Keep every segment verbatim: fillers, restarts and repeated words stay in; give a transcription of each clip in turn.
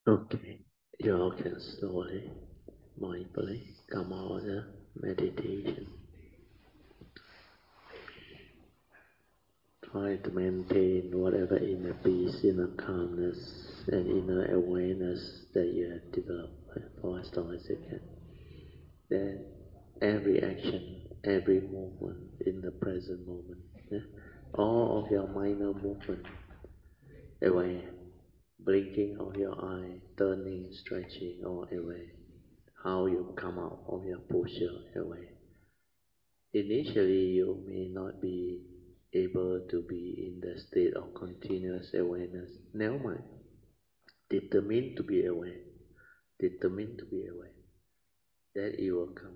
Okay, you all can slowly, mindfully come out of the meditation. Try to maintain whatever inner peace, inner calmness, and inner awareness that you have developed for as long as you can. Then every action, every movement in the present moment, yeah? All of your minor movement, aware, blinking of your eye, turning, stretching, or aware, how you come out of your posture, aware. Initially, you may not be able to be in the state of continuous awareness. Never mind. Determine to be aware. Determine to be aware. That it will come.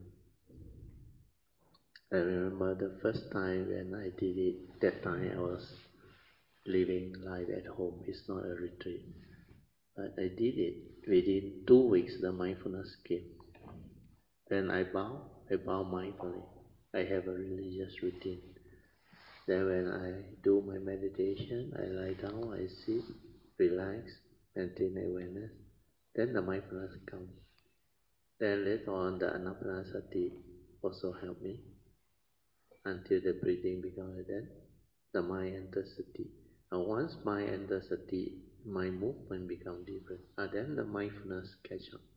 I remember the first time when I did it, that time I was living life at home. It's not a retreat. But I did it. Within two weeks, the mindfulness came. Then I bow. I bow mindfully. I have a religious routine. Then when I do my meditation, I lie down, I sit, relax, maintain awareness. Then the mindfulness comes. Then later on, the anapanasati also helped me until the breathing becomes like that. The mind enters sati. And once mind enters sati, my movement becomes different. And then the mindfulness catch up.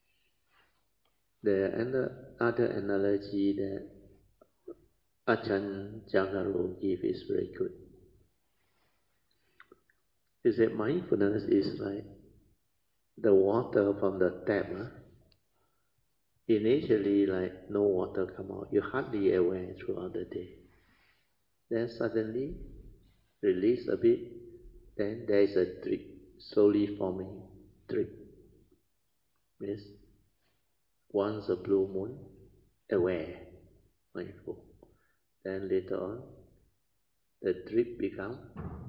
The other analogy that Ajahn Jagaro give is very good. He said mindfulness is like the water from the tap. Huh? Initially, like no water come out, you're hardly aware throughout the day. Then suddenly, release a bit, then there is a drip, slowly forming drip. Means once a blue moon, aware, mindful. Then later on, the drip become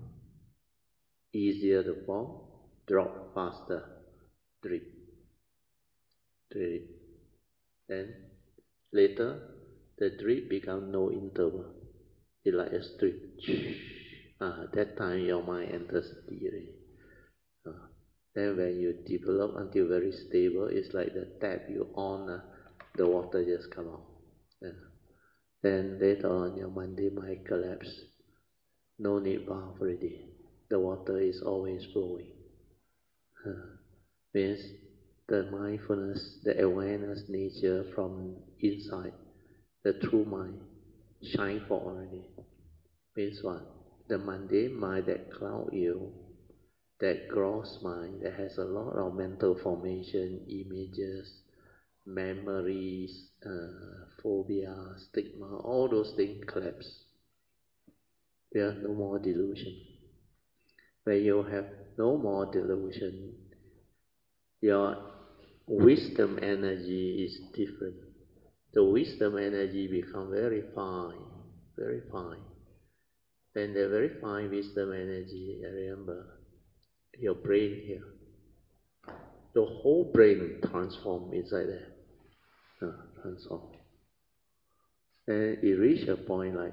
easier to form, drop faster, drip, drip. Then later, the drip become no interval. It's like a stream. Ah, that time your mind enters the already. Ah, then when you develop until very stable, it's like the tap you on, uh, the water just come out. Yeah. Then later on, your Monday might collapse. No need bath already. The water is always flowing. Uh, means the mindfulness, the awareness nature from inside, the true mind, shine forth already. Means what? The mundane mind that cloud you, that gross mind that has a lot of mental formation, images, memories, uh, phobia, stigma, all those things collapse. There are no more delusion. When you have no more delusion, your wisdom energy is different. The wisdom energy become very fine, very fine. Then the very fine wisdom energy, I remember, your brain here, the whole brain transform inside there, uh, transform. And it reach a point like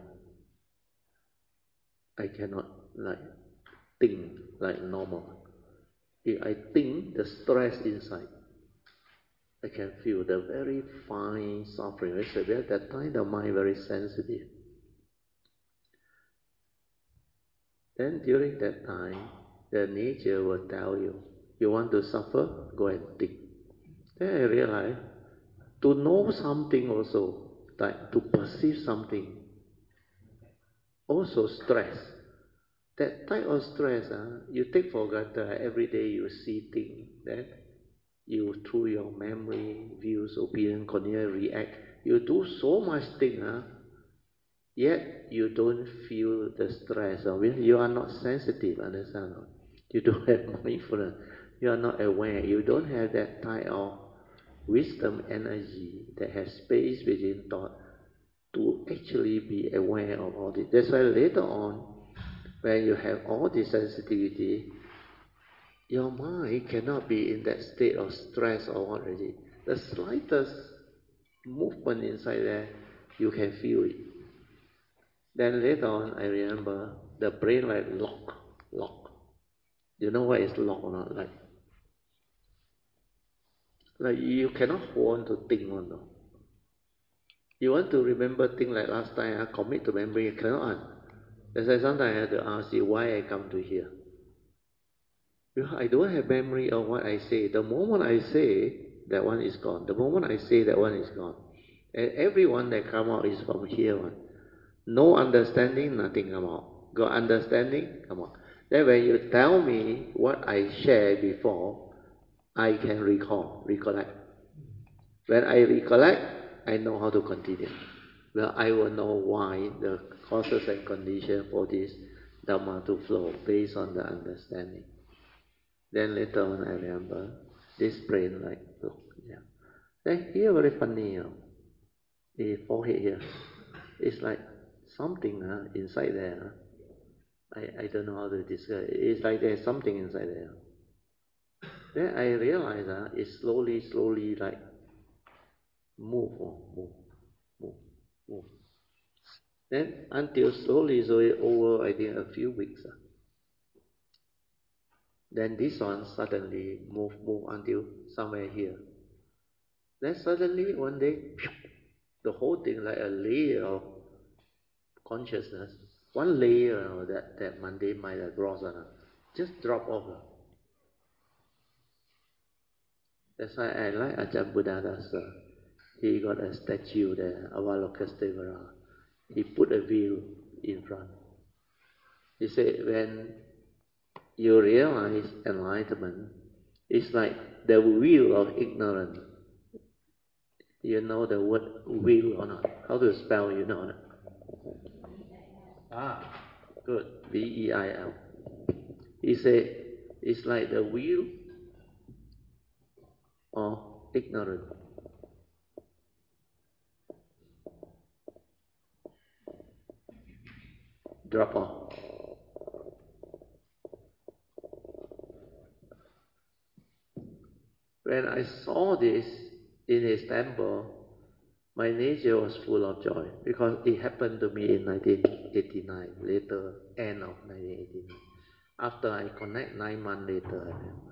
I cannot like think like normal. If I think, the stress inside, I can feel the very fine suffering. At that time, the mind very sensitive. Then during that time, the nature will tell you, you want to suffer, go and think. Then I realize, to know something also, like to perceive something, also stress. That type of stress, uh, you take for granted. Uh, every day you see things, then you through your memory, views, opinion, continue react. You do so much thing, uh, yet you don't feel the stress. Uh, you are not sensitive, understand? Uh? You don't have mindfulness. You are not aware. You don't have that type of wisdom energy that has space within thought to actually be aware of all this. That's why later on, when you have all this sensitivity, your mind cannot be in that state of stress or what already. The slightest movement inside there, you can feel it. Then later on, I remember the brain like lock, lock. You know what is lock or not? Like Like you cannot want to think one. No. You want to remember things like last time, I commit to memory, you cannot. That's why sometimes I have to ask you why I come to here. Because I don't have memory of what I say. The moment I say, that one is gone. The moment I say, that one is gone. And everyone that come out is from here one. No understanding, nothing come out. Got understanding, come out. Then when you tell me what I shared before, I can recall, recollect. When I recollect, I know how to continue. Well, I will know why the causes and conditions for this Dhamma to flow based on the understanding. Then later on, I remember this brain like, look, yeah. Then here very funny, you know, the forehead here. It's like something uh, inside there. Uh, I, I don't know how to describe it. It's like there's something inside there. Then I realize uh, it slowly, slowly like move, oh, move, move, move. Then until slowly, slowly over, I think a few weeks. Uh, then this one suddenly move, move until somewhere here. Then suddenly one day, the whole thing like a layer of consciousness, one layer you know, that, that mundane mind, that gross one, uh, just drop off. Uh. That's why I like Ajahn Buddhadasa. He got a statue there, Avalokiteshvara. He put a veil in front. He said, when you realize enlightenment, it's like the wheel of ignorance. You know the word wheel or not? How to spell, you know it? Ah, good. V E I L. He said, it's like the wheel of ignorance. Drop off. When I saw this in his temple, my nature was full of joy because it happened to me in nineteen eighty-nine, later, end of nineteen eighty-nine. After I connect, nine months later, I remember.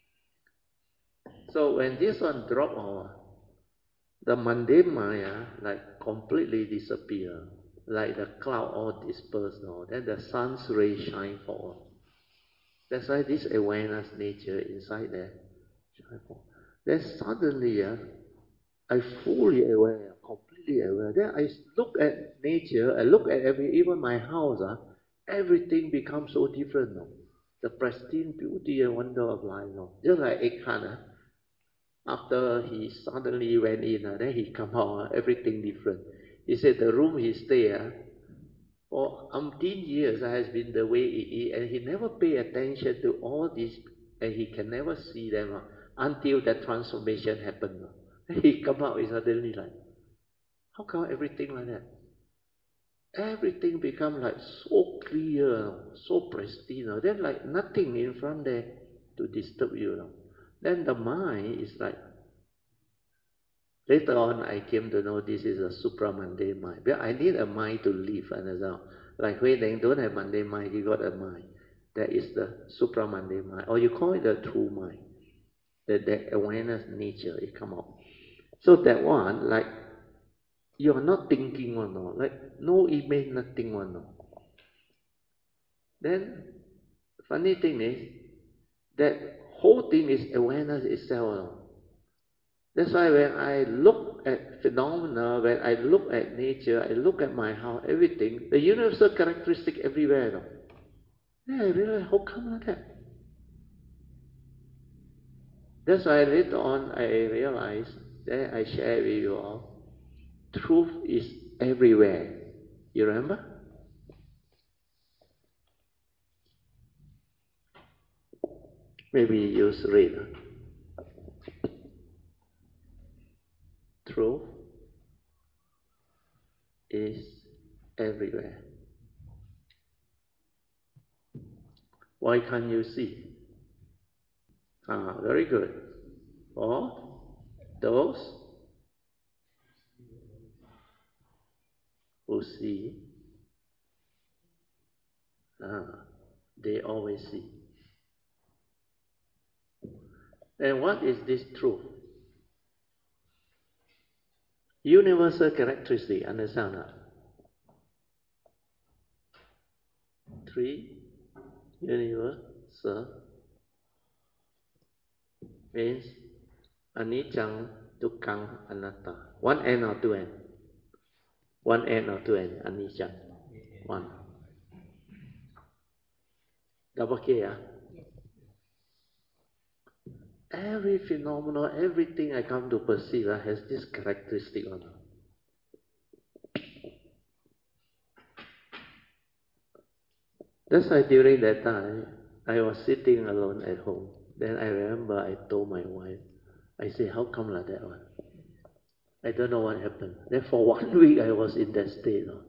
So when this one dropped off, the mundane Maya like completely disappear, like the cloud all dispersed now. Then the sun's rays shine forward. That's why this awareness nature inside there shine forward. Then suddenly, uh, I fully aware, completely aware. Then I look at nature, I look at every, even my house, uh, everything becomes so different now. The pristine beauty and wonder of life now. Just like Ekhan, uh, after he suddenly went in, uh, then he come out, uh, everything different. He said the room he stay uh, for umpteen years uh, has been the way it is, and he never pay attention to all this, and he can never see them uh, until that transformation happened. Uh. He come out, he suddenly like, how come everything like that? Everything become like so clear, so pristine. Uh. Then like nothing in front there to disturb you. Uh. Then the mind is like, later on, I came to know this is a supramundane mind. But I need a mind to live. And like Hui Ling don't have mundane mind, he got a mind. That is the supramundane mind. Or you call it the true mind. That, that awareness nature, it come out. So that one, like, you are not thinking one, no. Like, no image, nothing one, no. Then, funny thing is, that whole thing is awareness itself, no. That's why when I look at phenomena, when I look at nature, I look at my house, everything, the universal characteristic everywhere. No? Yeah, I realize, how come like that? That's why later on I realized, that I share with you all, truth is everywhere. You remember? Maybe you should read. Truth is everywhere. Why can't you see? Ah, very good. For those who see, ah, they always see. And what is this truth? Universal characteristic, understand that? Three universal means anicca, dukkha, anatta. One end or two end? One end or two end? Anicca. One. Double K, ah? Every phenomenon, everything I come to perceive uh, has this characteristic on it. That's why during that time, I was sitting alone at home. Then I remember I told my wife, I said, how come like that one? I don't know what happened. Then for one week I was in that state. No?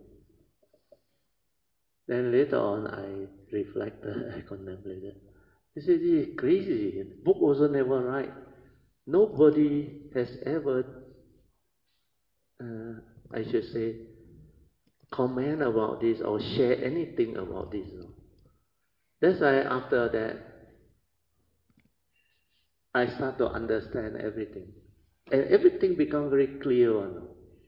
Then later on I reflected, I contemplated. I said, this is crazy. Book also never write. Nobody has ever, uh, I should say, comment about this or share anything about this. No? That's why after that, I start to understand everything. And everything becomes very clear. No?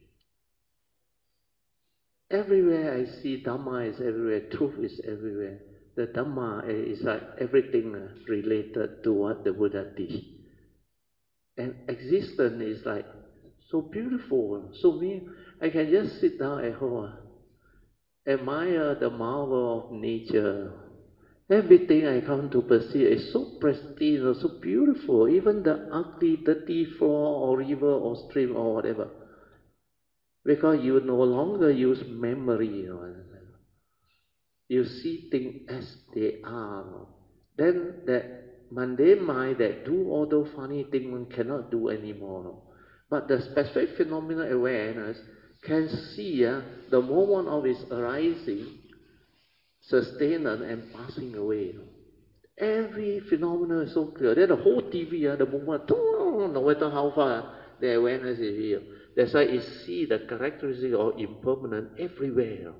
Everywhere I see Dhamma is everywhere, truth is everywhere. The Dhamma is like everything related to what the Buddha teach. And existence is like so beautiful. So me, I can just sit down at home, admire the marvel of nature. Everything I come to perceive is so pristine, so beautiful. Even the ugly, dirty floor or river or stream or whatever. Because you no longer use memory, you know. You see things as they are. Then that mundane mind that do all those funny things one cannot do anymore. But the specific phenomenal awareness can see uh, the moment of its arising, sustenance and passing away. Every phenomenon is so clear. Then the whole T V, uh, the moment, no matter how far the awareness is here. That's why you see the characteristic of impermanent everywhere.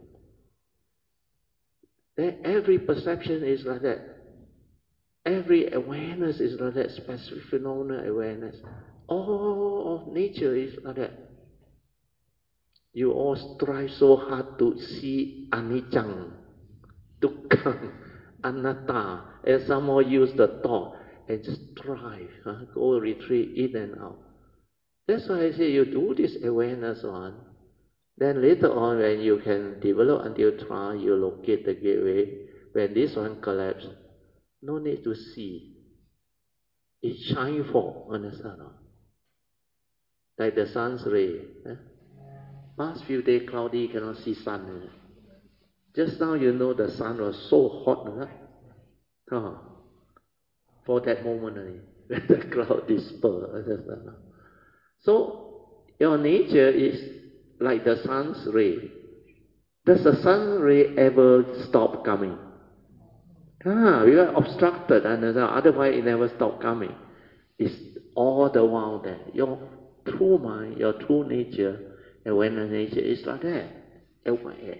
Then every perception is like that. Every awareness is like that, specific phenomenal awareness. All of nature is like that. You all strive so hard to see anicca, dukkha, anatta, and some more use the thought and strive, huh? Go retreat in and out. That's why I say you do this awareness one. Then later on, when you can develop until try, you locate the gateway. When this one collapses, no need to see. It shines forth, understand? Like the sun's ray. Eh? Past few days cloudy, cannot see sun. Eh? Just now you know the sun was so hot. Eh? Oh, for that moment, eh? When the cloud dispersed. So, your nature is like the sun's ray. Does the sun's ray ever stop coming? Ah, we are obstructed, and otherwise it never stop coming. It's all the while that your true mind, your true nature, awareness nature is like that, aware.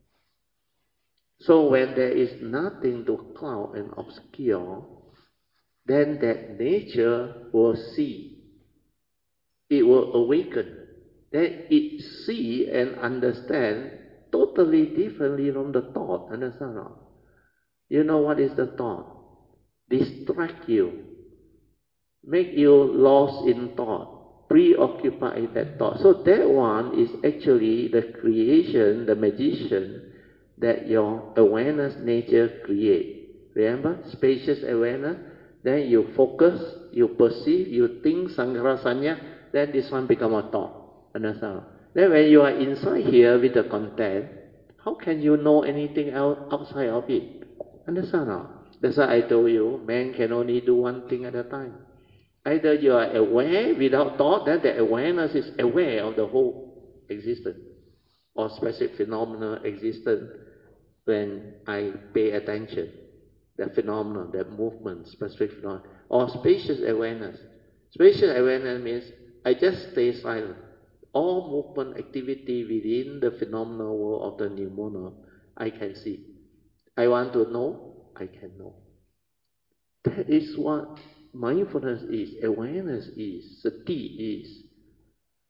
So when there is nothing to cloud and obscure, then that nature will see. It will awaken. Then it see and understand totally differently from the thought. Understand? You know what is the thought? Distract you, make you lost in thought, preoccupied in that thought. So that one is actually the creation, the magician that your awareness nature create. Remember, spacious awareness. Then you focus, you perceive, you think, sankhara sanya. Then this one become a thought. Understand? Then when you are inside here with the content, how can you know anything else outside of it? Understand now? That's why I told you, man can only do one thing at a time. Either you are aware without thought, then the awareness is aware of the whole existence, or specific phenomena existence when I pay attention. The phenomenon, the movement, specific phenomenon, or spacious awareness. Spacious awareness means I just stay silent. All movement activity within the phenomenal world of the phenomena, I can see. I want to know, I can know. That is what mindfulness is, awareness is, sati is.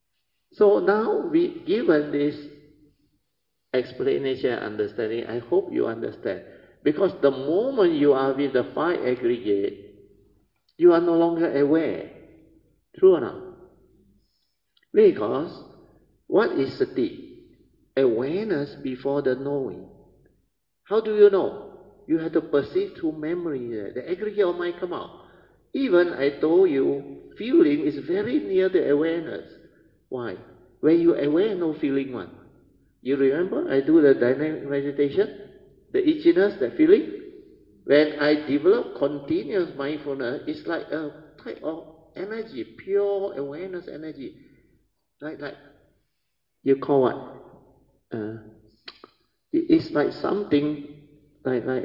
So now we given this explanation and understanding, I hope you understand. Because the moment you are with the five aggregate, you are no longer aware. True or not? Because what is sati? Awareness before the knowing. How do you know? You have to perceive through memory. The aggregate of mind come out. Even I told you, feeling is very near the awareness. Why? When you aware, no feeling one. You remember I do the dynamic meditation? The itchiness, the feeling? When I develop continuous mindfulness, it's like a type of energy, pure awareness energy. Like, like you call what? Uh, it, it's like something like like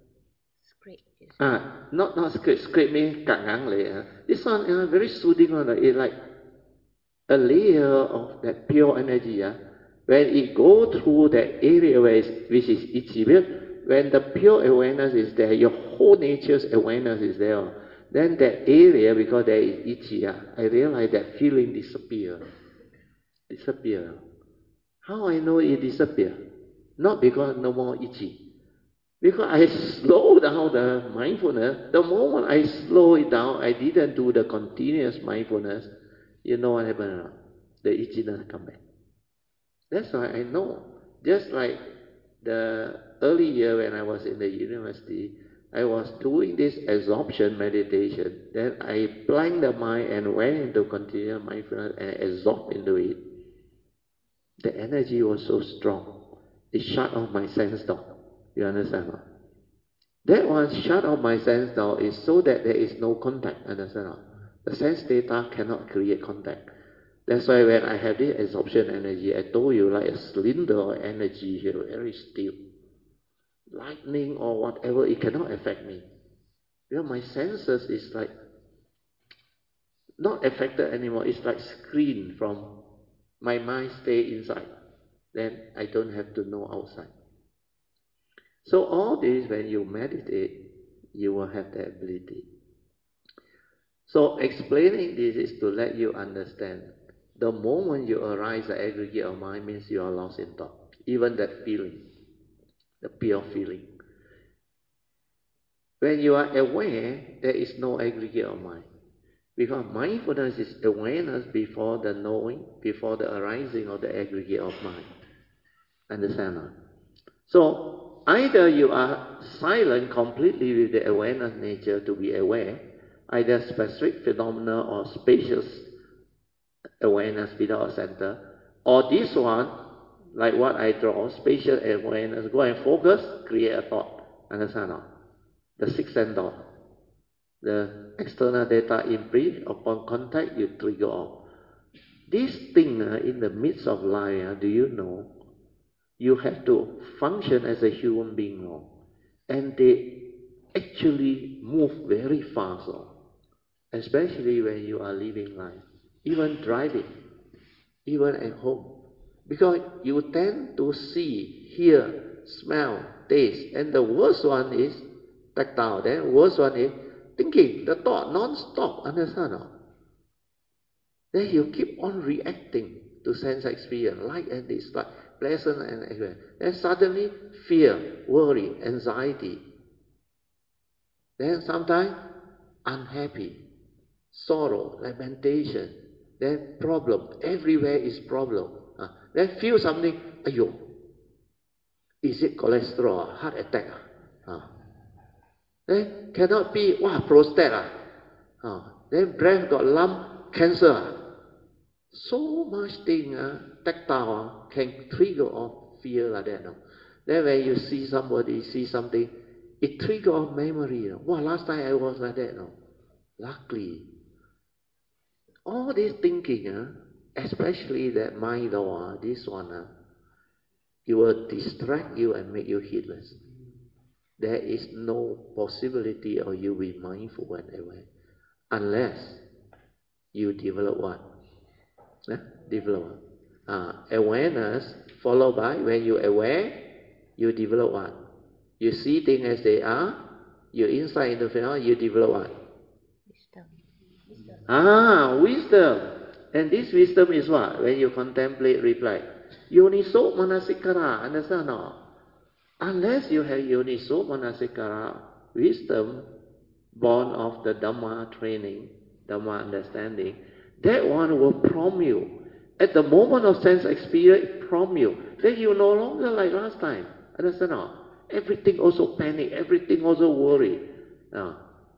ah, not not scrape. Scrape means cắt ngang layer. This one is uh, very soothing one. It's like a layer of that pure energy. Uh, when it go through that area where it's, which is itchy, when the pure awareness is there, your whole nature's awareness is there. Then that area, because there is itchy, uh, I realize that feeling disappear. Disappear. How I know it disappear? Not because no more itchy. Because I slow down the mindfulness. The moment I slow it down, I didn't do the continuous mindfulness. You know what happened? The itchiness come back. That's why I know. Just like the early year when I was in the university, I was doing this absorption meditation. Then I blanked the mind and went into continuous mindfulness and absorbed into it. The energy was so strong. It shut off my sense door. You understand? Huh? That one shut off my sense door is so that there is no contact. Understand? Huh? The sense data cannot create contact. That's why when I have this absorption energy, I told you like a cylinder of energy here, very still. Lightning or whatever, it cannot affect me. You know, my senses is like not affected anymore. It's like screen from my mind stay inside. Then I don't have to know outside. So all this, when you meditate, you will have the ability. So explaining this is to let you understand. The moment you arise the aggregate of mind means you are lost in thought. Even that feeling, the pure feeling. When you are aware, there is no aggregate of mind. Because mindfulness is awareness before the knowing, before the arising of the aggregate of mind. Understand? Huh? So either you are silent completely with the awareness nature to be aware, either specific phenomena or spacious awareness without a center, or this one, like what I draw, spatial awareness, go and focus, create a thought. Understand? Not? The sixth sense thought. The external data imprint, upon contact, you trigger off. This thing uh, in the midst of life, uh, do you know, you have to function as a human being, uh, and they actually move very fast, uh, especially when you are living life, even driving, even at home. Because you tend to see, hear, smell, taste, and the worst one is tactile. Then worst one is thinking, the thought non-stop. Understand? No? Then you keep on reacting to sense experience, like and dislike, pleasant and experience. Then suddenly fear, worry, anxiety. Then sometimes unhappy, sorrow, lamentation. Then problem. Everywhere is problem. Uh, then feel something, ayo, is it cholesterol, heart attack? Uh, then cannot be, wow, prostate. Uh, uh, then breast got lump, cancer. So much thing, uh, tactile, uh, can trigger off fear like that. No? Then when you see somebody, see something, it trigger off memory. No? Wow, last time I was like that. No? Luckily. All this thinking, uh, especially that mind law, uh, this one, uh, it will distract you and make you heedless. There is no possibility of you be mindful and aware unless you develop what? Eh? Develop uh, awareness followed by when you aware, you develop what? You see things as they are, you insight into phenomena, you develop what? Wisdom. Wisdom. Ah, wisdom. And this wisdom is what? When you contemplate, reply. Yoniso manasikara, understand or not? Unless you have Yoniso manasikara, wisdom born of the Dhamma training, Dhamma understanding, that one will prompt you. At the moment of sense experience, it prompt you. Then you no longer like last time. Understand or not? Everything also panic, everything also worry. Now,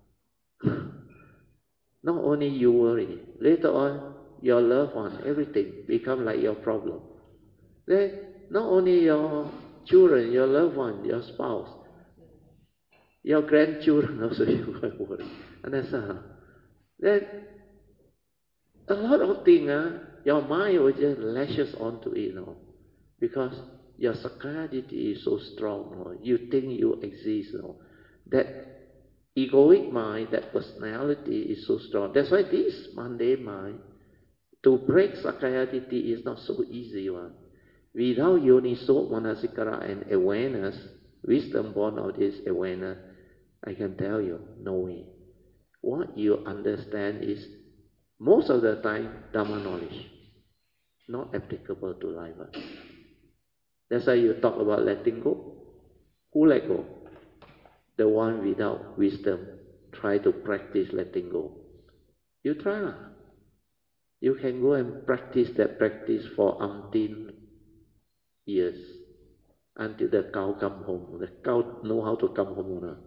not only you worry, later on, your loved one, everything become like your problem. Then, not only your children, your loved one, your spouse, your grandchildren also you will worry. Understand? Then, a lot of things, uh, your mind will just lashes onto it, you know, because your Sakayaditi is so strong, you know, you think you exist, you know, that egoic mind, that personality is so strong. That's why this mundane mind, to break Sakayaditi is not so easy one. Without Yoniso Manasikara and awareness, wisdom born of this awareness, I can tell you, no way. What you understand is, most of the time, Dhamma knowledge, not applicable to life. That's why you talk about letting go. Who let go? The one without wisdom try to practice letting go. You try lah. You can go and practice that practice for umpteen years until the cow come home. The cow know how to come home now.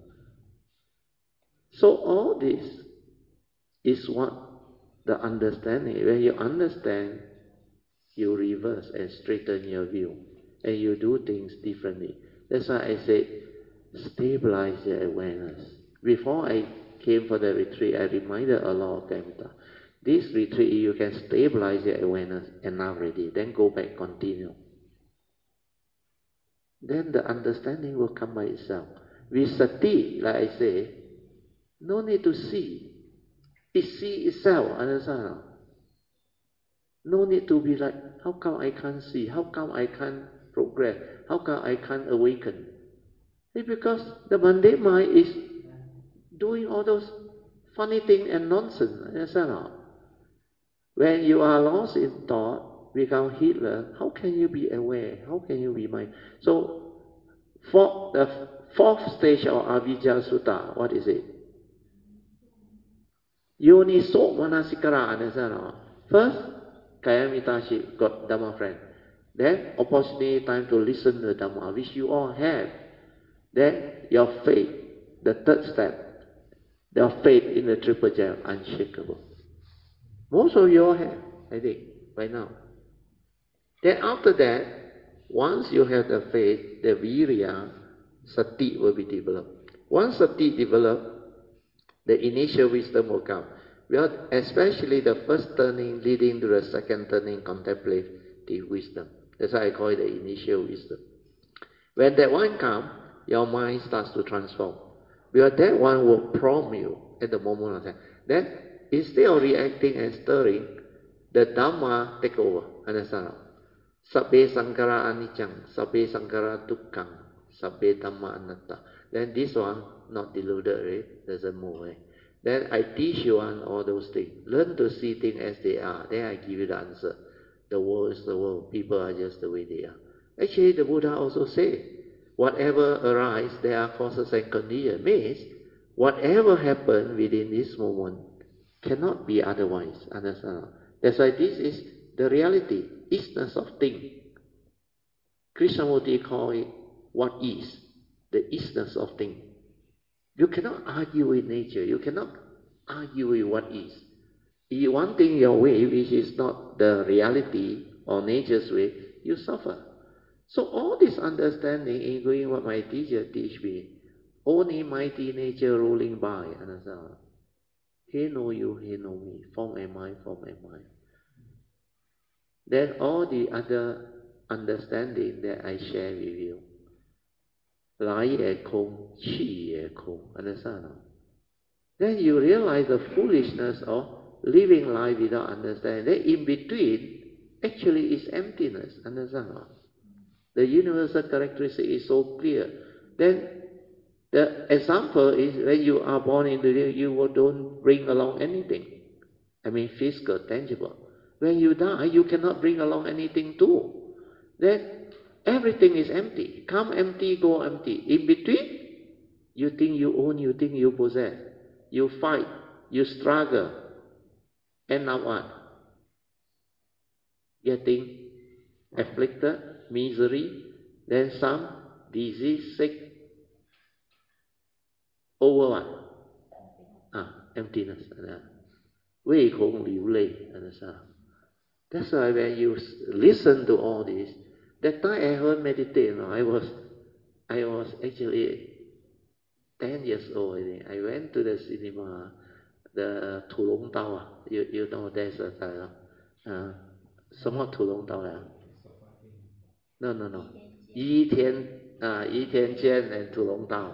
So all this is what the understanding. When you understand, you reverse and straighten your view, and you do things differently. That's why I say, stabilize your awareness. Before I came for the retreat, I reminded a lot of them that this retreat, you can stabilize your awareness enough already, then go back, continue. Then the understanding will come by itself. With sati, like I say, no need to see. It see itself, understand? No need to be like, how come I can't see? How come I can't progress? How come I can't awaken? It's because the mundane mind is doing all those funny things and nonsense, understand? When you are lost in thought, become Hitler, how can you be aware? How can you be mind? So, for the fourth stage of Avijja Sutta, what is it? Yoniso Manasikara, understand? First, Kayamitasip, got Dhamma friend. Then, opportunity time to listen to the Dhamma, which you all have. Then, your faith, the third step, your faith in the Triple Gem, unshakable. Most of you all have, I think, by now. Then after that, once you have the faith, the virya, sati will be developed. Once sati developed, the initial wisdom will come. Well, especially the first turning leading to the second turning, contemplative wisdom. That's why I call it the initial wisdom. When that one comes, your mind starts to transform. Because that one will prompt you at the moment of time. Then, instead of reacting and stirring, the Dhamma take over. Understand? Sabbe Sankara Anicang, Sabbe Sankara Dukkang, Sabbe Dhamma Anatta. Then this one, not deluded, right? Doesn't move. Right? Then I teach you on all those things. Learn to see things as they are. Then I give you the answer. The world is the world. People are just the way they are. Actually, the Buddha also said, whatever arises, there are causes and conditions. Means, whatever happens within this moment cannot be otherwise. Understand? That's why this is the reality, isness of thing. Krishnamurti called it what is, the isness of thing. You cannot argue with nature. You cannot argue with what is. If you want thing your way, which is not the reality or nature's way, you suffer. So all this understanding, including what my teacher teach me, only mighty nature ruling by, understand? He know you, he know me. Form and mind, form and mind. Then all the other understanding that I share with you, Lai e kong, chi e kong, understand? Then you realize the foolishness of living life without understanding. Then in between, actually is emptiness, understand? The universal characteristic is so clear. Then the example is when you are born into the, you don't bring along anything. I mean physical, tangible. When you die, you cannot bring along anything too. Then everything is empty. Come empty, go empty. In between, you think you own, you think you possess. You fight, you struggle. End up what? Getting afflicted, misery, then some disease, sick. Over what? Ah, emptiness. Wei Kong Liu Lei. That's why when you listen to all this, that time I heard meditate, no, I was I was actually ten years old, I think. I went to the cinema, the Tu Long Dao. You, you know there's a title. Uh, 什么屠龙刀呀 No, no, no. Yi Tian, uh, Yi Tian Jian and Tu Long Dao.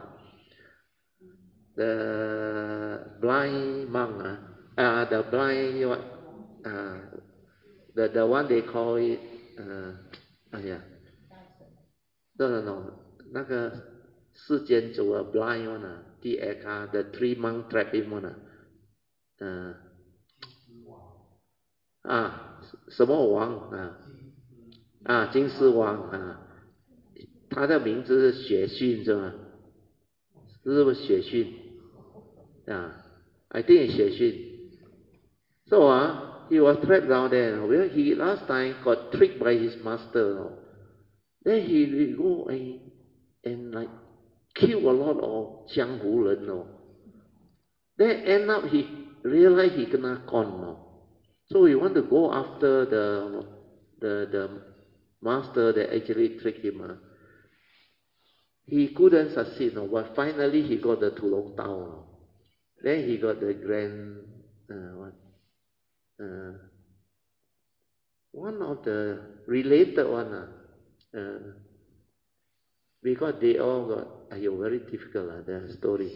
The blind monk, uh, uh, the blind, what, uh, the, the one they call it, uh, oh yeah. No, no, no. 那个世间主 a blind one, uh, T X R, the three monk trap him one, uh, 啊，什么王啊？啊，金丝王啊，他的名字是雪训是吗？是不是雪训？啊 ，I think it's 雪训。So 啊 he was trapped down there. Well, he last time got tricked by his master. No? Then he, he go and, and like kill a lot of 江湖人 no? Then end up he realized he kena con no? So he want to go after the the the master that actually tricked him. Uh. He couldn't succeed, no, but finally he got the Tu Long Dao. No. Then he got the grand uh, what, uh, one of the related one. Uh, uh, because they all got, ayyo, very difficult uh, their story.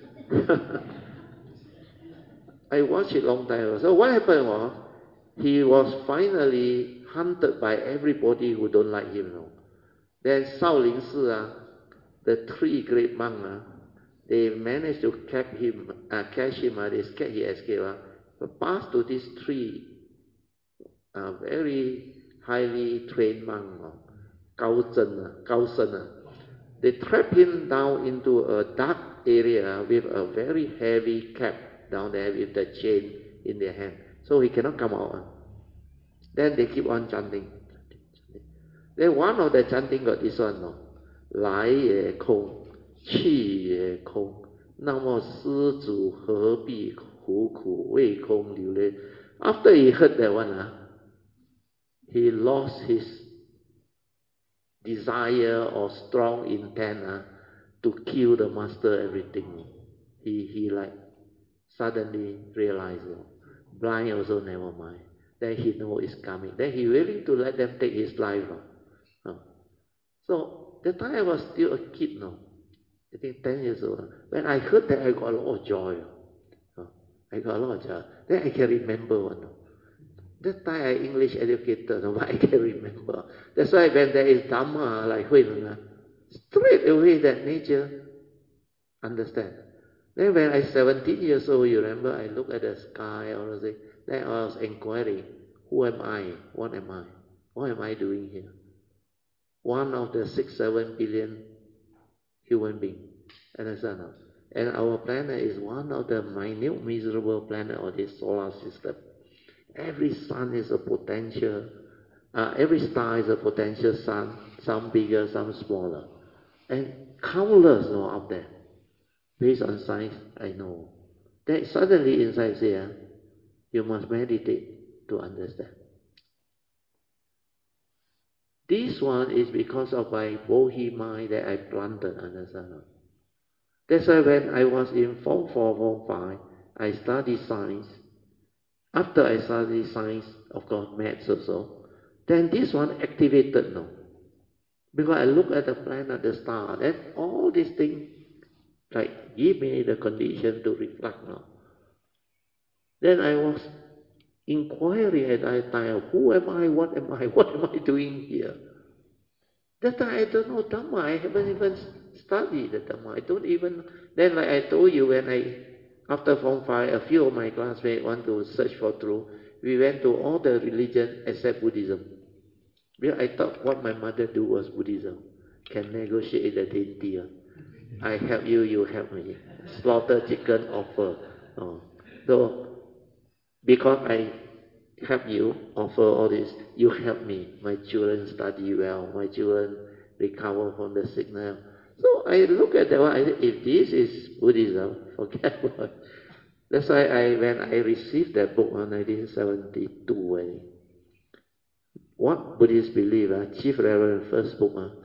I watched it long time ago. So what happened was, he was finally hunted by everybody who don't like him. No? Then Shaolin Si, uh, the three great monks, uh, they managed to catch him, uh, catch him, uh, they scared he escaped. Uh, but passed to these three uh, very highly trained monks, uh, Gao Zhen, uh, Gao Shen. Uh, they trapped him down into a dark area with a very heavy cap down there with the chain in their hand. So he cannot come out. Uh. Then they keep on chanting. Then one of the chanting got this one, no? 来也空，去也空，那么施主何必苦苦为空流泪? After he heard that one, uh, he lost his desire or strong intent uh, to kill the master, everything. He, he like suddenly realized, uh, blind also never mind. Then he know it's coming. Then he willing to let them take his life. Uh. Uh. So that time I was still a kid, no? I think ten years old. When I heard that, I got a lot of joy. Uh. I got a lot of joy. Then I can remember one. Uh. That time I English educated, no? But I can remember. That's why when there is Dhamma, like Hui Neng, straight away that nature understand. Then when I was seventeen years old, you remember, I look at the sky, or say, then I was inquiring, who am I? What am I? What am I doing here? One of the six, seven billion human beings. Understand? And our planet is one of the minute, miserable planet of this solar system. Every sun is a potential, uh, every star is a potential sun, some bigger, some smaller. And countless you know, up there. Based on science, I know. Then suddenly inside say, uh, you must meditate to understand. This one is because of my bohi mind that I planted, understand? That's why when I was in Form four, Form five, I studied science. After I studied science, of course, maths also, then this one activated now. Because I look at the planet, the star, then all these things, like, give me the condition to reflect now. Then I was inquiring at that time, who am I, what am I, what am I doing here? That time I don't know Dhamma, I haven't even studied the Dhamma, I don't even, then like I told you, when I After Form five, a few of my classmates want to search for truth. We went to all the religions except Buddhism. Because I thought what my mother do was Buddhism. Can negotiate the dainty. I help you, you help me. Slaughter chicken, offer. Oh. So, because I help you, offer all this, you help me. My children study well. My children recover from the sickness. So I look at that one, I say, if this is Buddhism, forget about it. That's why I, when I received that book in nineteen seventy-two, I, what Buddhists believe, uh, Chief Reverend, first book, uh,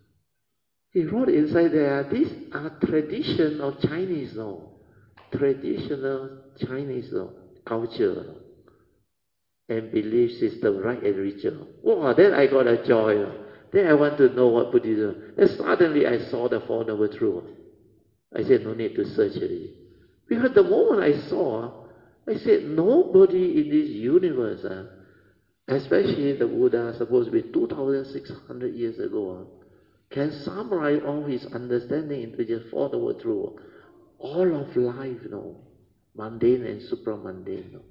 he wrote inside there, these are tradition of Chinese, no? Traditional Chinese no? culture no? and belief system, right and ritual. Wow, then I got a joy. No? Then I want to know what Buddhism. Then suddenly I saw the Four Noble Truths. I said, no need to search it. Because the moment I saw, I said, nobody in this universe, uh, especially the Buddha, supposed to be two thousand six hundred years ago, uh, can summarize all his understanding into just Four Noble Truths. All of life, you know, mundane and supramundane. No?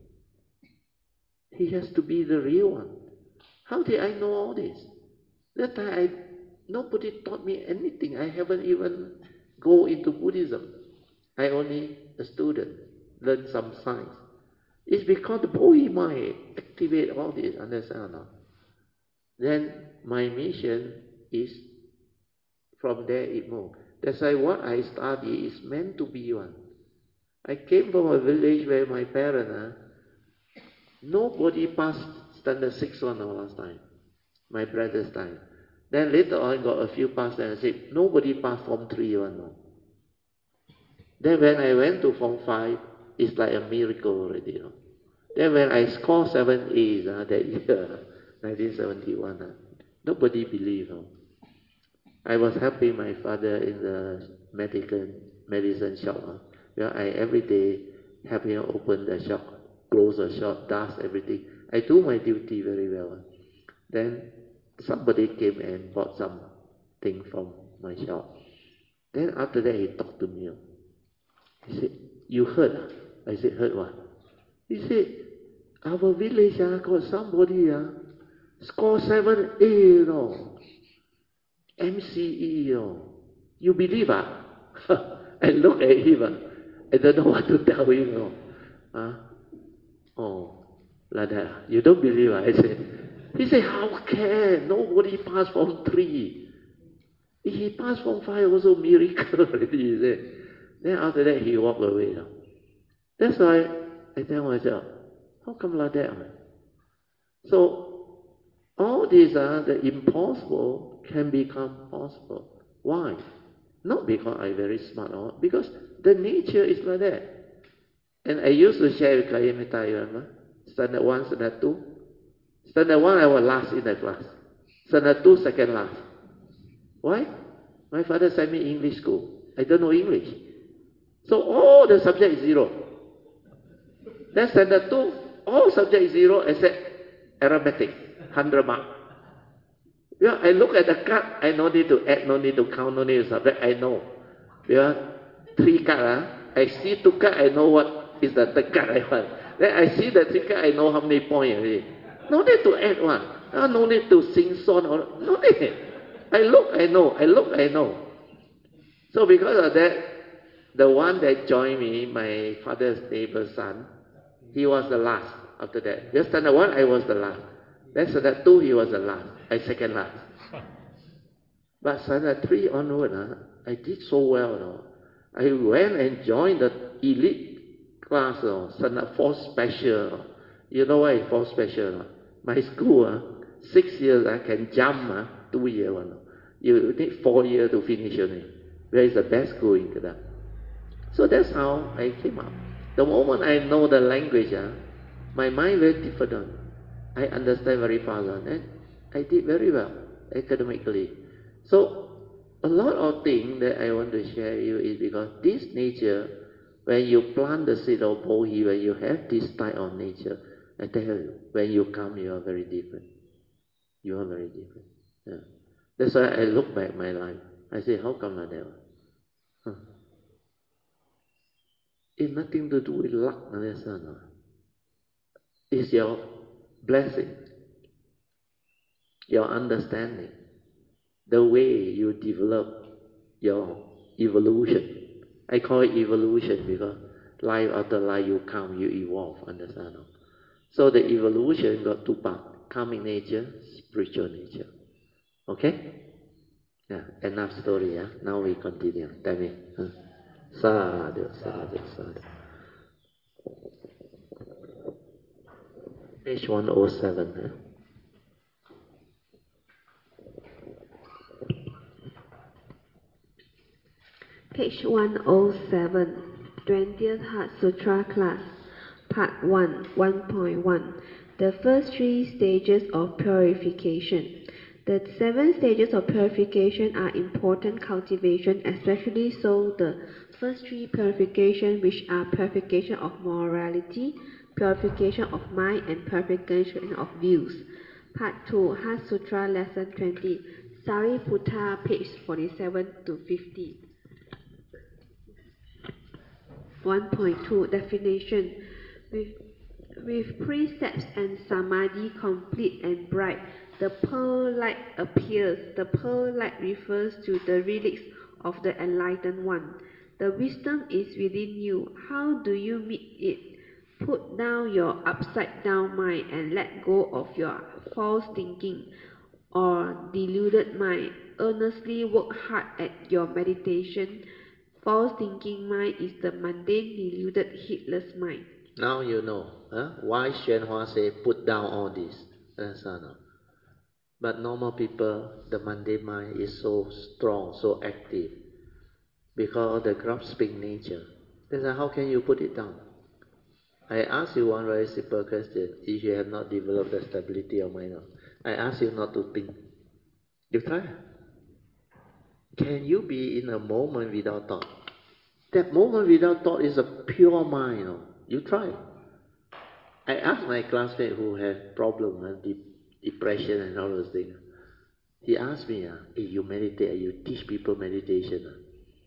He has to be the real one. How did I know all this? That time, I, nobody taught me anything. I haven't even go into Buddhism. I only a student, learn some science. It's because the boy mind activate all this, understand or not? Then my mission is from there it moves. That's why what I study is meant to be one. I came from a village where my parents, uh, nobody passed standard six one last time, my brother's time. Then later on got a few passed and I said, nobody passed Form three one no. Then when I went to Form five, it's like a miracle already. You know. Then when I scored seven A's uh, that year, nineteen seventy-one, uh, nobody believed. Uh. I was helping my father in the medical medicine shop. Uh, where I every day help him open the shop, close the shop, dust everything. I do my duty very well. Uh. Then somebody came and bought something from my shop. Then after that he talked to me. Uh. He said, you heard? I said, heard what? He said, our village uh, got somebody uh, score seven A, you know. M C E, you know. You believe ah? I look at him, uh, I don't know what to tell him, you know. Uh, oh, like that. You don't believe ah? I said, he said, how can? Nobody passed Form three. If he passed Form five, also miracle already, he said. Then after that, he walked away. You know. That's why I tell myself, how come like that? Man? So, all these are the impossible can become possible. Why? Not because I'm very smart, or because the nature is like that. And I used to share with Kayamita, you remember? Standard one, standard two. Standard one, I was last in the class. Standard two, second last. Why? My father sent me English school. I don't know English. So all the subject is zero. Then standard two, all subject zero except arithmetic, one hundred mark. Yeah, I look at the card, I no need to add, no need to count, no need to subtract, I know. Yeah, three card, uh, I see two card, I know what is the third card I want. Then I see the three card, I know how many points already. No need to add one. Uh, no need to sing song, or, no need. I look, I know. I look, I know. So because of that, the one that joined me, my father's neighbor's son, he was the last after that. Just standard one, I was the last. Then standard two, he was the last. I second last. But standard three onward, uh, I did so well. You know. I went and joined the elite class, you know, standard four special. You know why four special? Uh? My school, uh, six years, I can jump uh, two years. Uh, you need four years to finish only. Where is the best school in Kedah? So that's how I came up. The moment I know the language, uh, my mind very different. I understand very fast, uh, and I did very well academically. So a lot of things that I want to share with you is because this nature, when you plant the seed of Bodhi, when you have this type of nature, I tell you, when you come, you are very different. You are very different. Yeah. That's why I look back my life. I say, how come like that? Huh. It's nothing to do with luck, understand? It's your blessing, your understanding, the way you develop your evolution. I call it evolution because life after life you come, you evolve, understand? So the evolution got two parts, karmic nature, spiritual nature. Okay? Yeah, enough story, yeah? Now we continue. Tell me. Huh? Sadhu, sadhu, sadhu. Page one oh seven. Huh? Page one oh seven, twentieth Heart Sutra class, Part one, one point one. The first three stages of purification. The seven stages of purification are important cultivation, especially so the first three purification, which are purification of morality, purification of mind, and purification of views. Part two, Heart Sutra, Lesson twenty, Sariputta, page forty-seven to fifty. one point two Definition. With, with precepts and samadhi complete and bright, the pearl light appears. The pearl light refers to the relics of the enlightened one. The wisdom is within you. How do you meet it? Put down your upside down mind and let go of your false thinking or deluded mind. Earnestly work hard at your meditation. False thinking mind is the mundane, deluded, heedless mind. Now you know huh? why Xuanhua say put down all this. Understand? But normal people, the mundane mind is so strong, so active, because of the grasping nature. Then how can you put it down? I ask you one very simple question. If you have not developed the stability of mind, I ask you not to think. You try. Can you be in a moment without thought? That moment without thought is a pure mind. You know? You try. I asked my classmate who had problem and de depression and all those things. He asked me, uh, hey, you meditate, you teach people meditation. Uh,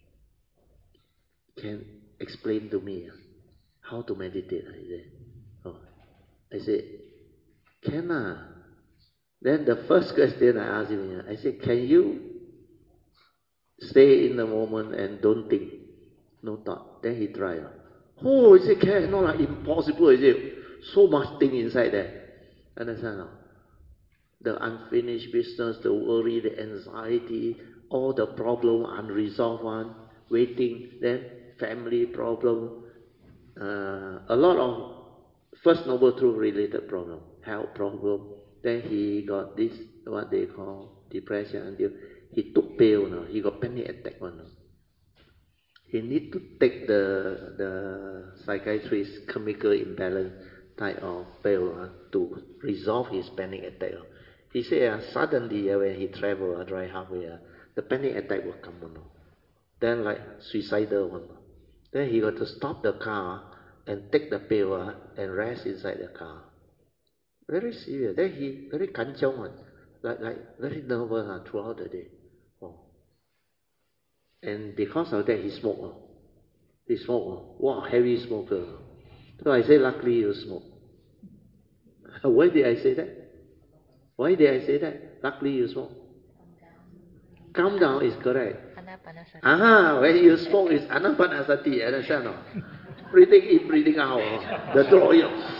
can explain to me uh, how to meditate? I said, oh. I said, can uh. Then the first question I asked him, I said, can you stay in the moment and don't think? No thought. Then he tried. Oh, he said, can, no, like, impossible. He said, so much thing inside there. Understand? No? The unfinished business, the worry, the anxiety, all the problem, unresolved one, waiting, then family problem, uh, a lot of First Noble Truth related problem, health problem. Then he got this, what they call depression, until he took pill now. He got panic attack one. He need to take the the psychiatrist chemical imbalance type of pill uh, to resolve his panic attack. Uh. He said uh, suddenly uh, when he travel, uh, drive halfway, uh, the panic attack will come on. Uh. Then like suicidal one. Uh. Then he got to stop the car and take the pill uh, and rest inside the car. Very serious. Then he very kanchong one, like like very nervous uh, throughout the day. Oh. And because of that, he smoked. Uh. He smoked. Wow, heavy smoker. So I say, luckily you smoke. Why did I say that? Why did I say that? Luckily you smoke. Calm down is correct. Ah, when you smoke is anapanasati, understand? No? Breathing in, breathing out. The throat, you know.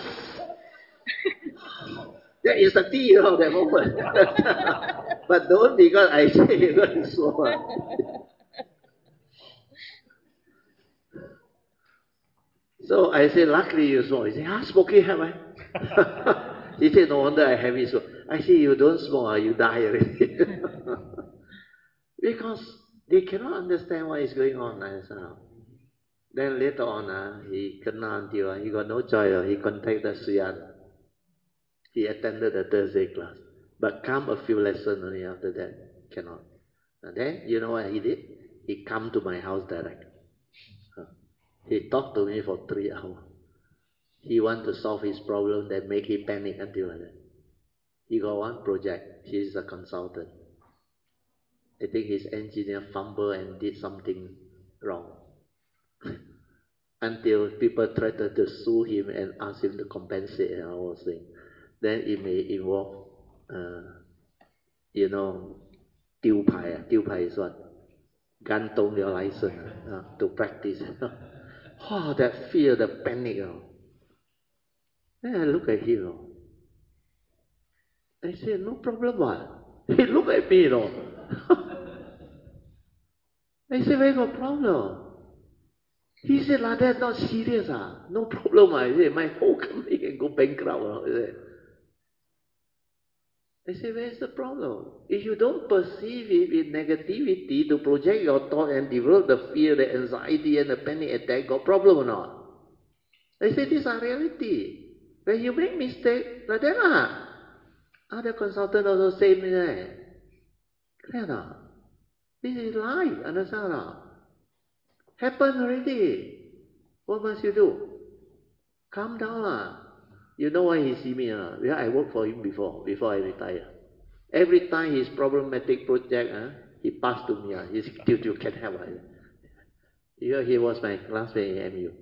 That is the tea, you know, that moment. But don't because I say you're going to smoke. So I say, luckily you smoke. He say, ah, smoking have I? He said, no wonder I have it. So I say, you don't smoke, you die already. Because they cannot understand what is going on. Understand? Then later on, uh, he kena until uh, he got no choice. Uh, he contacted Suyan. He attended the Thursday class. But come a few lessons only after that. Cannot. And then, you know what he did? He come to my house direct. He talked to me for three hours. He want to solve his problem that make him panic until like that. He got one project. He is a consultant. I think his engineer fumbled and did something wrong. until people threatened to sue him and ask him to compensate and all those things. Then it may involve, uh, you know, 丢牌啊, 丢牌 is what? 干动 your license uh, to practice. Oh, that fear, the panic. Oh. Then I look at him. Oh. I said, no problem, what? He looked at me, you know. I said, where got problem? He said, like that, not serious, ah. No problem, ah. I said, my whole company can go bankrupt. Ah. I said, I said, where's the problem? If you don't perceive it with negativity to project your thought and develop the fear, the anxiety, and the panic attack, got problem or not? I said, these are reality. When you make mistake, like that, ah. Other consultant also say me that. Clear now? This is life, understand now? Happened already. What must you do? Calm down lah. You know why he see me lah? Because I worked for him before, before I retire. Every time his problematic project, uh, he passed to me. Uh, he said, you can help. Uh. Because he was my classmate in M U.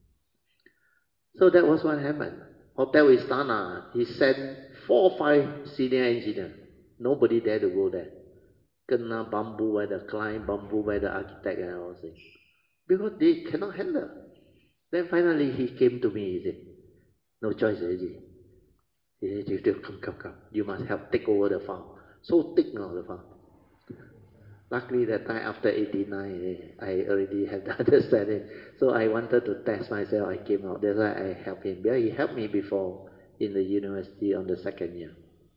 So that was what happened. Hotel Istana, he sent four or five senior engineers. Nobody dare to go there. Kena bamboo by the client, bamboo by the architect and all things. Because they cannot handle. Then finally he came to me, he said, no choice already. He said, come, come, come. You must help take over the farm. So thick now, the farm. Luckily that time after eighty-nine, I already had the understanding. So I wanted to test myself, I came out. That's why I helped him. Because he helped me before in the university on the second year.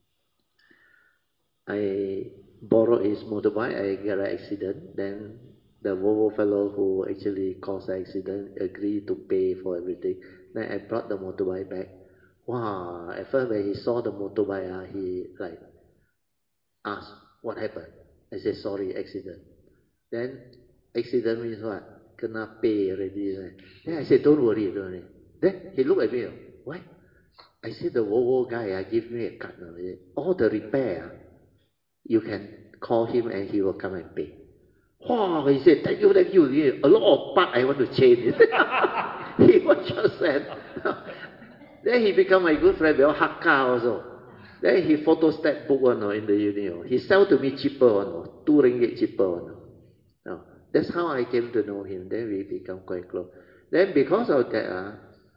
I borrowed his motorbike, I got an accident. Then the Volvo fellow who actually caused the accident agreed to pay for everything. Then I brought the motorbike back. Wow, at first when he saw the motorbike, uh, he like asked, what happened? I said, sorry, accident. Then accident means what? Kena pay already. Then I said, don't worry, don't worry. Then he looked at me, what? I said, the Volvo guy uh, give me a card. All the repair, you can call him and he will come and pay. Oh, he said, thank you, thank you. A lot of part I want to change. He was just sad. Then he become my good friend, well, Hakka also. Then he photostat book one, no, in the uni. He sell to me cheaper one, no, two ringgit cheaper one. No. That's how I came to know him. Then we become quite close. Then because of that, uh,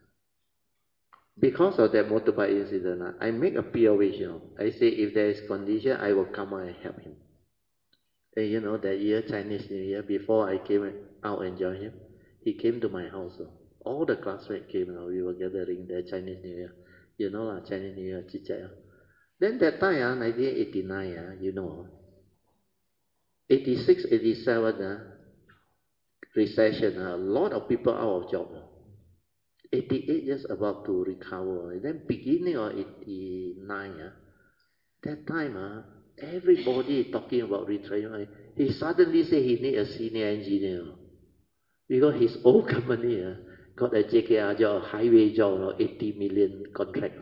because of that motorbike incident, uh, I make a P O H, you know. I say if there is condition, I will come out and help him. And you know, that year, Chinese New Year, before I came out and joined him, he came to my house. So all the classmates came, you know, we were gathering there, Chinese New Year. You know, uh, Chinese New Year, chit-chat. Then that time, uh, nineteen eighty-nine, uh, you know, eighty-six, eighty-seven, uh, recession, uh, a lot of people out of job. Uh. eighty-eight just about to recover. And then beginning of eighty-nine, uh, that time, uh, everybody talking about retirement. He suddenly said he need a senior engineer. Because his old company uh, got a J K R job, a highway job, uh, eighty million contract.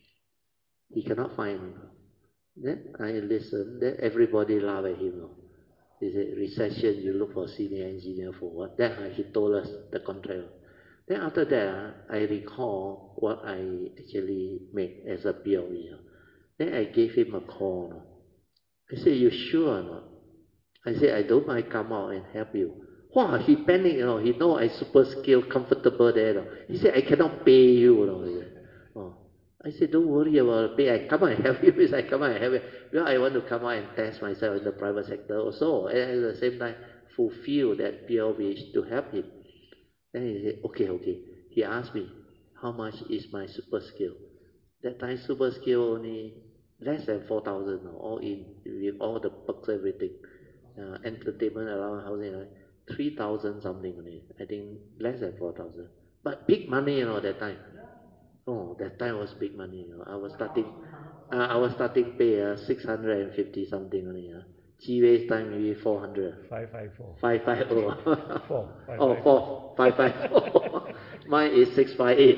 He cannot find. Then I listened. Then everybody laughed at him. He said, recession, you look for senior engineer for what? Then uh, he told us the contract. Then after that, uh, I recall what I actually made as a P O V. Then I gave him a call. I said, you sure or not? I said, I don't mind come out and help you. Wow, he panicked, you know. He know I super skilled, comfortable there. You know. He said, I cannot pay you. You know. He said, oh. I said, don't worry about pay. I come out and help you. I come out and help you. Well, I want to come out and test myself in the private sector also. And at the same time, fulfill that P L V to help him. Then he said, okay, okay. He asked me, how much is my super skill? That time, super skill only less than four thousand, all in, with all the perks, everything. Uh, entertainment, allowance, housing, right? three thousand something only. I think less than four thousand. But big money, you know, that time. Oh, that time was big money. You know. I was starting, uh, I was starting pay uh, six hundred fifty something only. Uh. G-Wave's time maybe four hundred. five five four. five five zero. four. Five, oh, five, four. five five four. Mine is six five eight.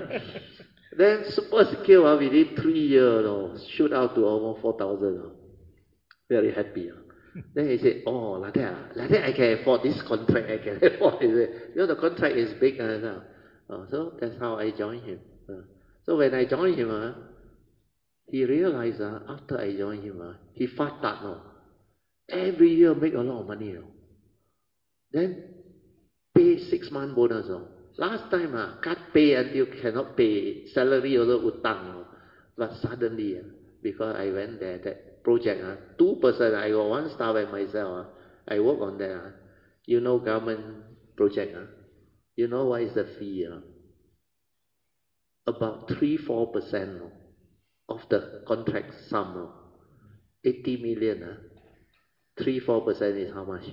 Then super skill, uh, within three years, you know, shoot out to almost four thousand. Uh. Very happy. Uh. Then he said, oh, like that, ah. Like that I can afford this contract, I can afford it. You know, the contract is big. Uh, uh, so that's how I joined him. Uh, so when I joined him, uh, he realized uh, after I joined him, uh, he fat that no. Every year make a lot of money. No. Then pay six month bonus. No. Last time, uh, cut pay until cannot pay. Salary also utang. No. But suddenly, uh, because I went there, that project, uh, two person, I got one staff and myself, uh, I work on that. Uh, you know government project. Uh, you know what is the fee? Uh, about three to four percent no, of the contract sum. No. eighty million. Uh, three to four percent is how much? one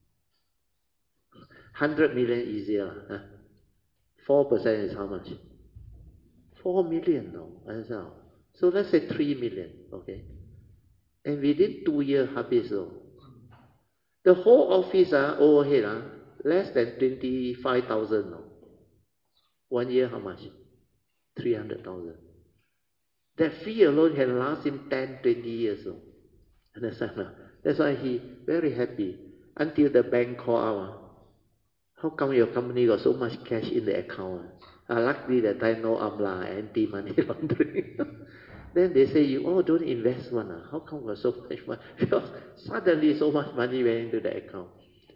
hundred million easier. Huh? four percent is how much? four million, no? So let's say three million, okay? And within two years, habis, no? The whole office uh, overhead, uh, less than twenty-five thousand, no? One year, how much? three hundred thousand. That fee alone can last him ten, twenty years, no? Understand? No? That's why he very happy until the bank call out. How come your company got so much cash in the account? Uh, luckily that time no AMLA, anti-money laundering. Then they say, you all don't invest one. Uh. How come got so much money? Because suddenly so much money went into the account.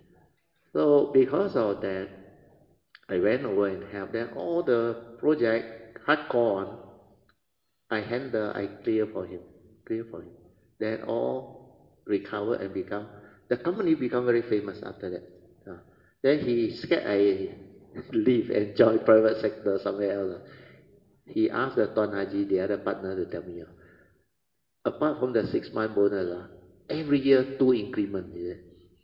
So because of that, I went over and helped them. All the project, hardcore on, I handle, I clear for him. Clear for him. Then all recover and become, the company become very famous after that. Uh, then he scared I leave and join private sector somewhere else. He asked the Tuan Haji, the other partner, to tell me, uh, apart from the six month bonus, uh, every year two increment. He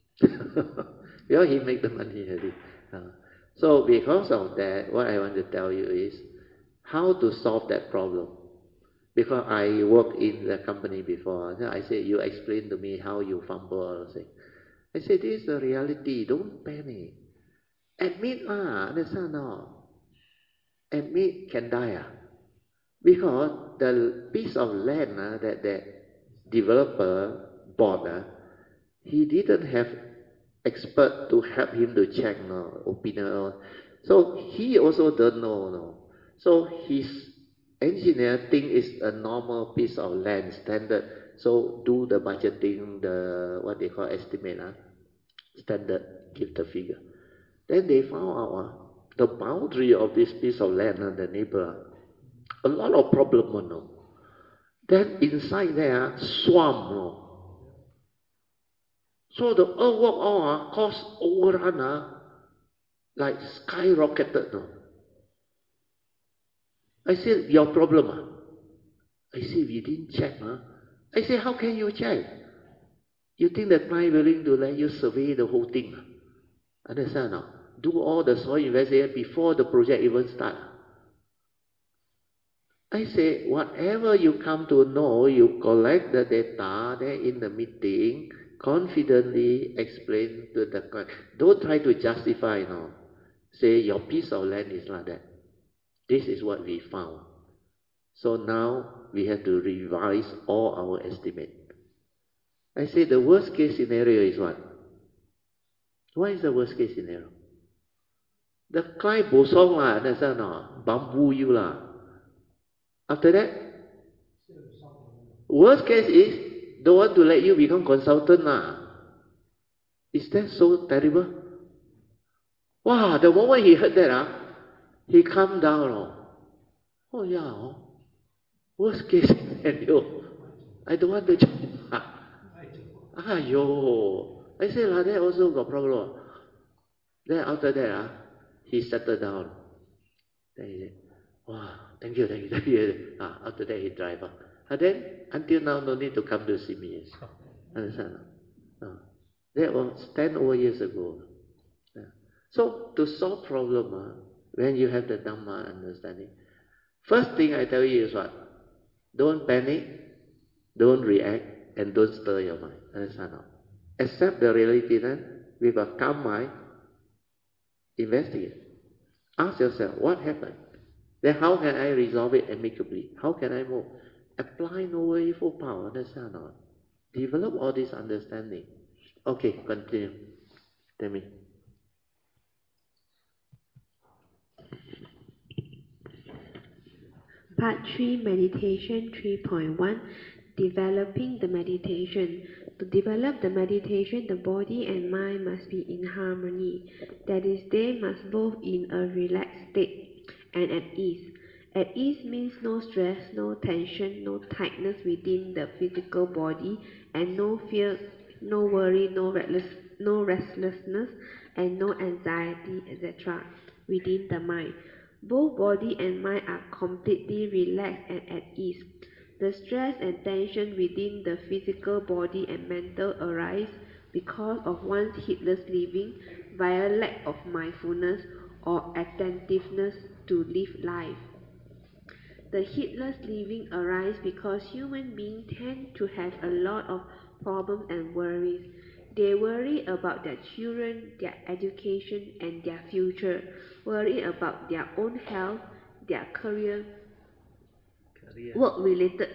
because he make the money already. Uh, so because of that, what I want to tell you is how to solve that problem. Because I worked in the company before, I said, you explain to me how you fumble. I said, this is the reality. Don't panic. Admit, ah, understand no? Admit can die. Ah. Because the piece of land ah, that the developer bought, ah, he didn't have expert to help him to check no opinion. So he also don't know no. So his engineer think it's a normal piece of land standard. So do the budgeting, the what they call estimate, ah, standard, give the figure. Then they found out uh, the boundary of this piece of land and uh, the neighbor, a lot of problem. Uh, no? Then inside there, swamp. No? So the earthwork all uh, cost overrun, uh, like skyrocketed. No? I said, your problem. Uh? I said, we didn't check. Huh? I said, how can you check? You think the client willing to let you survey the whole thing? Uh? Understand now? Do all the soil investigation before the project even start. I say, whatever you come to know, you collect the data, then in the meeting, confidently explain to the client. Don't try to justify now. Say, your piece of land is like that. This is what we found. So now we have to revise all our estimate. I say, the worst case scenario is what? What is the worst case scenario? The client bosong lah, that's not bamboo you lah. After that, worst case is don't want to let you become consultant lah. Is that so terrible? Wow, the moment he heard that, ah, he calmed down. Oh, oh yeah, oh. Worst case scenario. I don't want to join. Ah, yo. I say like that also got problem. Then after that, ah, he settled down. Then he said, wow, thank you, thank you, thank you. Ah, after that, he drive up. And then, until now, no need to come to see me. Understand? Ah. That was ten over years ago. Yeah. So, to solve problem, ah, when you have the Dhamma understanding, first thing I tell you is what? Don't panic, don't react, and don't stir your mind. Understand? Accept the reality then, with a calm mind, investigate. Ask yourself, what happened? Then how can I resolve it amicably? How can I move? Apply no way for power, understand or not? Develop all this understanding. Okay, continue. Tell me. Part three, Meditation three point one, Developing the Meditation. To develop the meditation, the body and mind must be in harmony. That is, they must both in a relaxed state and at ease. At ease means no stress, no tension, no tightness within the physical body, and no fear, no worry, no, restless, no restlessness, and no anxiety, et cetera within the mind. Both body and mind are completely relaxed and at ease. The stress and tension within the physical body and mental arise because of one's heedless living via lack of mindfulness or attentiveness to live life. The heedless living arise because human beings tend to have a lot of problems and worries. They worry about their children, their education, and their future, worry about their own health, their career, Career. work-related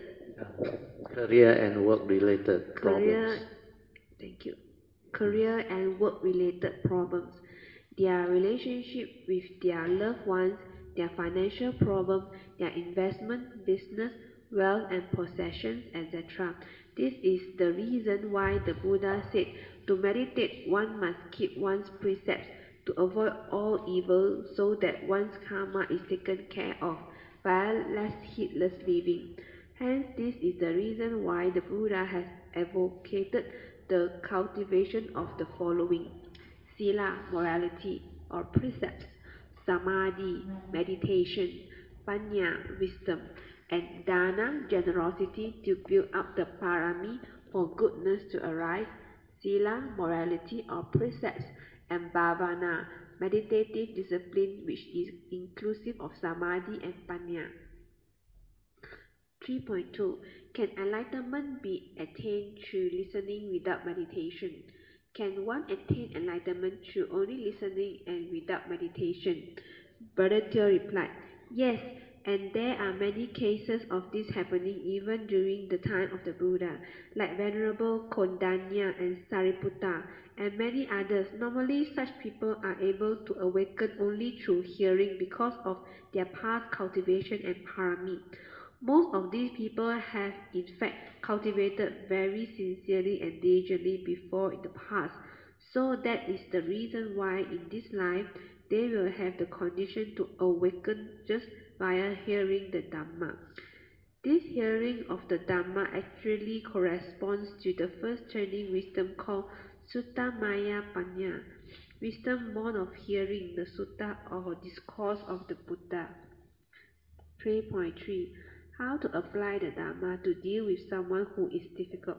Career and work-related problems. career, thank you, career and work-related problems, their relationship with their loved ones, their financial problem, their investment, business, wealth and possessions, et cetera. This is the reason why the Buddha said to meditate one must keep one's precepts to avoid all evil so that one's karma is taken care of by less heedless living. Hence, this is the reason why the Buddha has advocated the cultivation of the following: Sila, morality or precepts; Samadhi, meditation; Panya, wisdom; and Dana, generosity to build up the parami for goodness to arise; Sila, morality or precepts; and Bhavana, meditative discipline which is inclusive of Samadhi and Panya. three point two. Can enlightenment be attained through listening without meditation? Can one attain enlightenment through only listening and without meditation? Brother Teo replied, yes, and there are many cases of this happening even during the time of the Buddha, like Venerable Kondanya and Sariputta, and many others. Normally, such people are able to awaken only through hearing because of their past cultivation and parami. Most of these people have in fact cultivated very sincerely and diligently before in the past, so that is the reason why in this life they will have the condition to awaken just via hearing the Dhamma. This hearing of the Dhamma actually corresponds to the first training wisdom called Sutta Maya Panya, wisdom born of hearing the Sutta or discourse of the Buddha. three point three. How to apply the Dhamma to deal with someone who is difficult.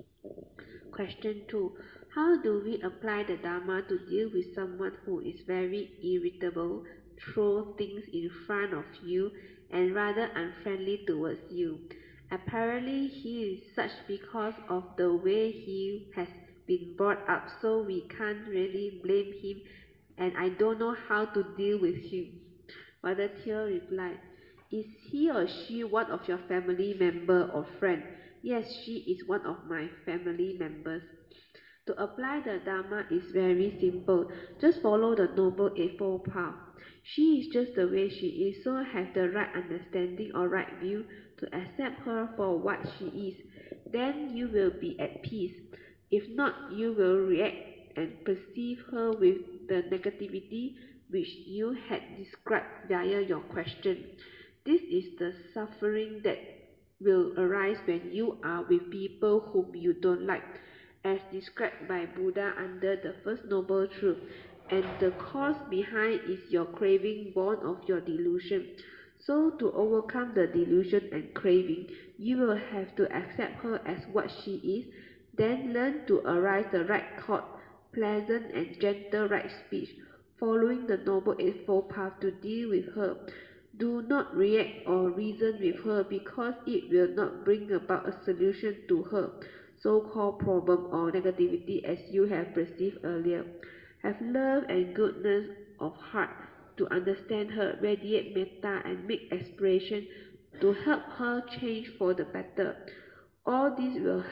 Question two. How do we apply the Dhamma to deal with someone who is very irritable, throw things in front of you, and rather unfriendly towards you? Apparently he is such because of the way he has been brought up, so we can't really blame him, and I don't know how to deal with him. Brother Teo replied, is he or she one of your family member or friend? Yes, she is one of my family members. To apply the Dhamma is very simple. Just follow the Noble Eightfold Path. She is just the way she is, so have the right understanding or right view to accept her for what she is. Then you will be at peace. If not, you will react and perceive her with the negativity which you had described via your question. This is the suffering that will arise when you are with people whom you don't like, as described by Buddha under the First Noble Truth, and the cause behind is your craving born of your delusion. So to overcome the delusion and craving, you will have to accept her as what she is, then learn to arise the right thought, pleasant and gentle right speech, following the Noble Eightfold Path to deal with her. Do not react or reason with her, because it will not bring about a solution to her so-called problem or negativity as you have perceived earlier. Have love and goodness of heart to understand her, radiate metta and make aspiration to help her change for the better. All this will help,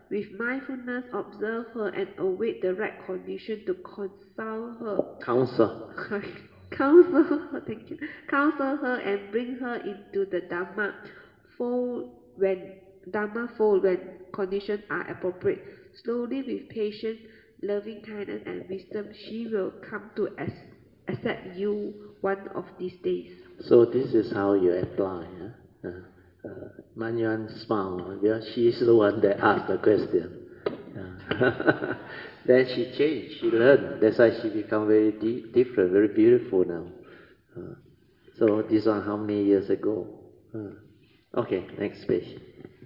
With mindfulness, observe her and await the right condition to consult her. Counsel. Counsel her, thank you. Counsel her and bring her into the Dhamma fold when Dhamma fold when conditions are appropriate. Slowly, with patience, loving kindness, and wisdom, she will come to accept you one of these days. So this is how you apply. Huh? Uh, uh, Manyuan smiled because she is the one that asked the question. Uh, then she changed, she learned. That's why she become very di different, very beautiful now. Uh, so this one how many years ago? Uh, okay, next page.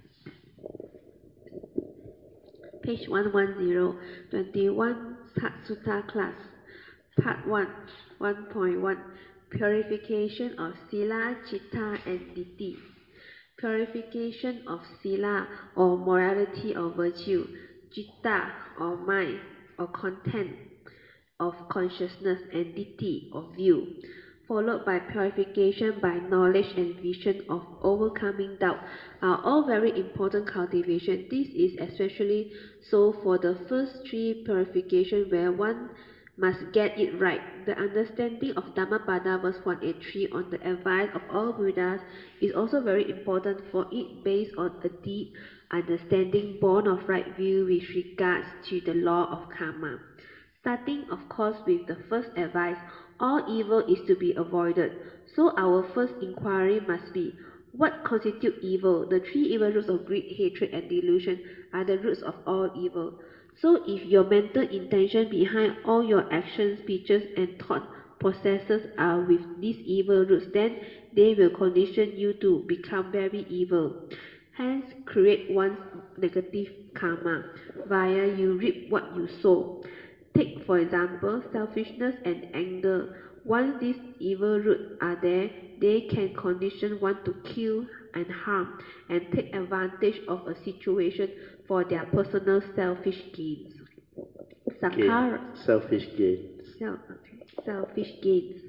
Page one ten, twenty-one Sutta class. Part one, one point one. Purification of Sila, Citta, and Ditthi. Purification of Sila, or morality or virtue, Citta, or mind, or content of consciousness, and Ditthi, or view, followed by purification by knowledge and vision of overcoming doubt, are all very important cultivation. This is especially so for the first three purification, where one must get it right. The understanding of Dhammapada verse one eighty-three on the advice of all Buddhas is also very important, for it based on a deep understanding born of right view with regards to the law of karma. Starting, of course, with the first advice, all evil is to be avoided. So our first inquiry must be, what constitutes evil? The three evil roots of greed, hatred, and delusion are the roots of all evil. So if your mental intention behind all your actions, speeches, and thought processes are with these evil roots, then they will condition you to become very evil. Hence, create one's negative karma, via you reap what you sow. Take, for example, selfishness and anger. Once these evil roots are there, they can condition one to kill and harm and take advantage of a situation for their personal selfish gains. Sankhara, Gain. Selfish gains. Self, selfish gains.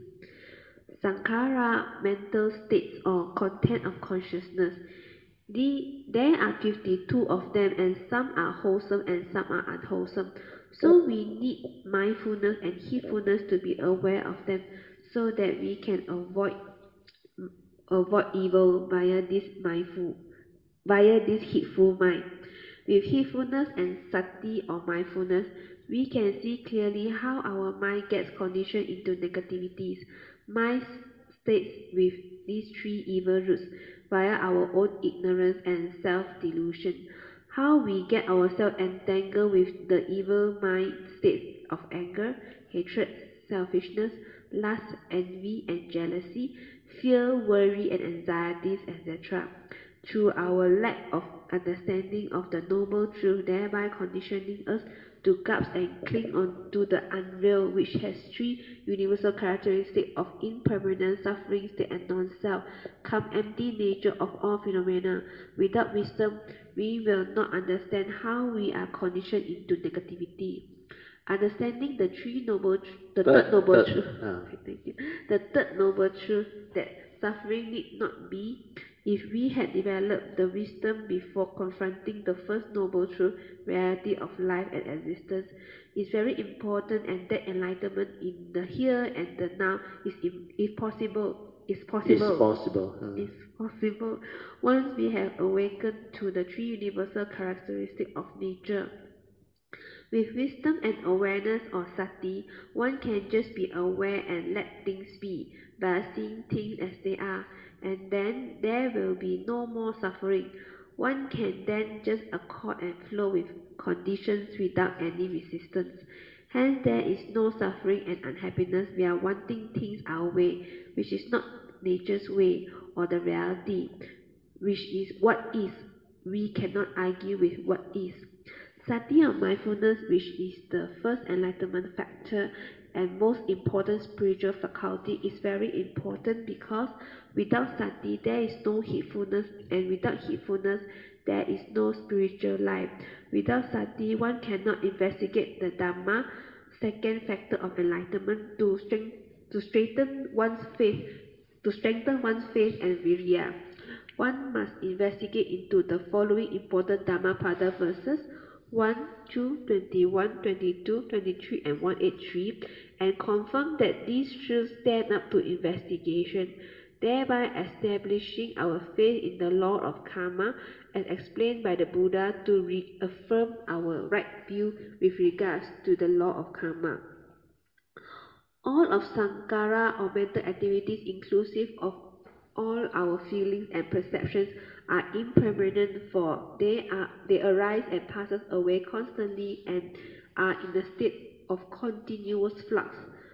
Sankhara, mental states or content of consciousness. The, there are fifty-two of them, and some are wholesome and some are unwholesome. So we need mindfulness and heedfulness to be aware of them, so that we can avoid avoid evil via this mindful via this heedful mind. With heedfulness and sati or mindfulness, we can see clearly how our mind gets conditioned into negativities. Mind states with these three evil roots via our own ignorance and self-delusion. How we get ourselves entangled with the evil mind states of anger, hatred, selfishness, lust, envy, and jealousy, fear, worry, and anxieties, et cetera, through our lack of understanding of the noble truth, thereby conditioning us to grasp and cling on to the unreal, which has three universal characteristics of impermanence, suffering, state, and non-self, come empty nature of all phenomena. Without wisdom, we will not understand how we are conditioned into negativity. Understanding the three noble, the third, third noble third, truth, uh. thank you, the third noble truth that suffering need not be. If we had developed the wisdom before confronting the first noble truth, reality of life and existence, is very important, and that enlightenment in the here and the now is, if possible, is possible. Is possible. Hmm. Is possible once we have awakened to the three universal characteristics of nature. With wisdom and awareness or sati, one can just be aware and let things be, by seeing things as they are, and then there will be no more suffering. One can then just accord and flow with conditions without any resistance. Hence there is no suffering and unhappiness. We are wanting things our way, which is not nature's way or the reality, which is what is. We cannot argue with what is. Sati or mindfulness, which is the first enlightenment factor and most important spiritual faculty, is very important, because without sati there is no heedfulness, and without heedfulness there is no spiritual life. Without sati, one cannot investigate the Dhamma, second factor of enlightenment, to strengthen, to strengthen one's faith, to strengthen one's faith and virya. one must investigate into the following important Dhammapada verses one, two, twenty-one, twenty-two, twenty-three, and one eighty-three, and confirm that these truths stand up to investigation, thereby establishing our faith in the law of karma as explained by the Buddha to reaffirm our right view with regards to the law of karma. All of sankhara or mental activities inclusive of all our feelings and perceptions are impermanent, for they are they arise and passes away constantly and are in a state of continuous flux.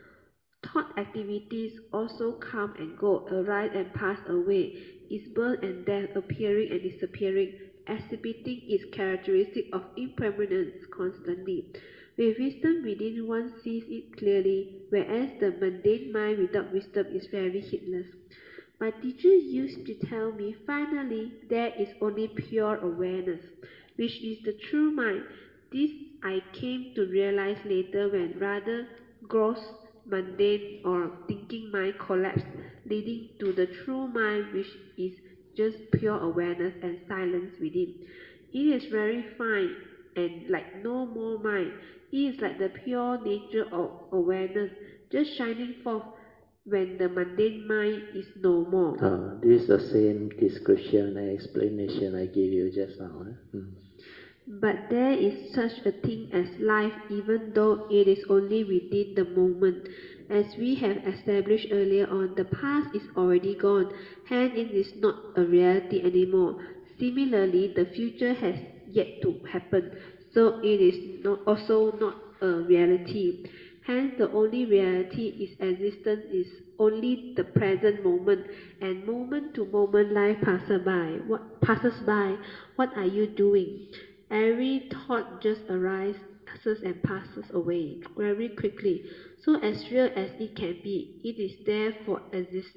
Thought activities also come and go, arise and pass away, its birth and death appearing and disappearing, exhibiting its characteristic of impermanence constantly. With wisdom within, one sees it clearly, whereas the mundane mind without wisdom is very heedless. My teacher used to tell me, finally, there is only pure awareness, which is the true mind. This I came to realize later when rather gross, mundane, or thinking mind collapsed, leading to the true mind, which is just pure awareness and silence within. It is very fine and like no more mind. It is like the pure nature of awareness, just shining forth when the mundane mind is no more. Uh, this is the same description and explanation I gave you just now. Eh? Mm. But there is such a thing as life, even though it is only within the moment. As we have established earlier on, the past is already gone, hence it is not a reality anymore. Similarly, the future has yet to happen, so it is not, also not a reality. Hence, the only reality is existence is only the present moment, and moment to moment life passes by. What passes by? What are you doing? Every thought just arises and passes away very quickly, so as real as it can be. It is therefore exist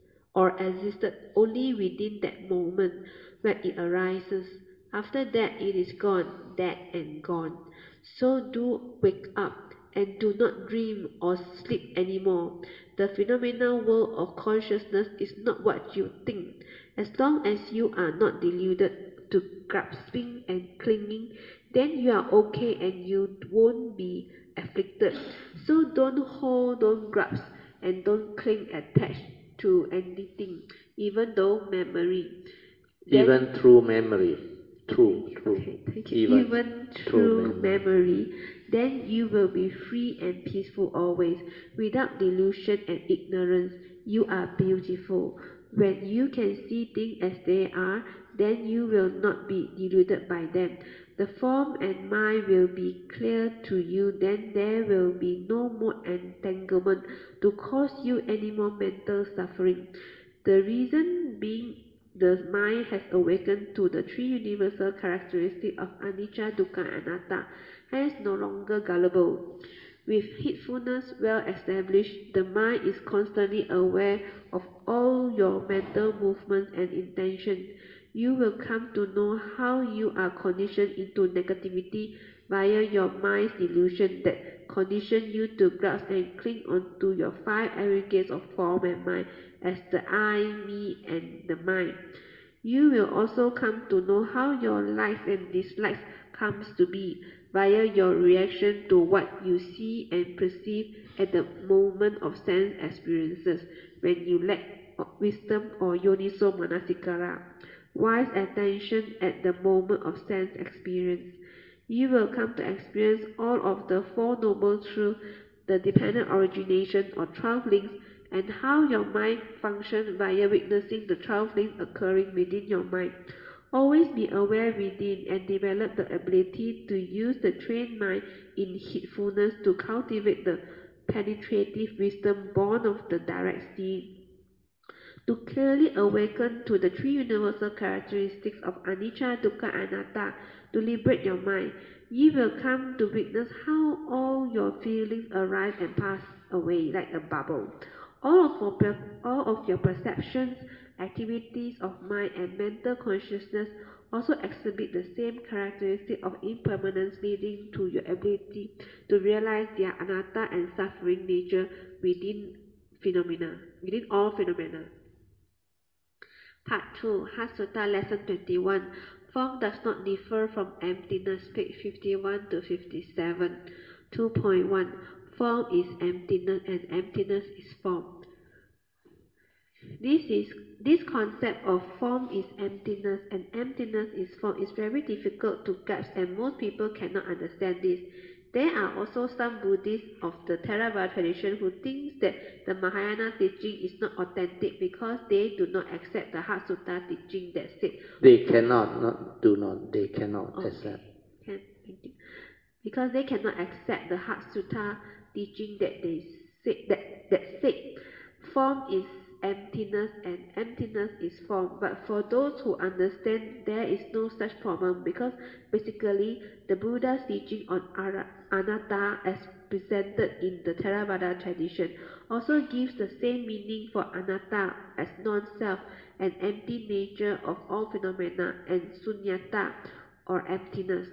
or existed only within that moment where it arises. After that it is gone, dead and gone. So do wake up and do not dream or sleep anymore. The phenomenal world of consciousness is not what you think. As long as you are not deluded to grasping and clinging, then you are okay and you won't be afflicted. So don't hold, don't grasp, and don't cling attached to anything, even though memory. Then, even through memory, true, true. okay, thank you. Even, even through through memory. memory, then you will be free and peaceful always, without delusion and ignorance. You are beautiful. When you can see things as they are, then you will not be deluded by them. The form and mind will be clear to you, then there will be no more entanglement to cause you any more mental suffering. The reason being, the mind has awakened to the three universal characteristics of anicca, dukkha, and anatta, hence no longer gullible. With heedfulness well established, the mind is constantly aware of all your mental movements and intentions. You will come to know how you are conditioned into negativity via your mind's delusion that condition you to grasp and cling on to your five aggregates of form and mind as the I, me, and the mind. You will also come to know how your likes and dislikes comes to be via your reaction to what you see and perceive at the moment of sense experiences when you lack wisdom or yoniso manasikara, wise attention at the moment of sense experience. You will come to experience all of the Four Noble Truths, the dependent origination or twelve links, and how your mind functions via witnessing the twelve links occurring within your mind. Always be aware within and develop the ability to use the trained mind in heedfulness to cultivate the penetrative wisdom born of the direct seeing. To clearly awaken to the three universal characteristics of anicca, dukkha, anatta, to liberate your mind, ye will come to witness how all your feelings arise and pass away like a bubble. All of your, all of your perceptions, activities of mind and mental consciousness also exhibit the same characteristic of impermanence, leading to your ability to realize their anatta and suffering nature within phenomena, within all phenomena. Part two, Heart Sutta Lesson twenty-one. Form does not differ from emptiness, page fifty-one to fifty-seven. two point one. Form is emptiness and emptiness is form. This is this concept of form is emptiness and emptiness is form is very difficult to grasp, and most people cannot understand this. There are also some Buddhists of the Theravada tradition who think that the Mahayana teaching is not authentic because they do not accept the Heart Sutta teaching that said they cannot not do not they cannot okay. accept. Can, thank you. Because they cannot accept the Heart Sutta teaching that they said that that said form is emptiness and emptiness is form. But for those who understand, there is no such problem, because basically the Buddha's teaching on anatta as presented in the Theravada tradition also gives the same meaning for anatta as non-self and empty nature of all phenomena, and sunyata or emptiness.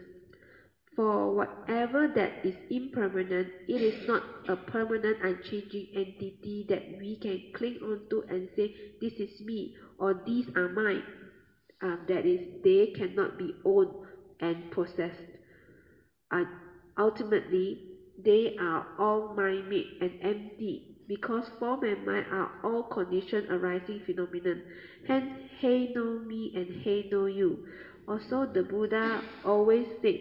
For whatever that is impermanent, it is not a permanent unchanging entity that we can cling on to and say, this is me, or these are mine. Um, that is, they cannot be owned and possessed. And ultimately, they are all mind-made and empty, because form and mind are all conditioned arising phenomenon. Hence, hey no me and hey no you. Also, the Buddha always said,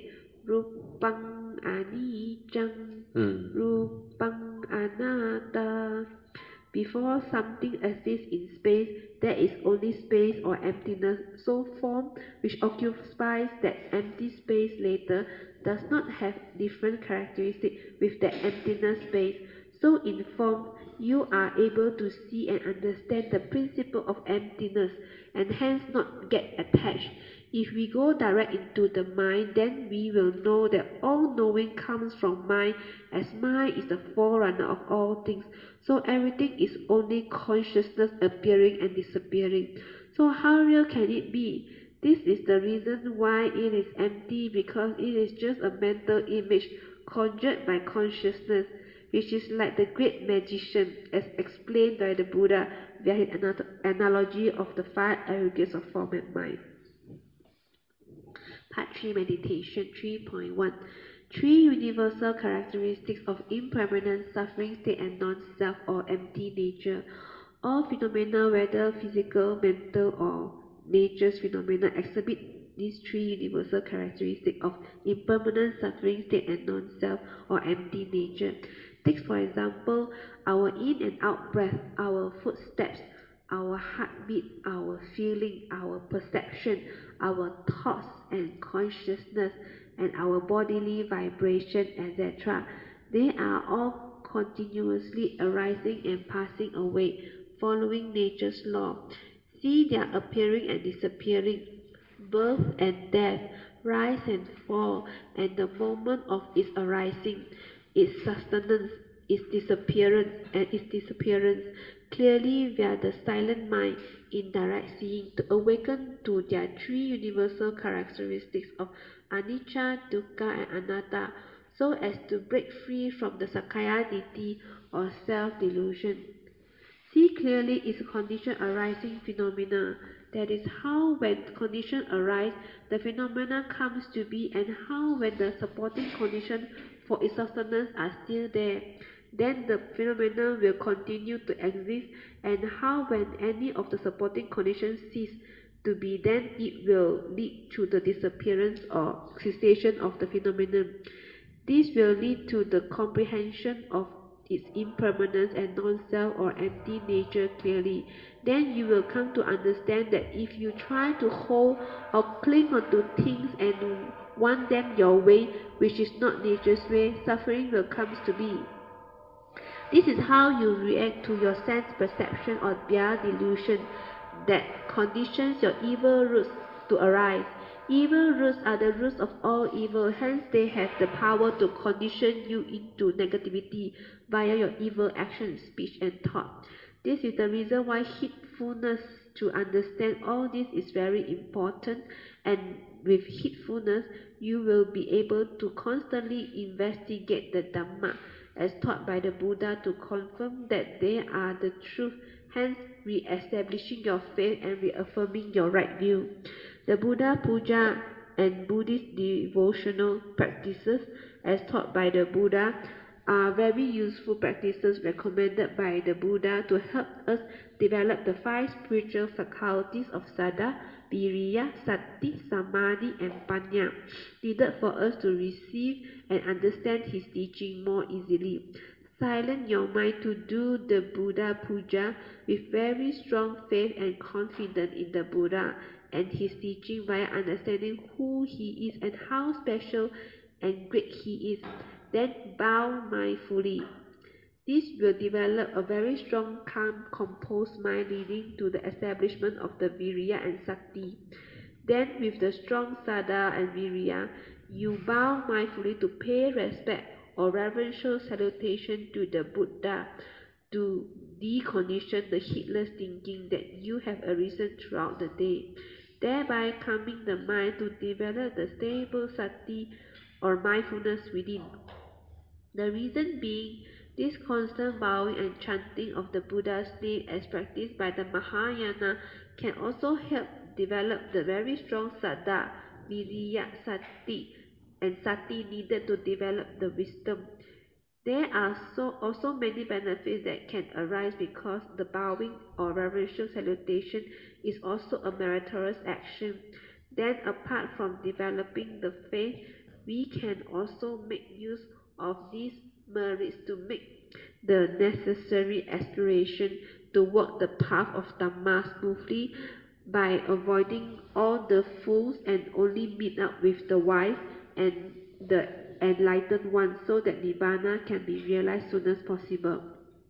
Rupang anicca, Mm. Rupang anatta. Before something exists in space, there is only space or emptiness. So form, which occupies that empty space later, does not have different characteristics with that emptiness space. So in form, you are able to see and understand the principle of emptiness, and hence not get attached. If we go direct into the mind, then we will know that all knowing comes from mind, as mind is the forerunner of all things. So everything is only consciousness appearing and disappearing. So how real can it be? This is the reason why it is empty, because it is just a mental image conjured by consciousness, which is like the great magician, as explained by the Buddha via his analogy of the five aggregates of form and mind. Part three, Meditation three point one. Three universal characteristics of impermanent, suffering state and non-self or empty nature. All phenomena, whether physical, mental or nature's phenomena, exhibit these three universal characteristics of impermanent, suffering state and non-self or empty nature. Take for example, our in and out breath, our footsteps, our heartbeat, our feeling, our perception, our thoughts and consciousness, and our bodily vibration, et cetera. They are all continuously arising and passing away, following nature's law. See their appearing and disappearing, birth and death, rise and fall, and the moment of its arising, its sustenance, its disappearance, and its disappearance, clearly via the silent mind, in direct seeing, to awaken to their three universal characteristics of anicca, dukkha, and anatta, so as to break free from the sakkaya ditthi or self-delusion. See clearly its condition arising phenomena. That is how, when condition arise, the phenomena comes to be, and how, when the supporting condition for its sustenance are still there, then the phenomena will continue to exist, and how, when any of the supporting conditions cease to be, then it will lead to the disappearance or cessation of the phenomenon. This will lead to the comprehension of its impermanence and non-self or empty nature clearly. Then you will come to understand that if you try to hold or cling onto things and want them your way, which is not nature's way, suffering will come to be. This is how you react to your sense perception or bare delusion that conditions your evil roots to arise. Evil roots are the roots of all evil, hence they have the power to condition you into negativity via your evil actions, speech and thought. This is the reason why heedfulness to understand all this is very important, and with heedfulness you will be able to constantly investigate the Dhamma, as taught by the Buddha to confirm that they are the truth, hence re-establishing your faith and reaffirming your right view. The Buddha Puja and Buddhist devotional practices as taught by the Buddha are very useful practices recommended by the Buddha to help us develop the five spiritual faculties of Saddha, Viriya, Sati, Samadhi and Panya, needed for us to receive and understand his teaching more easily. Silence your mind to do the Buddha Puja with very strong faith and confidence in the Buddha and his teaching via understanding who he is and how special and great he is. Then bow mindfully. This will develop a very strong, calm, composed mind leading to the establishment of the Viriya and Sati. Then with the strong Saddha and Viriya, you bow mindfully to pay respect or reverential salutation to the Buddha, to decondition the heedless thinking that you have arisen throughout the day, thereby calming the mind to develop the stable Sati or mindfulness within. The reason being, this constant bowing and chanting of the Buddha's name as practiced by the Mahayana can also help develop the very strong Saddha, Viriya, Sati, and Sati needed to develop the wisdom. There are so also many benefits that can arise because the bowing or reverential salutation is also a meritorious action. Then, apart from developing the faith, we can also make use of these merits to make the necessary aspiration to walk the path of Dhamma smoothly by avoiding all the fools and only meet up with the wise and the enlightened one so that Nibbana can be realized soon as possible.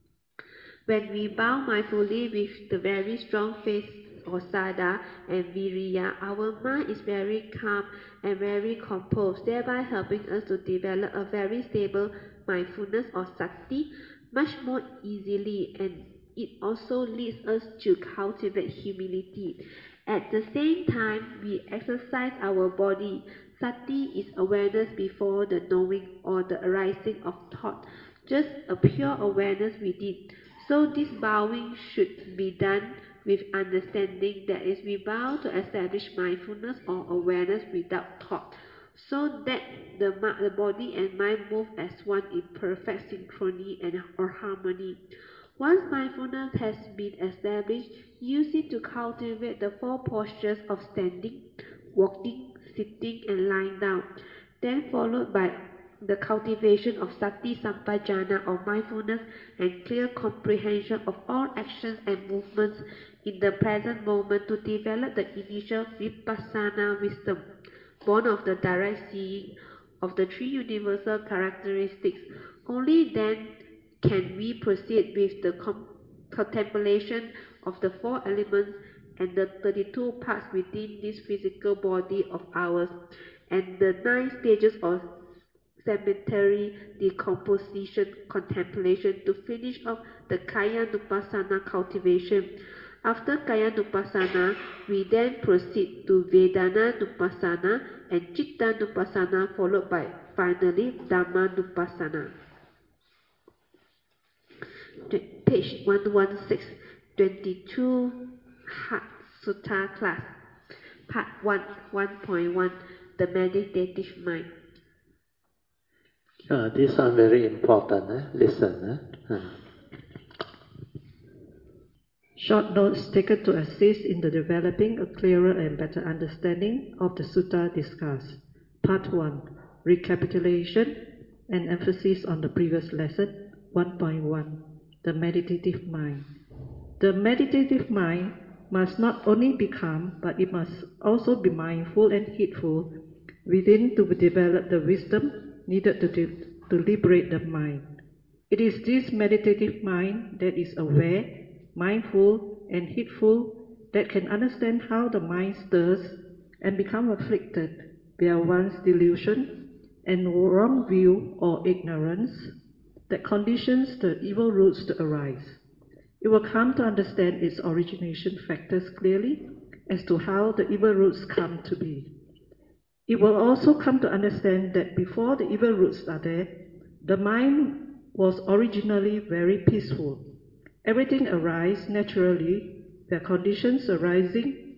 When we bow mindfully with the very strong faith or Saddha and Viriya, our mind is very calm and very composed, thereby helping us to develop a very stable mindfulness or Sati much more easily, and it also leads us to cultivate humility. At the same time, we exercise our body. Sati is awareness before the knowing or the arising of thought, just a pure awareness within. So this bowing should be done with understanding, that is, we bow to establish mindfulness or awareness without thought, so that the, the body and mind move as one in perfect synchrony and or harmony. Once mindfulness has been established, use it to cultivate the four postures of standing, walking, sitting and lying down, then followed by the cultivation of Sati Sampajana or mindfulness and clear comprehension of all actions and movements in the present moment to develop the initial Vipassana wisdom, born of the direct seeing of the three universal characteristics. Only then can we proceed with the contemplation of the four elements and the thirty-two parts within this physical body of ours, and the nine stages of cemetery decomposition contemplation to finish off the Kaya Nupassana cultivation. After Kaya Nupassana, we then proceed to Vedana Nupassana and Citta Nupassana, followed by finally Dhamma Nupassana. Page one sixteen, twenty-two Heart Sutta class. Part one, one point one, the meditative mind. Uh, these are very important. Eh? Listen. Eh? Uh. Short notes taken to assist in the developing a clearer and better understanding of the sutta discussed. Part one, recapitulation and emphasis on the previous lesson. one point one, the meditative mind. The meditative mind must not only become, but it must also be mindful and heedful within to develop the wisdom needed to, to liberate the mind. It is this meditative mind that is aware, mindful, and heedful that can understand how the mind stirs and become afflicted by one's delusion and wrong view or ignorance that conditions the evil roots to arise. It will come to understand its origination factors clearly as to how the evil roots come to be. It will also come to understand that before the evil roots are there, the mind was originally very peaceful. Everything arises naturally, where conditions arising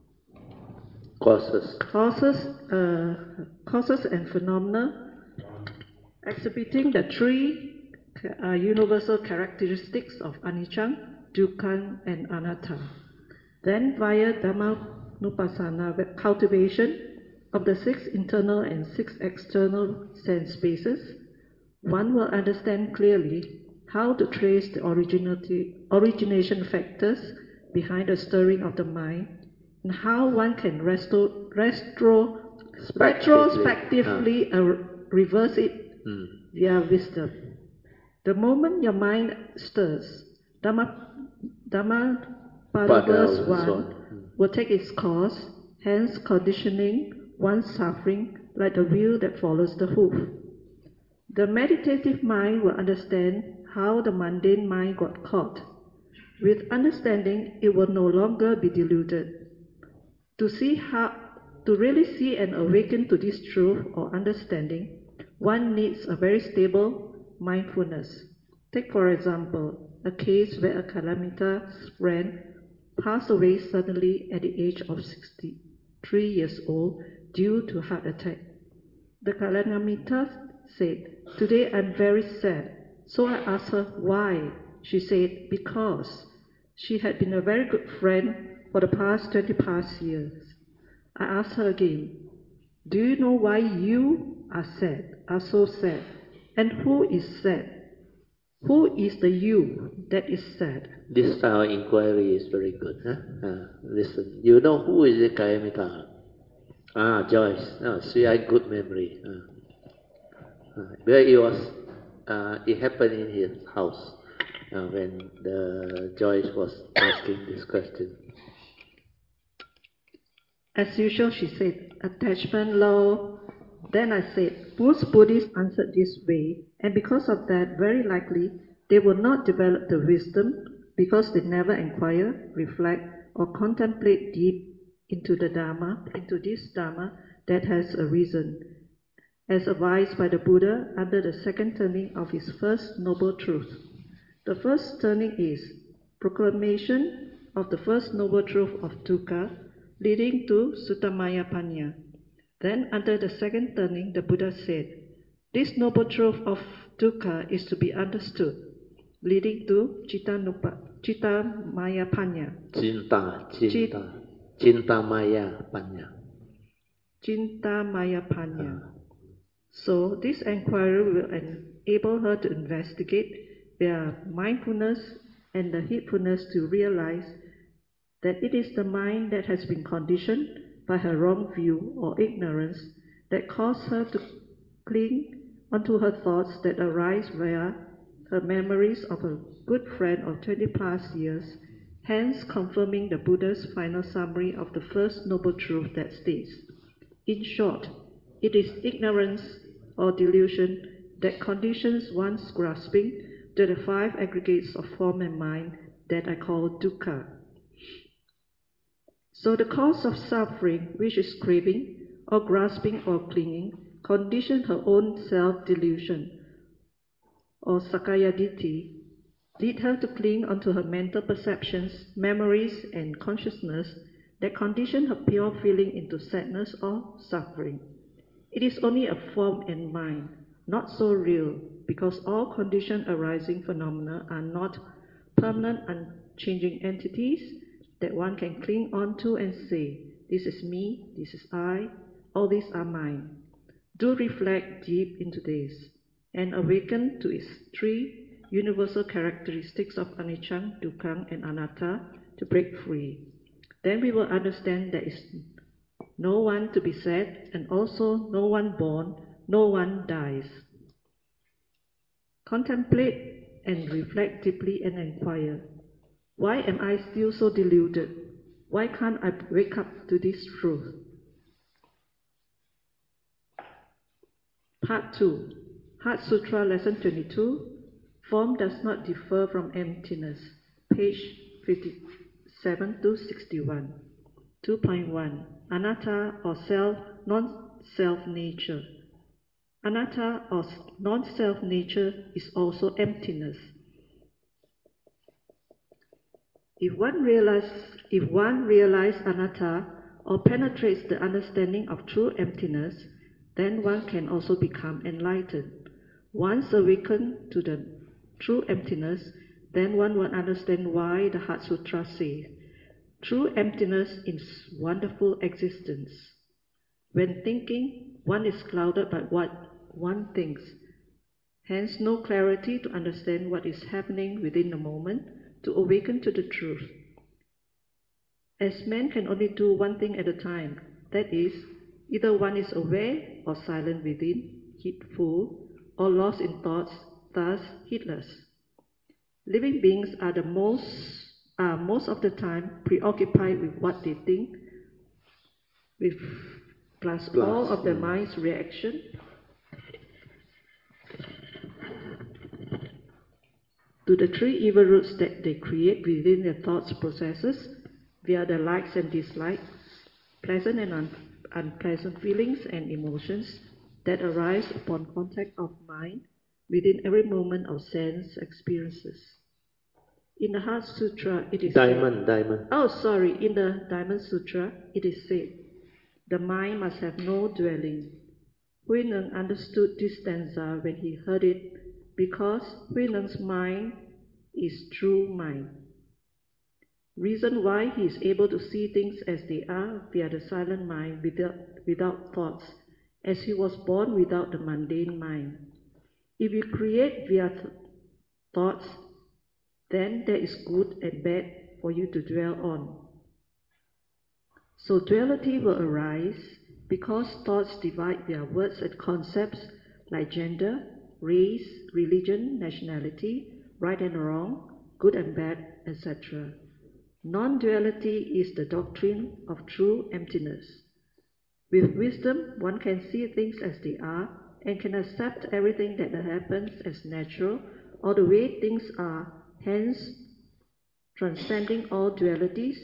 Causes. causes, uh, causes and phenomena exhibiting the three uh, universal characteristics of anicca, dukkha, and anatta. Then, via Dhammanupassana cultivation of the six internal and six external sense spaces, one will understand clearly how to trace the origination factors behind the stirring of the mind, and how one can restro, restro, retrospectively uh. reverse it mm. via wisdom. The moment your mind stirs, Dhamma, Dhamma Pada verse one will take its course, hence conditioning one's suffering like the wheel that follows the hoof. The meditative mind will understand how the mundane mind got caught. With understanding, it will no longer be deluded. To see how, to really see and awaken to this truth or understanding, one needs a very stable mindfulness. Take, for example, a case where a Kalamita's friend passed away suddenly at the age of sixty-three years old due to heart attack. The Kalamita said, "Today I'm very sad." So I asked her why. She said, because she had been a very good friend for the past twenty past years. I asked her again, "Do you know why you are sad, are so sad? And who is sad? Who is the you that is sad?" This style of inquiry is very good. Huh? Uh, listen, you know who is the Kalamita? Ah, Joyce. Oh, she had good memory. Uh, uh, where it was, uh, it happened in his house uh, when the Joyce was asking this question. As usual, she said, "Attachment low." Then I said, most Buddhists answered this way, and because of that, very likely they will not develop the wisdom because they never inquire, reflect, or contemplate deep into the Dharma, into this Dharma that has arisen, as advised by the Buddha under the second turning of his first noble truth. The first turning is proclamation of the first noble truth of dukkha, leading to Suttamaya Panya. Then, under the second turning, the Buddha said, this noble truth of dukkha is to be understood, leading to Cittamaya Panya. Cinta, cinta, Cintamaya Panya. Cintamaya Panya. Uh. So, this inquiry will enable her to investigate via mindfulness and the heedfulness to realize that it is the mind that has been conditioned by her wrong view or ignorance that caused her to cling onto her thoughts that arise via her memories of a good friend of twenty plus years, hence confirming the Buddha's final summary of the first noble truth that states, in short, it is ignorance or delusion that conditions one's grasping to the five aggregates of form and mind that I call dukkha. So the cause of suffering, which is craving, or grasping or clinging, conditioned her own self-delusion, or sakkaya ditthi, lead her to cling onto her mental perceptions, memories, and consciousness that condition her pure feeling into sadness or suffering. It is only a form and mind, not so real, because all conditioned arising phenomena are not permanent, unchanging entities that one can cling on to and say, this is me, this is I, all these are mine. Do reflect deep into this and awaken to its three universal characteristics of anicca, dukkha, and anatta to break free. Then we will understand there is no one to be sad, and also no one born, no one dies. Contemplate and reflect deeply and inquire, why am I still so deluded? Why can't I wake up to this truth? Part two, Heart Sutra, Lesson twenty-two, Form does not differ from emptiness, page fifty-seven to sixty-one. two point one, Anatta or self, non-self nature. Anatta, or non-self nature, is also emptiness. If one realizes, if one realizes anatta or penetrates the understanding of true emptiness, then one can also become enlightened. Once awakened to the true emptiness, then one will understand why the Heart Sutra says, true emptiness is wonderful existence. When thinking, one is clouded by what one thinks. Hence, no clarity to understand what is happening within the moment, to awaken to the truth. As man can only do one thing at a time, that is, either one is aware or silent within, heedful, or lost in thoughts, thus heedless. Living beings are the most are most of the time preoccupied with what they think, with plus, plus all of the mind's reaction to the three evil roots that they create within their thoughts processes via the likes and dislikes, pleasant and un unpleasant feelings and emotions that arise upon contact of mind within every moment of sense experiences. In the Heart Sutra, it is Diamond, said, diamond. Oh, sorry. In the Diamond Sutra, it is said, the mind must have no dwelling. Huineng understood this stanza when he heard it, because Huineng's mind is true mind. Reason why he is able to see things as they are via the silent mind without, without thoughts, as he was born without the mundane mind. If you create via th thoughts, then there is good and bad for you to dwell on. So duality will arise because thoughts divide their words and concepts like gender, race, religion, nationality, right and wrong, good and bad, et cetera. Non-duality is the doctrine of true emptiness. With wisdom, one can see things as they are and can accept everything that happens as natural or the way things are, hence transcending all dualities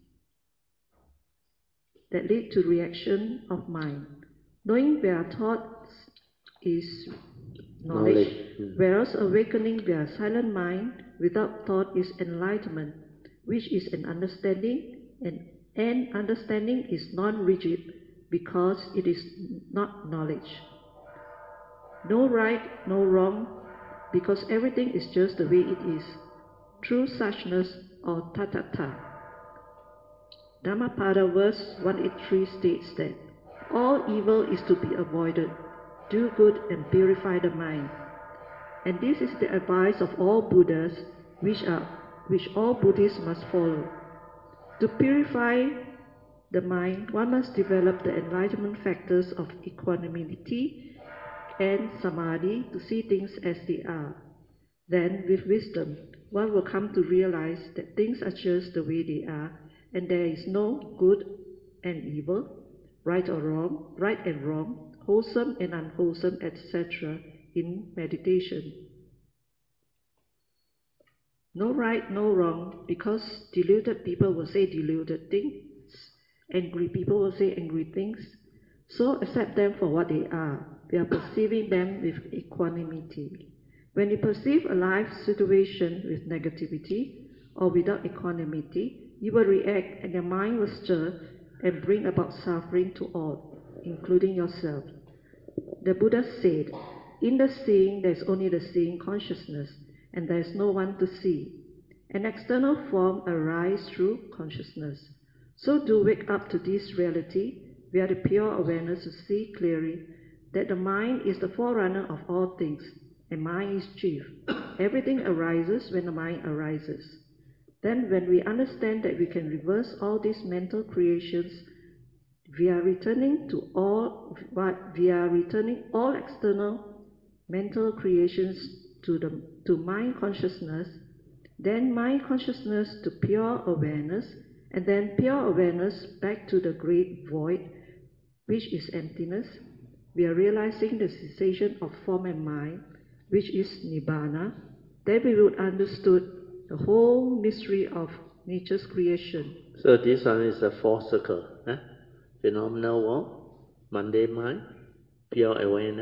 that lead to reaction of mind. Knowing via thoughts is knowledge, knowledge. Mm. Whereas awakening via silent mind without thought is enlightenment, which is an understanding, and, and understanding is non-rigid because it is not knowledge. No right, no wrong, because everything is just the way it is. True suchness or tathata. Dhammapada verse one eighty-three states that all evil is to be avoided, do good and purify the mind. And this is the advice of all Buddhas, which, are, which all Buddhists must follow. To purify the mind, one must develop the enlightenment factors of equanimity and samadhi to see things as they are. Then, with wisdom, one will come to realize that things are just the way they are, and there is no good and evil, right or wrong, right and wrong, wholesome and unwholesome, et cetera in meditation. No right, no wrong, because deluded people will say deluded things, angry people will say angry things, so accept them for what they are. We are perceiving them with equanimity. When you perceive a life situation with negativity or without equanimity, you will react and your mind will stir and bring about suffering to all, including yourself. The Buddha said, in the seeing there is only the seeing consciousness, and there is no one to see. An external form arises through consciousness. So do wake up to this reality via the pure awareness to see clearly that the mind is the forerunner of all things, and mind is chief. Everything arises when the mind arises. Then when we understand that we can reverse all these mental creations via returning to all via returning all external mental creations to the to mind consciousness, then mind consciousness to pure awareness, and then pure awareness back to the great void, which is emptiness, we are realizing the cessation of form and mind, which is Nibbana. Then we would understood the whole mystery of nature's creation. So this one is a fourth circle. Eh? Phenomenal world, mundane mind, pure awareness,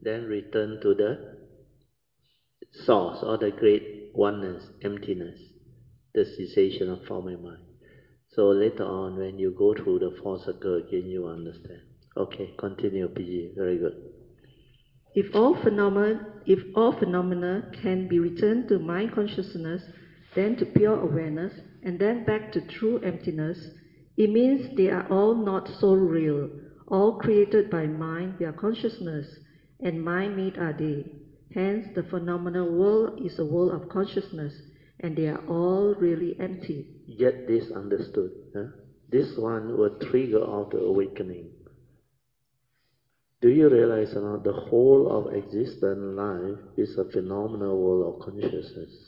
then return to the source or the great oneness, emptiness, the cessation of form and mind. So later on, when you go through the four circles again, you understand. Okay, continue, P G. Very good. If all phenomena, if all phenomena can be returned to mind consciousness, then to pure awareness, and then back to true emptiness, it means they are all not so real, all created by mind via consciousness, and mind made are they. Hence, the phenomenal world is a world of consciousness, and they are all really empty. Get this understood. Huh? This one will trigger off the awakening. Do you realize or not, the whole of existent life is a phenomenal world of consciousness?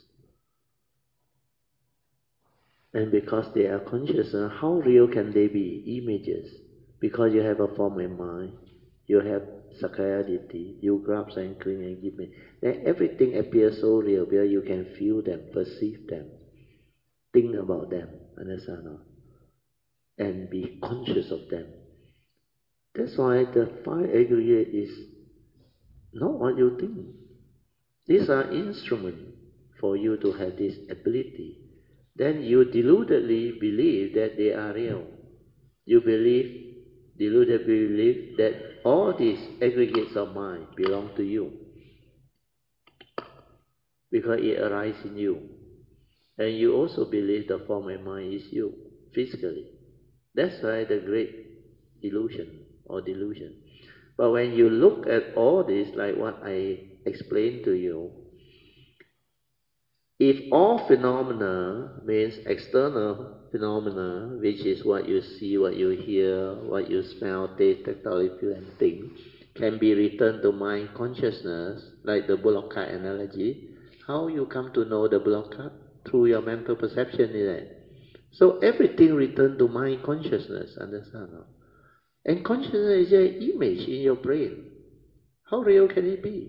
And because they are consciousness, how real can they be? Images. Because you have a form in mind, you have sakayaditi, you grasp and cling and give me. Then everything appears so real where you can feel them, perceive them, think about them, understand or not? And be conscious of them. That's why the five aggregate is not what you think. These are instruments for you to have this ability. Then you deludedly believe that they are real. You believe, deludedly believe that all these aggregates of mind belong to you. Because it arises in you. And you also believe the form and mind is you, physically. That's why the great illusion or delusion. But when you look at all this, like what I explained to you, if all phenomena means external phenomena, which is what you see, what you hear, what you smell, taste, tactile, feel, and think, can be returned to mind consciousness, like the bullock cart analogy, how you come to know the bullock cart? Through your mental perception, is it? So everything returned to mind consciousness, understand? No? And consciousness is an image in your brain. How real can it be?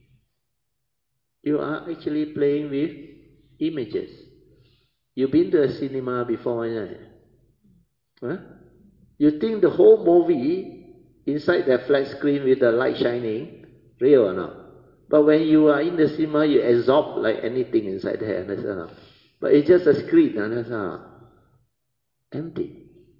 You are actually playing with images. You've been to a cinema before, isn't it? Huh? You think the whole movie inside that flat screen with the light shining, real or not? But when you are in the cinema, you absorb like anything inside there, understand? No? But it's just a screen, understand? No? Empty.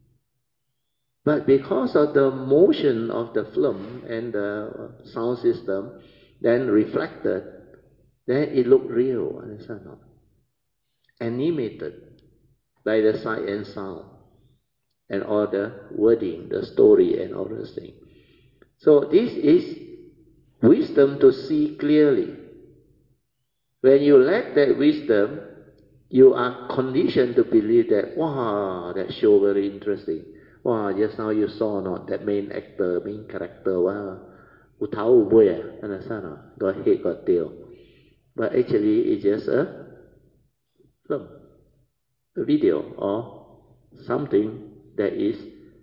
But because of the motion of the film and the sound system, then reflected, then it looked real, understand? No? Animated by the sight and sound and all the wording, the story and all those things. So this is wisdom to see clearly. When you lack that wisdom, you are conditioned to believe that, wow, that show very interesting. Wow, just now you saw not that main actor, main character, wow, u thao u boy, understand? Got head, got tail. But actually it's just a film, a video, or something that is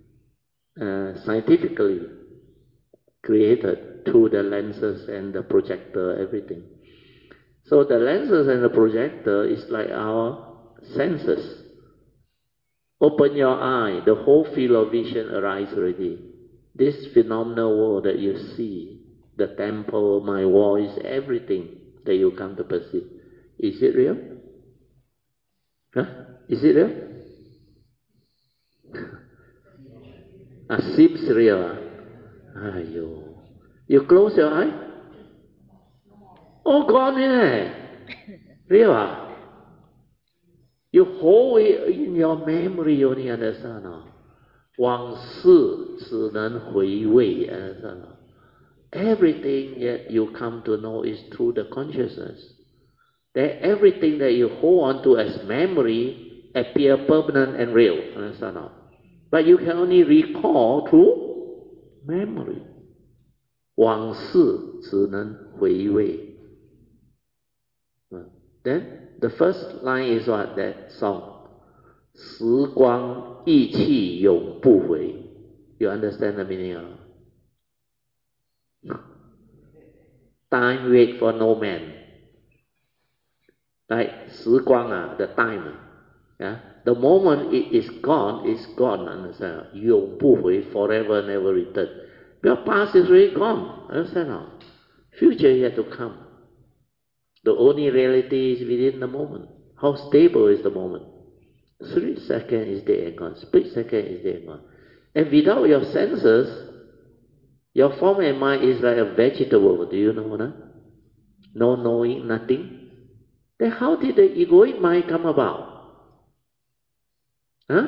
uh, scientifically created through the lenses and the projector, everything. So the lenses and the projector is like our senses. Open your eye, the whole field of vision arises already. This phenomenal world that you see, the temple, my voice, everything that you come to perceive, is it real? Huh? Is it real? Ah, seems real. Ayo. You close your eye? Oh, gone, eh? Real? Ah? You hold it in your memory, you only understand. 往事只能回味, understand? Everything that you come to know is through the consciousness. That everything that you hold on to as memory appear permanent and real, understand? But you can only recall through memory. 往事只能回味. Then the first line is what? That song. 时光一去永不回. You understand the meaning of it? Time wait for no man. Like 时光 ah, the time. Yeah? The moment it is gone, it's gone, understand? 永不回, forever never return. Your past is already gone, understand? Future yet to come. The only reality is within the moment. How stable is the moment? Three seconds is dead and gone. Split second is dead and gone. And without your senses, your form and mind is like a vegetable. Do you know that? No knowing, nothing. Then how did the egoic mind come about? Huh?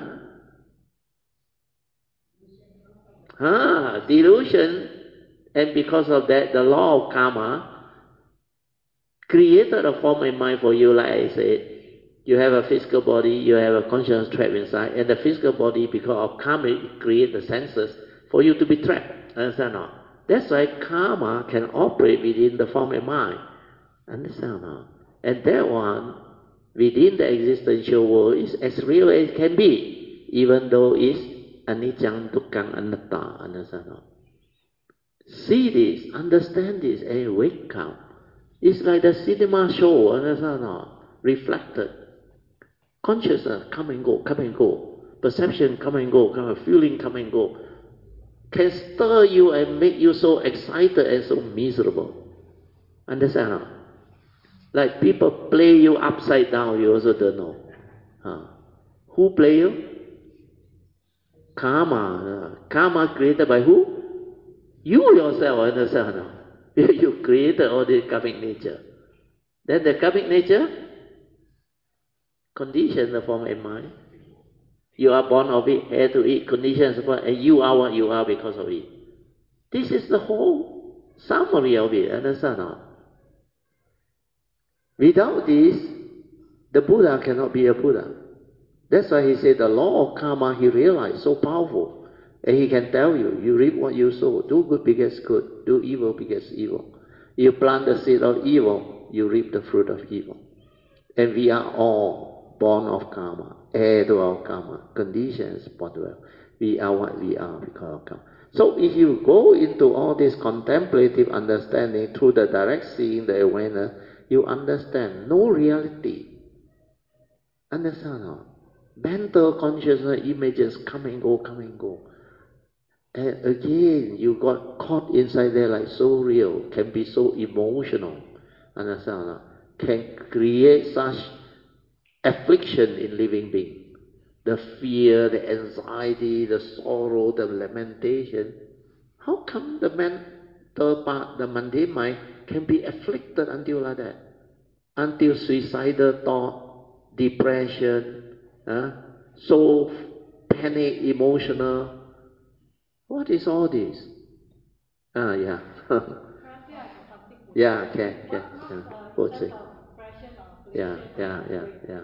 Ah, delusion. And because of that, the law of karma created a form and mind for you, like I said. You have a physical body, you have a consciousness trapped inside, and the physical body, because of karma, it creates the senses for you to be trapped. Understand or not? That's why karma can operate within the form and mind. Understand or not? And that one, within the existential world, is as real as it can be, even though it's anicca, dukkha, anatta. Understand or not? See this, understand this, and wake up. It's like the cinema show, understand or not? Reflected. Consciousness come and go, come and go. Perception come and go, come and feeling come and go. Can stir you and make you so excited and so miserable. Understand or not? Like people play you upside down, you also don't know. Huh? Who play you? Karma. Uh, karma created by who? You yourself, understand or not? You created all this karmic nature. Then the karmic nature condition the form and mind. You are born of it, heir to it, conditions, and you are what you are because of it. This is the whole summary of it, understand or not? Without this, the Buddha cannot be a Buddha. That's why he said the law of karma, he realized, so powerful. And he can tell you, you reap what you sow. Do good begets good. Do evil begets evil. You plant the seed of evil, you reap the fruit of evil. And we are all born of karma, heir to our karma, conditions, well. We are what we are because of karma. So if you go into all this contemplative understanding through the direct seeing, the awareness, you understand no reality. Understand or not? Mental consciousness images come and go, come and go. And again, you got caught inside there like so real, can be so emotional. Understand or not? Can create such affliction in living being. The fear, the anxiety, the sorrow, the lamentation. How come the mental part, the mundane mind, can be afflicted until like that? Until suicidal thought, depression, huh? So panic, emotional. What is all this? Ah, yeah. Yeah, can, can. Yeah. Both say. Yeah, yeah, yeah, yeah.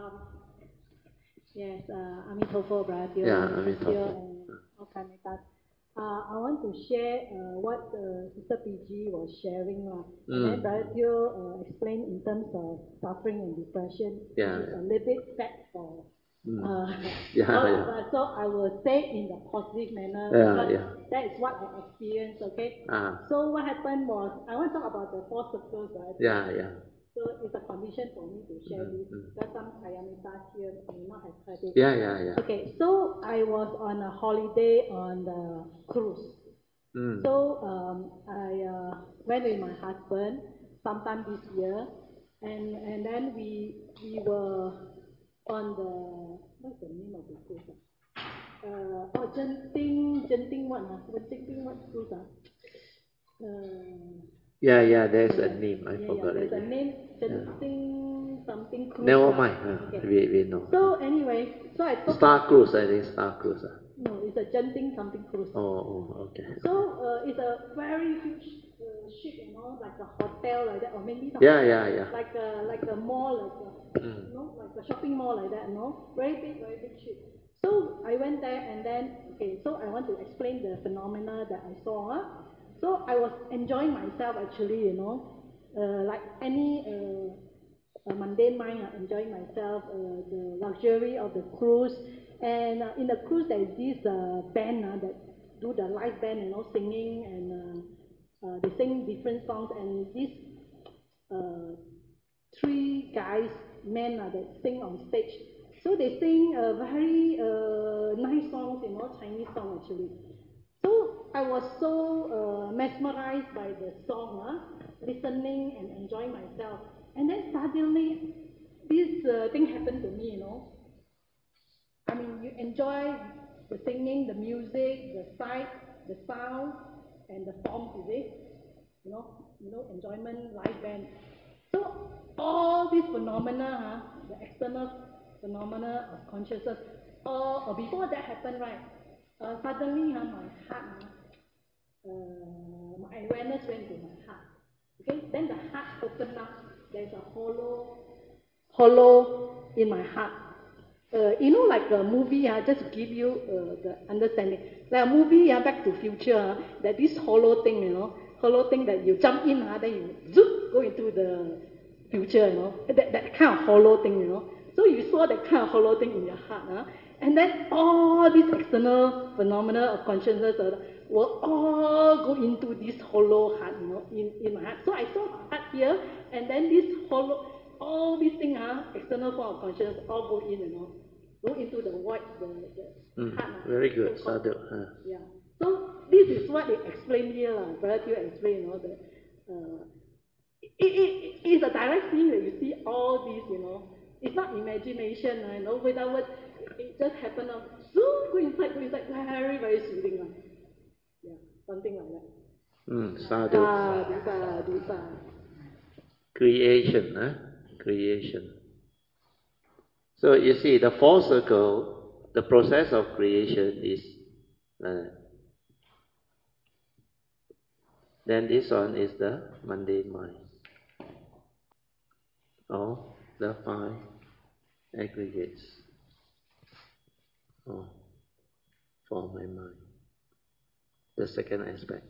Yes, uh, Amitabha, Brother. Yeah, Amitabha. Uh, I want to share uh, what uh, Sister P G was sharing. Uh, Mm. And then Brother Teo uh, explained in terms of suffering and depression, Yeah, which is yeah. a little bit sad for Mm. uh, Yeah, so, yeah. uh, so I will say in the positive manner, Yeah, because yeah. that is what I experienced, okay? Ah. So what happened was, I want to talk about the four circles, right? Yeah, yeah. So it's a condition for me to share Mm, this, mm. because some Kayamitas here may not have heard it. Yeah, yeah, yeah. Okay, so I was on a holiday on the cruise. Mm. So um, I uh, went with my husband sometime this year, and and then we we were on the, what's the name of the cruise? Uh, oh, Genting, Genting what? Huh? Genting what cruise? Huh? Uh, Yeah, yeah, there's yeah, a name, I yeah, forgot yeah, there's it. a name, Genting something cruise. Never huh? mind, uh, Okay. we, we know. So anyway, so I took Star Cruise, I think Star Cruise. Uh. no, it's a Genting something cruise. Oh, oh, okay. So uh, it's a very huge uh, ship, you know, like a hotel like that, or maybe not. Yeah, yeah, yeah. Like a like a mall, like a Mm. you know, like a shopping mall like that, you know, very big, very big ship. So I went there, and then okay, so I want to explain the phenomena that I saw. Huh? So I was enjoying myself actually, you know, uh, like any uh, a mundane mind, uh, enjoying myself, uh, the luxury of the cruise, and uh, in the cruise there is this uh, band uh, that do the live band, you know, singing, and uh, uh, they sing different songs, and these uh, three guys, men uh, that sing on stage. So they sing uh, very uh, nice songs, you know, Chinese song actually. So I was so uh, mesmerized by the song, uh, listening and enjoying myself. And then suddenly, this uh, thing happened to me, you know. I mean, you enjoy the singing, the music, the sight, the sound, and the forms, is it? You know, you know, enjoyment, live band. So all these phenomena, huh, the external phenomena of consciousness, uh, before that happened, right? Uh, suddenly, huh, my heart, huh, uh, my awareness went to my heart. Okay, then the heart opened up. There's a hollow, hollow in my heart. Uh, you know, like a movie, uh, just to give you uh, the understanding. Like a movie, uh, Back to Future, uh, that this hollow thing, you know, hollow thing that you jump in, uh, then you zoop, go into the future, you know, that, that kind of hollow thing, you know. So you saw that kind of hollow thing in your heart, uh, and then all these external phenomena of consciousness uh, will all go into this hollow heart, you know, in, in my heart. So I saw my heart here, and then this hollow, all these things, huh, external form of consciousness, all go in, you know, go into the void, the, the mm, heart. Very good, So sadhu. Huh. yeah. So this is what they explain here, uh, Bharatiya explain, you know, the, uh, it, it, it's a direct thing that you see all these, you know. It's not imagination, uh, you know, without what, it just happened, uh, zoom, go inside, go inside, very, very soothing. Uh. Yeah, something like that. Mm, sadhu. Sadhu, sadhu, sadhu. Creation, huh? Creation. So you see, the fourth circle, the process of creation is uh, then this one is the mundane mind. Or the five aggregates of form and mind. The second aspect.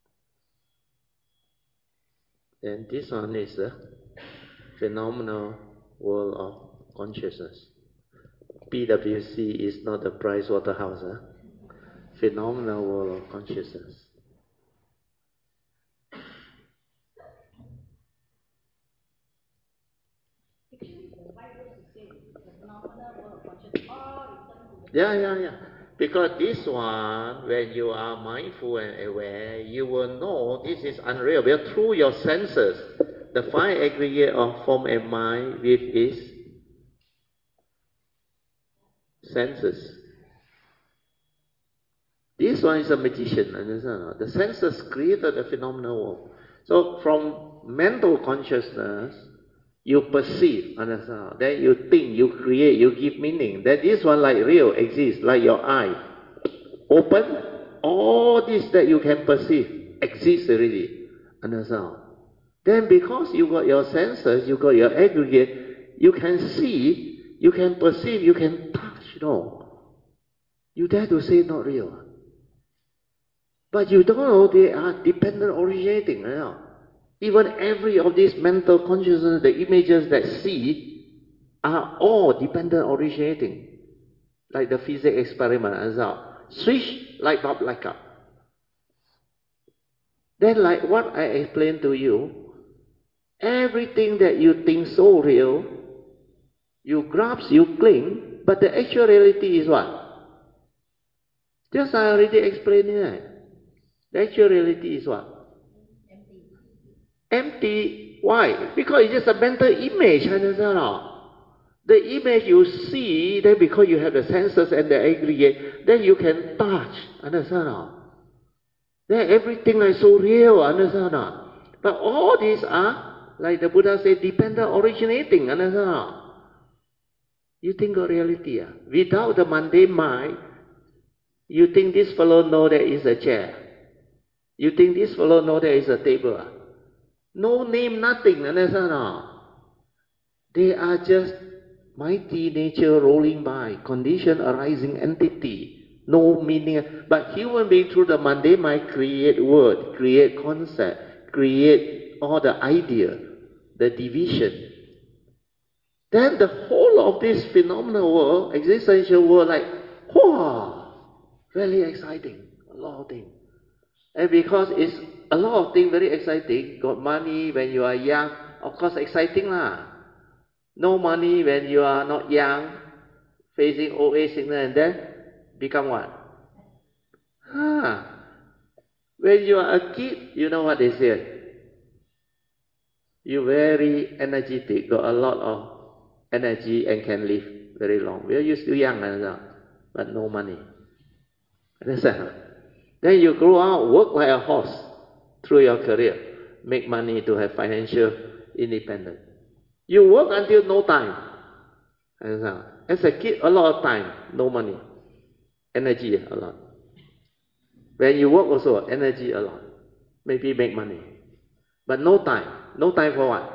Then this one is the phenomenal world of consciousness. P W C is not the Price Waterhouse. Huh? Phenomenal world of consciousness. Yeah, yeah, yeah. Because this one, when you are mindful and aware, you will know this is unreal. Because through your senses, the five aggregate of form and mind with its senses. This one is a magician, understand? The senses created the phenomenal world. So from mental consciousness, you perceive, understand? Then you think, you create, you give meaning. Then this one like real exists, like your eye. Open, all this that you can perceive exists already. Understand? Then because you got your senses, you got your aggregate, you can see, you can perceive, you can touch, you know. You dare to say not real. But you don't know they are dependent originating, you know. Even every of these mental consciousness, the images that see, are all dependent originating. Like the physics experiment as well. Switch, light bulb, light up. Then like what I explained to you, everything that you think so real, you grasp, you cling, but the actual reality is what? Just I already explained it. The actual reality is what? Empty. Why? Because it's just a mental image, understand or the image you see, then because you have the senses and the aggregate, then you can touch, understand or then everything is so real, understand or but all these are, like the Buddha said, dependent originating, understand or you think of reality. Uh? Without the mundane mind, you think this fellow know there is a chair. You think this fellow know there is a table. Uh? No name, nothing, understand or they are just mighty nature rolling by, condition arising entity, no meaning. But human being through the mundane mind create word, create concept, create all the idea, the division. Then the whole of this phenomenal world, existential world, like, wow, really exciting, a lot of things. And because it's a lot of things very exciting, got money when you are young, of course exciting lah. No money when you are not young, facing old age sickness and death, become what? Ah, When you are a kid, you know what they say. You're very energetic, got a lot of energy and can live very long. Well, you're still young, but no money. Understand? Then you grow up, work like a horse through your career, make money to have financial independence. You work until no time. Understand? As a kid, a lot of time, no money. Energy a lot. When you work also, energy a lot. Maybe make money. But no time. No time for what?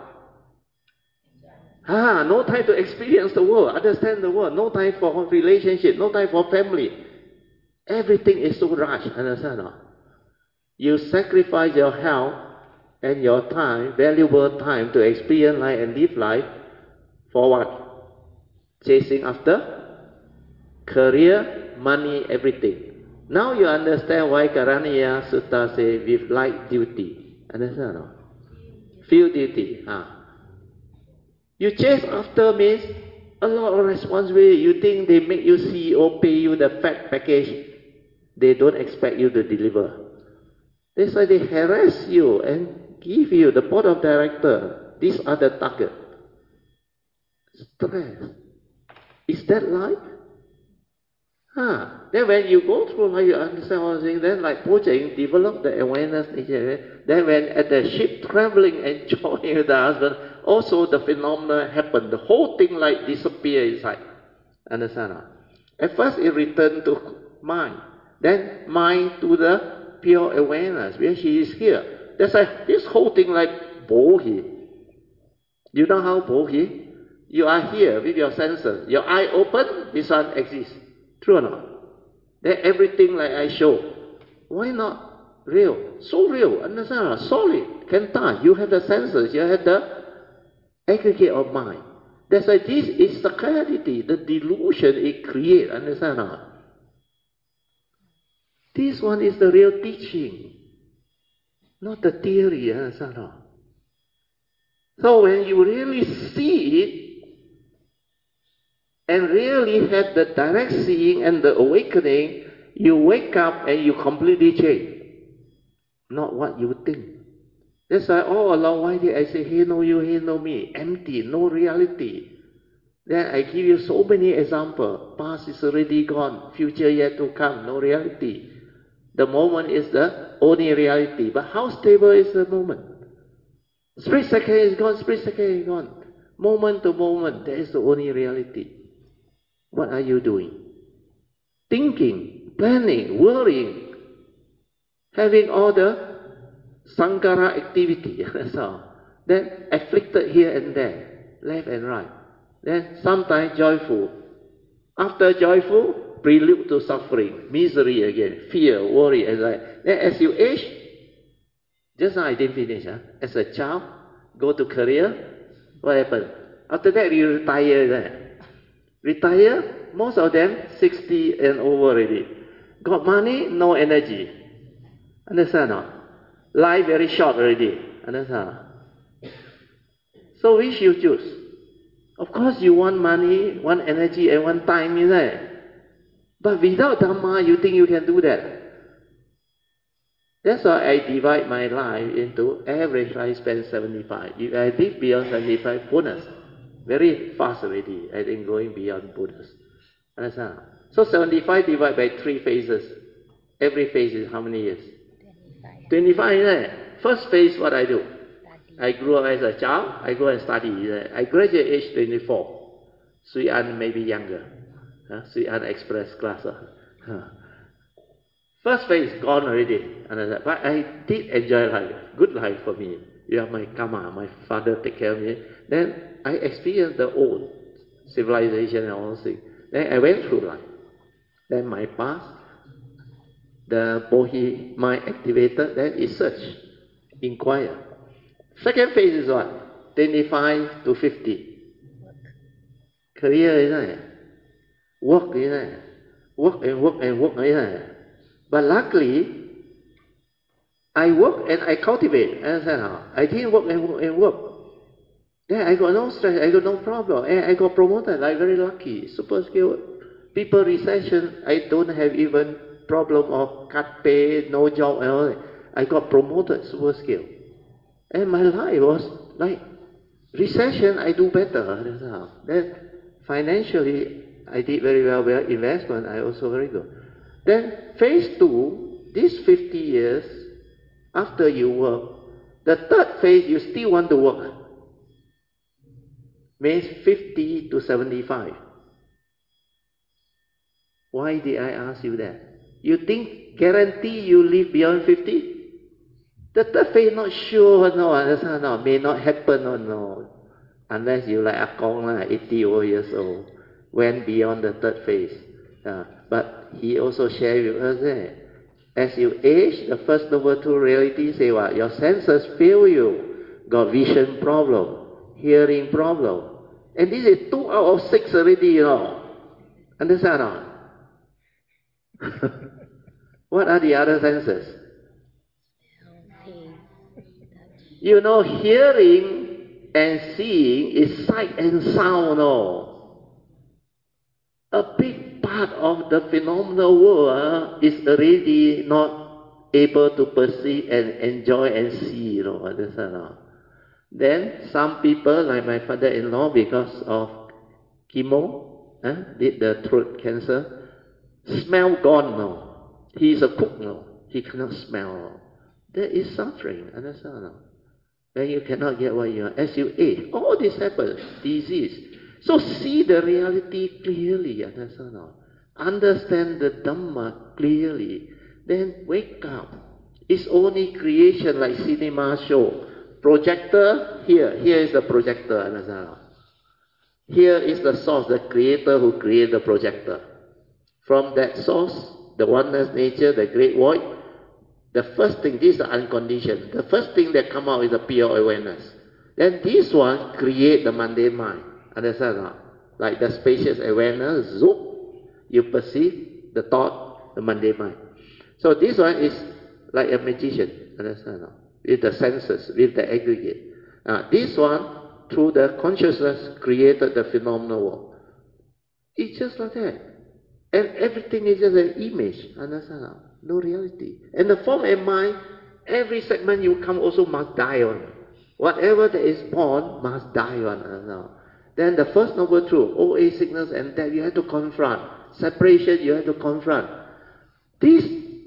Ah, no time to experience the world, understand the world. No time for relationship, no time for family. Everything is so rushed, understand? No? You sacrifice your health and your time, valuable time to experience life and live life for what? Chasing after career, money, everything. Now you understand why Karaniya Sutta say with light duty. Understand? No? Feel duty. Ah. You chase after means a lot of responsibility. You think they make you C E O, pay you the fat package. They don't expect you to deliver. That's why they harass you and give you the board of director. These are the target. Stress. Is that life? Huh. Then when you go through life, you understand what I'm saying. Then like Pojing, develop the awareness. Then when at the ship traveling, enjoying with the husband, also the phenomena happen. The whole thing like disappear inside. Understand? Huh? At first it returned to mind. Then mind to the pure awareness, where she is here. That's why this whole thing like bohi. You know how bohi? You are here with your senses. Your eye open, this one exists. True or not? Then everything like I show. Why not real? So real, understand? Solid, can touch. You have the senses, you have the aggregate of mind. That's why this is sacrality, the delusion it creates, understand? This one is the real teaching, not the theory, understand? So when you really see it, and really have the direct seeing and the awakening, you wake up and you completely change. Not what you think. That's why all along, why did I say, hey no you, hey no me? Empty, no reality. Then I give you so many examples. Past is already gone, future yet to come, no reality. The moment is the only reality. But how stable is the moment? Split second is gone, split second is gone. Moment to moment, that is the only reality. What are you doing? Thinking, planning, worrying, having all the sankhara activity, that's all. Then afflicted here and there, left and right. Then sometimes joyful. After joyful, prelude to suffering, misery again, fear, worry, anxiety. Then as you age, just now I didn't finish. Huh? As a child, go to career, what happened? After that you retire there. Retire, most of them sixty and over already. Got money, no energy. Understand or not? Life very short already. Understand? So which you choose? Of course you want money, want energy and want time, isn't it? But without Dhamma, you think you can do that? That's why I divide my life into average lifespan seventy-five. If I live beyond seventy-five, bonus. Very fast already, I think going beyond bonus. Understand? So seventy-five divided by three phases. Every phase is how many years? twenty-five. twenty-five, isn't it? First phase, what I do? Study. I grew up as a child, I go and study. I graduate age twenty-four. Sui An maybe younger. Huh? Sui An express class. Huh? First phase gone already. But I did enjoy life. Good life for me. You have my karma, my father take care of me. Then I experienced the old civilization and all those things. Then I went through life. Then my past, the bohi mind activated, then it search, inquire. Second phase is what? twenty-five to fifty. Career, isn't it? Work, isn't it? Work and work and work, isn't it? But luckily, I work and I cultivate. Understand how? I didn't work and work and work. Then I got no stress, I got no problem. And I got promoted, I'm very lucky, super skilled. People recession, I don't have even problem of cut pay, no job and all that. I got promoted super skill. And my life was like, recession, I do better. Then financially, I did very well. Well, investment, I also very good. Then phase two, this fifty years, after you work, the third phase, you still want to work. Means fifty to seventy-five. Why did I ask you that? You think guarantee you live beyond fifty? The third phase not sure, no, understand, no, may not happen or no. Unless you like Ah Kong, like eighty over years old, went beyond the third phase. Uh, but he also shared with us that as you age, the first number two reality say what? Your senses fail you. Got vision problem, hearing problem. And this is two out of six already, you know. Understand or not? What are the other senses? You know, hearing and seeing is sight and sound, no. A big part of the phenomenal world is already not able to perceive and enjoy and see, you know, understand? No? Then some people, like my father-in-law, because of chemo, eh, did the throat cancer, smell gone, no. He is a cook, no. He cannot smell, no. There is suffering, understand? No? When you cannot get what you want. As you age, all this happens, disease. So see the reality clearly, understand? No? Understand the Dhamma clearly. Then wake up. It's only creation like cinema show. Projector, here. Here is the projector, understand? No? Here is the source, the creator who created the projector. From that source, the oneness nature, the great void, the first thing, this is the unconditioned. The first thing that come out is the pure awareness. Then this one create the mundane mind. Understand or not? Like the spacious awareness, zoom, you perceive the thought, the mundane mind. So this one is like a magician. Understand or not? With the senses, with the aggregate. Uh, this one, through the consciousness, created the phenomenal world. It's just like that. And everything is just an image. Understand or not? No reality. And the form and mind, every segment you come also must die on. Whatever that is born must die on. Uh, then the first noble truth, O A, sickness and death, you have to confront. Separation, you have to confront. This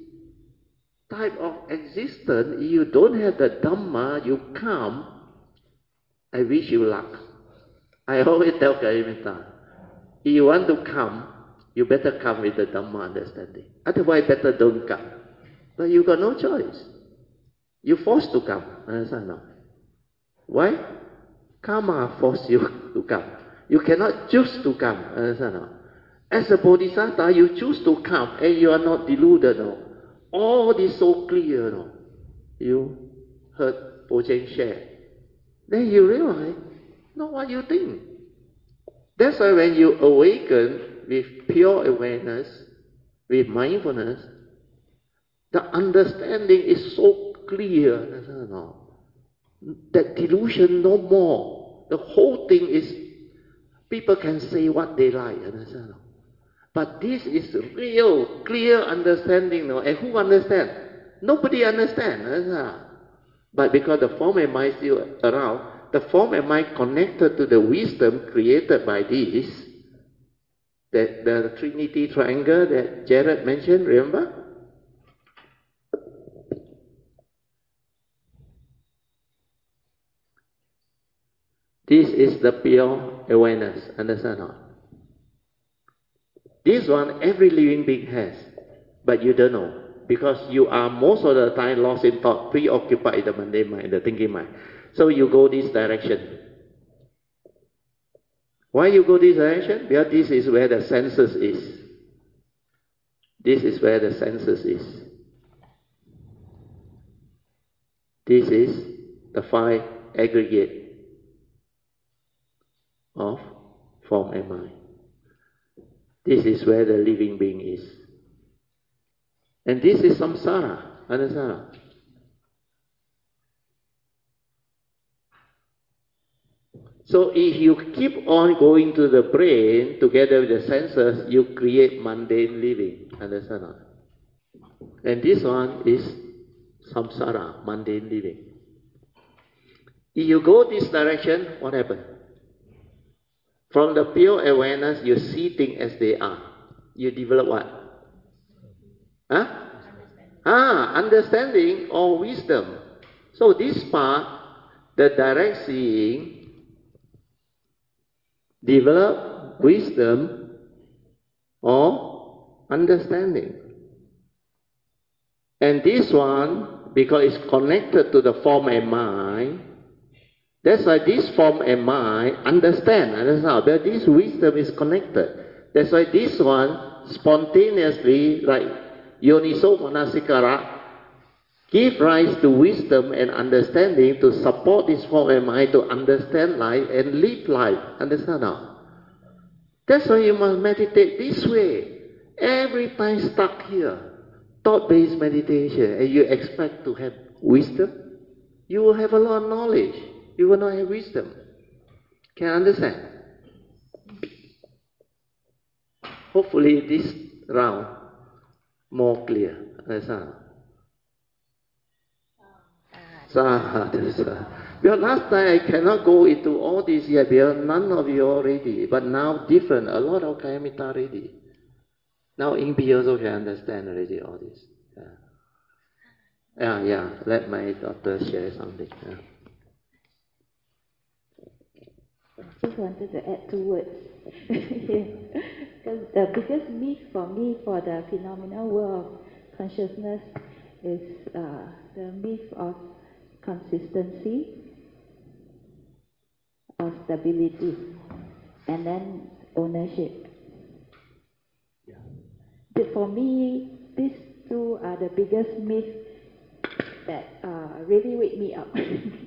type of existence, you don't have the Dhamma, you come, I wish you luck. I always tell Karimita, if you want to come, you better come with the Dhamma understanding. Otherwise, better don't come. But you got no choice. You're forced to come. Understand now? Why? Karma force you to come. You cannot choose to come. Understand now? As a Bodhisattva, you choose to come and you are not deluded. No? All this so clear. No? You heard Po Cheng share. Then you realize, not what you think. That's why when you awaken with pure awareness, with mindfulness, the understanding is so clear. That delusion no more. The whole thing is, people can say what they like. But this is real, clear understanding. And who understands? Nobody understands. But because the form and mind still around, the form and mind connected to the wisdom created by this, that the Trinity triangle that Jared mentioned, remember? This is the pure awareness, understand or not? This one every living being has, but you don't know. Because you are most of the time lost in thought, preoccupied in the mundane mind, the thinking mind. So you go this direction. Why you go this direction? Because this is where the senses is. This is where the senses is. This is the five aggregate of form and mind. This is where the living being is. And this is samsara. Understand? So if you keep on going to the brain together with the senses, you create mundane living. Understand? And this one is samsara, mundane living. If you go this direction, what happens? From the pure awareness, you see things as they are. You develop what? Huh? Ah, understanding or wisdom. So this part, the direct seeing, develop wisdom or understanding. And this one, because it's connected to the form and mind, that's why this form and mind understand, understand. But this wisdom is connected. That's why this one spontaneously, like Yoniso Manasikara, give rise to wisdom and understanding to support this form and mind to understand life and live life. Understand now? That's why you must meditate this way. Every time stuck here, thought-based meditation, and you expect to have wisdom, you will have a lot of knowledge. You will not have wisdom. Can you understand? Hopefully this round more clear. Understand? Sadhu. Because last time I cannot go into all this yet because none of you are ready. But now different. A lot of Kayamita ready. Now Ingpi also can understand already all this. Yeah, yeah. yeah. Let my daughter share something. Yeah. I just wanted to add two words. Because the biggest myth for me for the phenomenal world of consciousness is uh, the myth of consistency, of stability, and then ownership. Yeah. But for me, these two are the biggest myths that uh, really wake me up.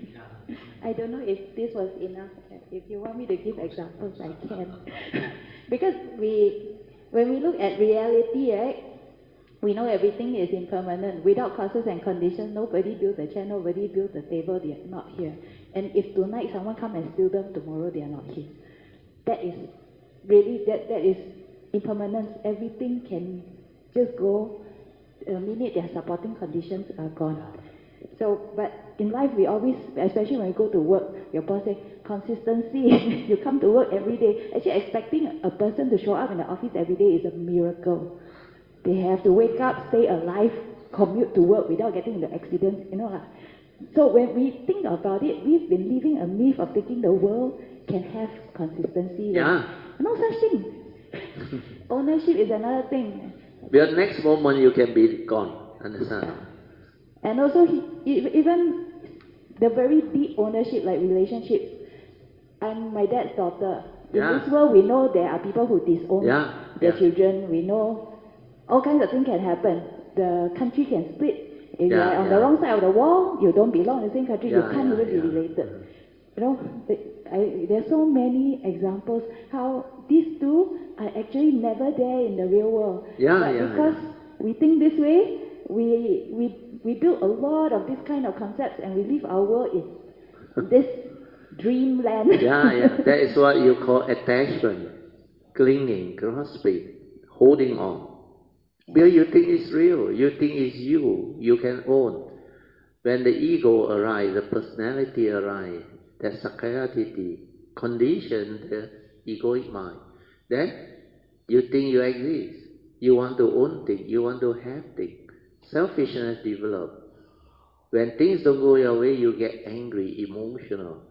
I don't know if this was enough. If you want me to give examples, I can. Because we, when we look at reality, right, we know everything is impermanent. Without causes and conditions, nobody built the chair, nobody built the table, they are not here. And if tonight someone come and steal them, tomorrow they are not here. That is really, that, that is impermanence. Everything can just go, the minute their supporting conditions are gone. So, but in life we always, especially when we go to work, your boss say, consistency, you come to work every day. Actually expecting a person to show up in the office every day is a miracle. They have to wake up, stay alive, commute to work without getting into accidents, you know. Like. So when we think about it, we've been living a myth of thinking the world can have consistency. Yeah. No such thing. Ownership is another thing. Because next moment you can be gone, understand? Yeah. And also, even the very deep ownership, like relationships. I'm my dad's daughter. In Yeah. this world, we know there are people who disown Yeah. their Yeah. children. We know all kinds of things can happen. The country can split. If Yeah, you are on yeah. the wrong side of the wall, you don't belong in the same country, Yeah, you can't yeah, even be yeah. related. You know, the, I, there are so many examples how these two are actually never there in the real world. Yeah, but yeah, because yeah. we think this way, we, we, we build a lot of this kind of concepts and we live our world in this dreamland. Yeah, yeah. That is what you call attachment, clinging, grasping, holding on. Because you think it's real, you think it's you, you can own. When the ego arises, the personality arises, that sakkayatiti condition the egoic mind. Then you think you exist. You want to own things, you want to have things. Selfishness develops. When things don't go your way, you get angry, emotional,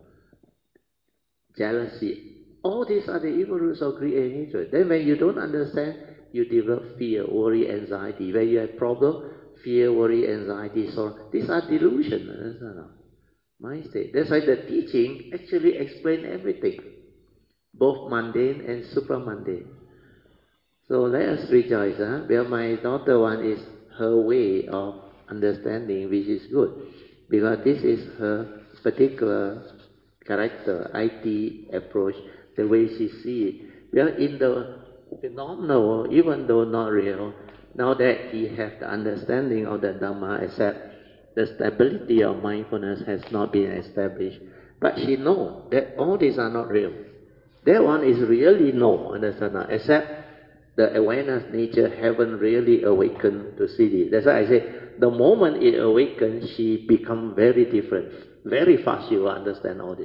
jealousy. All these are the evil roots of greed and hatred. Then when you don't understand, you develop fear, worry, anxiety. When you have problem, fear, worry, anxiety, sorrow. These are delusions. Mind state. That's why the teaching actually explains everything, both mundane and supramundane. So let us rejoice. Huh? Because my daughter one is her way of understanding, which is good. Because this is her particular character, I T approach, the way she sees it. Because in the phenomenal, even though not real, now that he has the understanding of the Dhamma, except the stability of mindfulness has not been established. But she knows that all these are not real. That one is really no, understand? Except the awareness nature haven't really awakened to see this. That's why I say, the moment it awakens, she become very different. Very fast she will understand all this.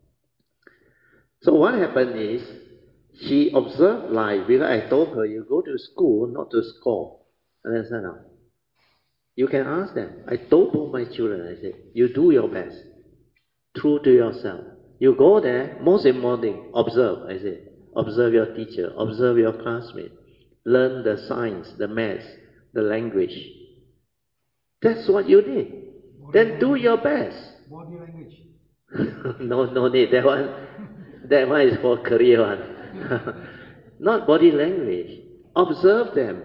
So what happened is, she observed life, because I told her, you go to school not to score. Understand now? You can ask them. I told both my children, I said, you do your best. True to yourself. You go there, most important, observe, I said. Observe your teacher, observe your classmate. Learn the science, the maths, the language. That's what you need. Body then language. Do your best. Body language. no, no need. That one, that one is for career one. Not body language. Observe them.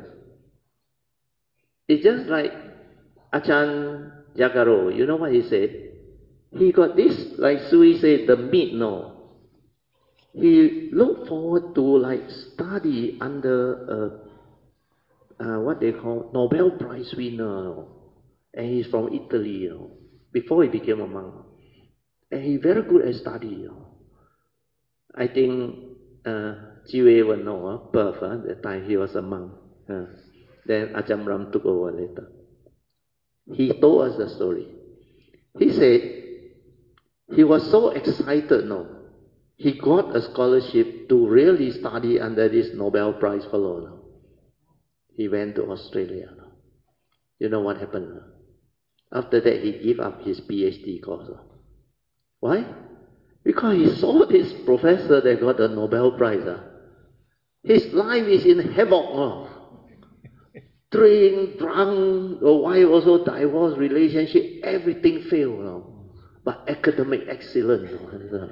It's just like Achan Jagaro. You know what he said? He got this, like Sui said, the meat, no. He looked forward to like study under uh, uh, what they call Nobel Prize winner, no? And he's from Italy, you know, before he became a monk. And he's very good at study. You know. I think uh, Ji Wei will know, uh, Perth, uh, the time he was a monk. Uh, then Ajahn Brahm took over later. He told us the story. He said he was so excited, no. He got a scholarship to really study under this Nobel Prize fellow. No? He went to Australia. No? You know what happened? No? After that, he gave up his PhD course. No? Why? Because he saw this professor that got the Nobel Prize. No? His life is in havoc. No? Drink, drunk, the wife also divorced, relationship, everything failed. No? But academic excellence. No?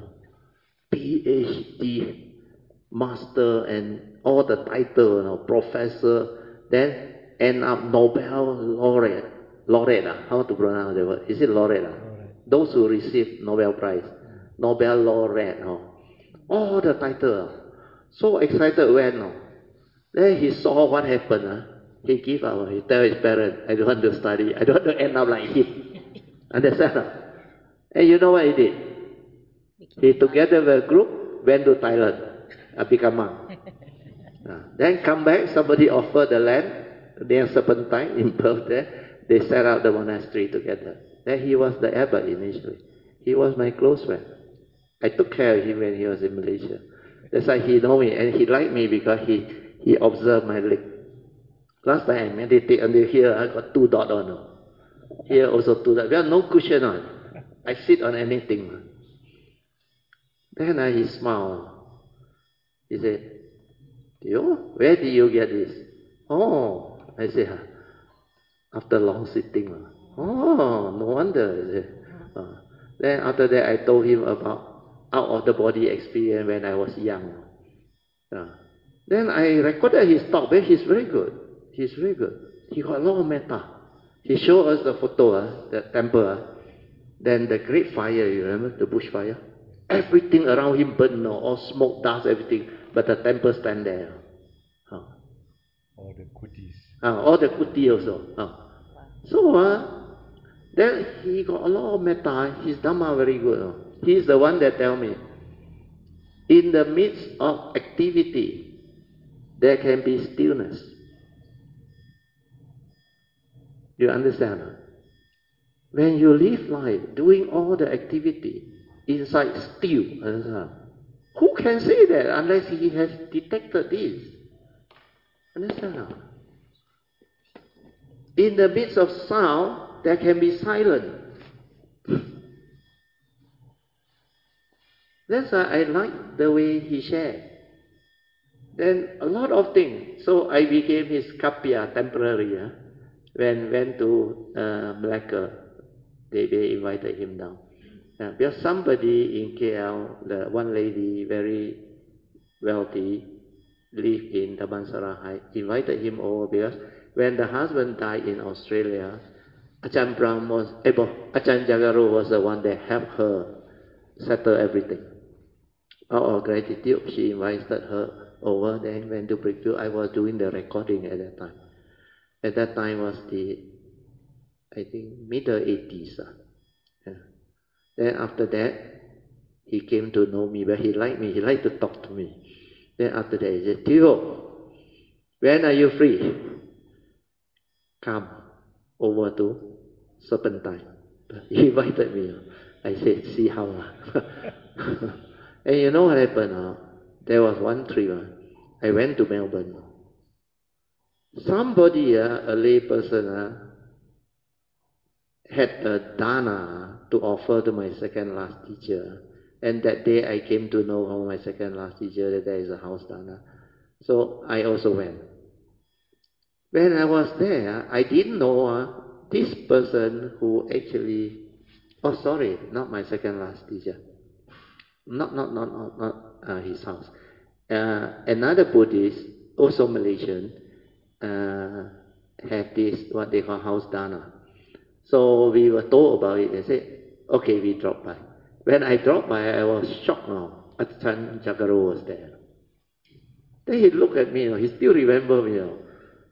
PhD, master, and all the title, you know, professor, then end up Nobel laureate. Laureate, uh, how to pronounce the word? Is it laureate? Uh? Laureate. Those who receive Nobel Prize. Nobel laureate. No? All the title. So excited when, no? Then he saw what happened. Uh? He gave up. He tell his parents, I don't want to study. I don't want to end up like him. Understand? Uh? And you know what he did? He together with a group went to Thailand, uh, become monk. Uh, then come back, somebody offered the land near Serpentine in Perth there. They set up the monastery together. Then he was the abbot initially. He was my close friend. I took care of him when he was in Malaysia. That's why he know me, and he liked me because he, he observed my leg. Last time I meditate until here, I got two dots on. Here also two dots. There are no cushion on. I sit on anything. Then uh, he smiled. He said, you? Where did you get this? Oh, I said, after long sitting. Oh, no wonder. I said, uh, then after that, I told him about out of the body experience when I was young. Uh, then I recorded his talk, but he's very good. He's very good. He got a lot of metta. He showed us the photo, uh, the temple. Uh, then the great fire, you remember, the bush fire? Everything around him burned, no, all smoke, dust, everything. But the temple stand there. Huh. All the kutis. Uh, all the kuti also. Huh. So, uh, then he got a lot of metta. His Dhamma very good. Uh. He's the one that tell me, in the midst of activity, there can be stillness. You understand? Uh? When you live life, doing all the activity, inside still. Understand? Who can say that unless he has detected this? Understand? In the midst of sound, there can be silence. That's why I like the way he shared. Then a lot of things. So I became his kapya temporary. Uh, when went to uh, Malacca, they, they invited him down. Uh, because somebody in K L, the one lady, very wealthy, lived in Damansara High, invited him over because when the husband died in Australia, Ajahn Brahm was able, Ajahn Jagaro was the one that helped her settle everything. Out of gratitude, she invited her over, then went to Brickville. I was doing the recording at that time. At that time was the, I think, middle eighties. Uh. Yeah. Then after that, he came to know me, but he liked me, he liked to talk to me. Then after that, he said, Tio, When are you free? Come over to Serpentine. He invited me. I said, see how. And you know what happened? Uh? There was one trip. Uh, I went to Melbourne. Somebody, uh, a lay person, uh, had a dana to offer to my second last teacher. And that day I came to know from my second last teacher that there is a house dana. So I also went. When I was there, I didn't know uh, this person who actually, oh sorry, not my second last teacher. Not, not, not, not, not uh, his house. Uh, another Buddhist, also Malaysian, uh, had this, what they call house dana. So we were told about it and said, okay, we dropped by. When I dropped by, I was shocked now. Achan Jagaro was there. Then he looked at me, you know, he still remember me. You know.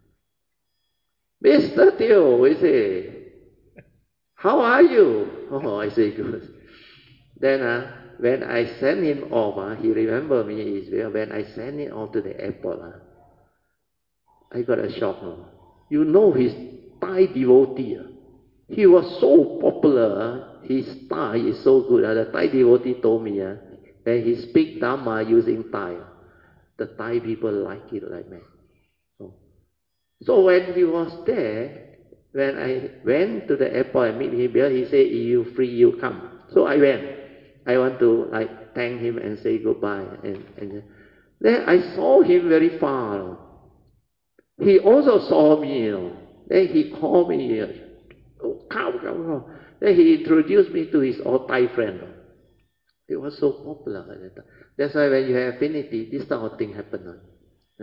Mister Teo, he said, how are you? Oh, I say, good. Then uh, when I sent him off, uh, he remembered me, is when I sent him off to the airport, uh, I got a shock. Uh. You know his Thai devotee. Uh. He was so popular, uh, his Thai is so good. Uh, the Thai devotee told me uh, that he speak Dhamma using Thai. Uh. The Thai people like it like that. So, so when he was there, when I went to the airport and meet him there, he said, you free, you come. So I went. I want to like thank him and say goodbye. And, and then I saw him very far. You know. He also saw me. You know. Then he called me. Oh, come, come, come. Then he introduced me to his old Thai friend. It was so popular at that time. That's why when you have affinity, this type of thing happen. Yeah.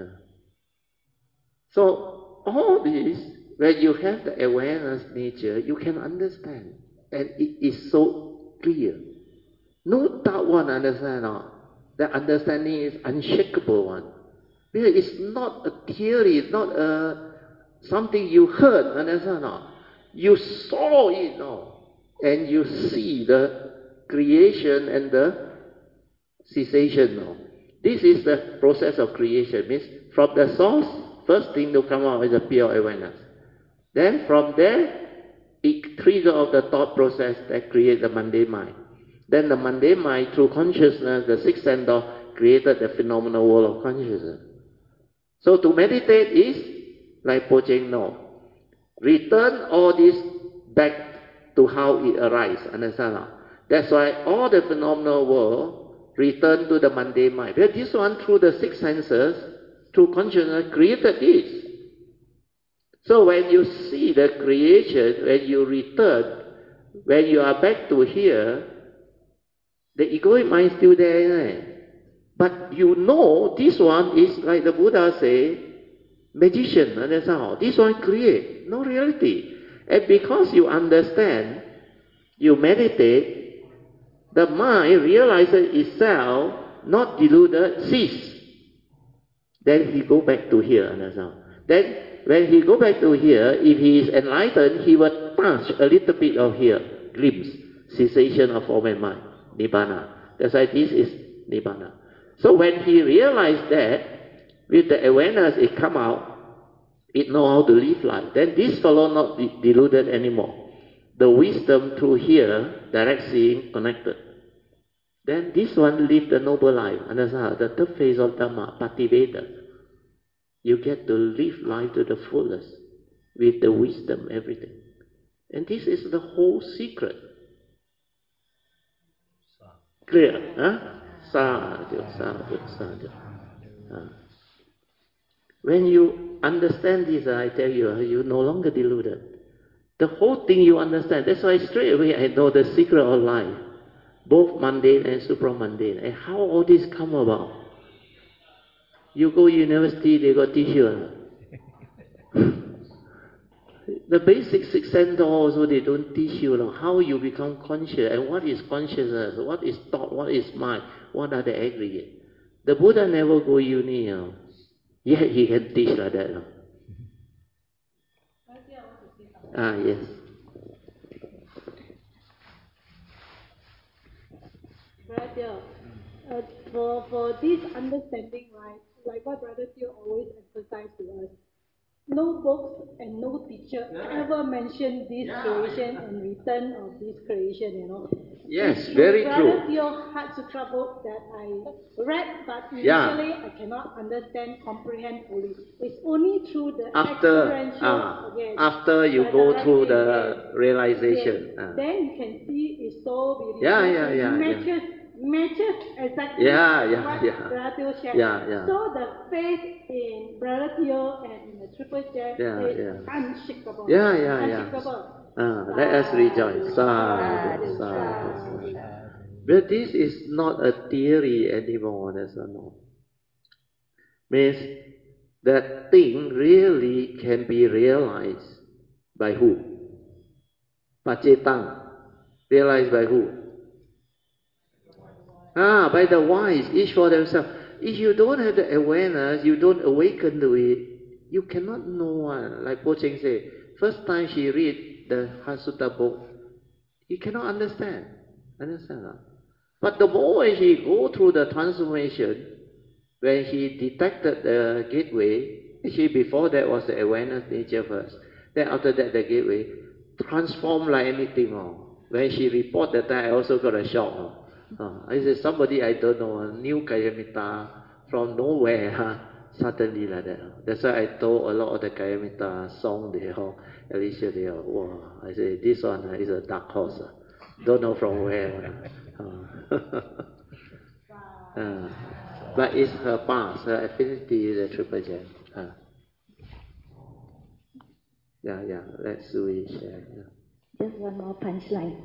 So all this, when you have the awareness nature, you can understand. And it is so clear. No doubt one understand. No. The understanding is unshakable one. Because it's not a theory, it's not a, something you heard, understand? No. You saw it, no. And you see the creation and the cessation, no. This is the process of creation. Means from the source, first thing to come out is a pure awareness. Then from there, it triggers of the thought process that creates the mundane mind. Then the mundane mind, through consciousness, the sixth sense door, created the phenomenal world of consciousness. So to meditate is like Pojeng no. Return all this back to how it arises. Understand? That's why all the phenomenal world return to the mundane mind. Because this one, through the six senses, through consciousness, created this. So when you see the creation, when you return, when you are back to here, the egoic mind is still there. Eh? But you know this one is, like the Buddha say, magician. Understand? This one create, no reality. And because you understand, you meditate, the mind realizes itself not deluded, cease. Then he go back to here. Understand? Then when he go back to here, if he is enlightened, he will touch a little bit of here, glimpse, cessation of form and mind, Nibbana. That's why this is Nibbana. So when he realized that, with the awareness it come out, it know how to live life. Then this fellow not de deluded anymore. The wisdom through here, direct seeing, connected. Then this one live the noble life. Understand? The third phase of Dhamma, Pativeda. You get to live life to the fullest with the wisdom, everything. And this is the whole secret. Clear? Huh? Sadhu, sadhu, sadhu. Uh. When you understand this, I tell you, you're no longer deluded. The whole thing you understand. That's why straight away I know the secret of life. Both mundane and supramundane. And how all this come about. You go university, they got teach you. The basic six sense also, they don't teach you know, how you become conscious and what is consciousness, what is thought, what is mind, what are the aggregate. The Buddha never go uni, you know. Yet he can teach like that. You know. Ah, yes. Brother, uh, for, for this understanding, right, like what Brother Teo always emphasized to us, no books and no teacher yeah. ever mentioned this yeah. creation and return of this creation, you know. Yes, it's very Brother true. Teo Heart Sutra book that I read, but initially yeah. I cannot understand, comprehend fully. It's only through the after, experiential, uh, again, after you go through the yes, realization. yes. Uh. Then you can see it's so beautiful. Yeah, yeah, it yeah. matches, yeah. matches exactly yeah, yeah, what yeah. Brother Teo shared. Yeah, yeah. So the faith in Brother Teo and in the Triple J yeah, is yeah. unshakable. Yeah, yeah, unshakable. yeah. Uh, let us rejoice. Sadhu, sadhu. But this is not a theory anymore, that's not. Means that thing really can be realized by who? Pacetang. Realized by who? Ah, by the wise, each for themselves. If you don't have the awareness, you don't awaken to it, you cannot know. Uh, like Po Cheng said, first time she read the Hasutta book, you cannot understand. Understand? Uh? But the moment she go through the transformation, when she detected the gateway, she before that was the awareness nature first. Then after that the gateway transformed like anything. Oh. When she reported that, I also got a shock. Oh. Uh, I said, somebody I don't know, a new Kayamita from nowhere, huh? Suddenly like that. That's why I told a lot of the Kayamita song there, oh, Alicia there, wow. I said, this one uh, is a dark horse. Uh. Don't know from where. Uh. uh, but it's her past, her affinity is a triple gem. Uh. Yeah, yeah, let's we share. Yeah. Just one more punchline.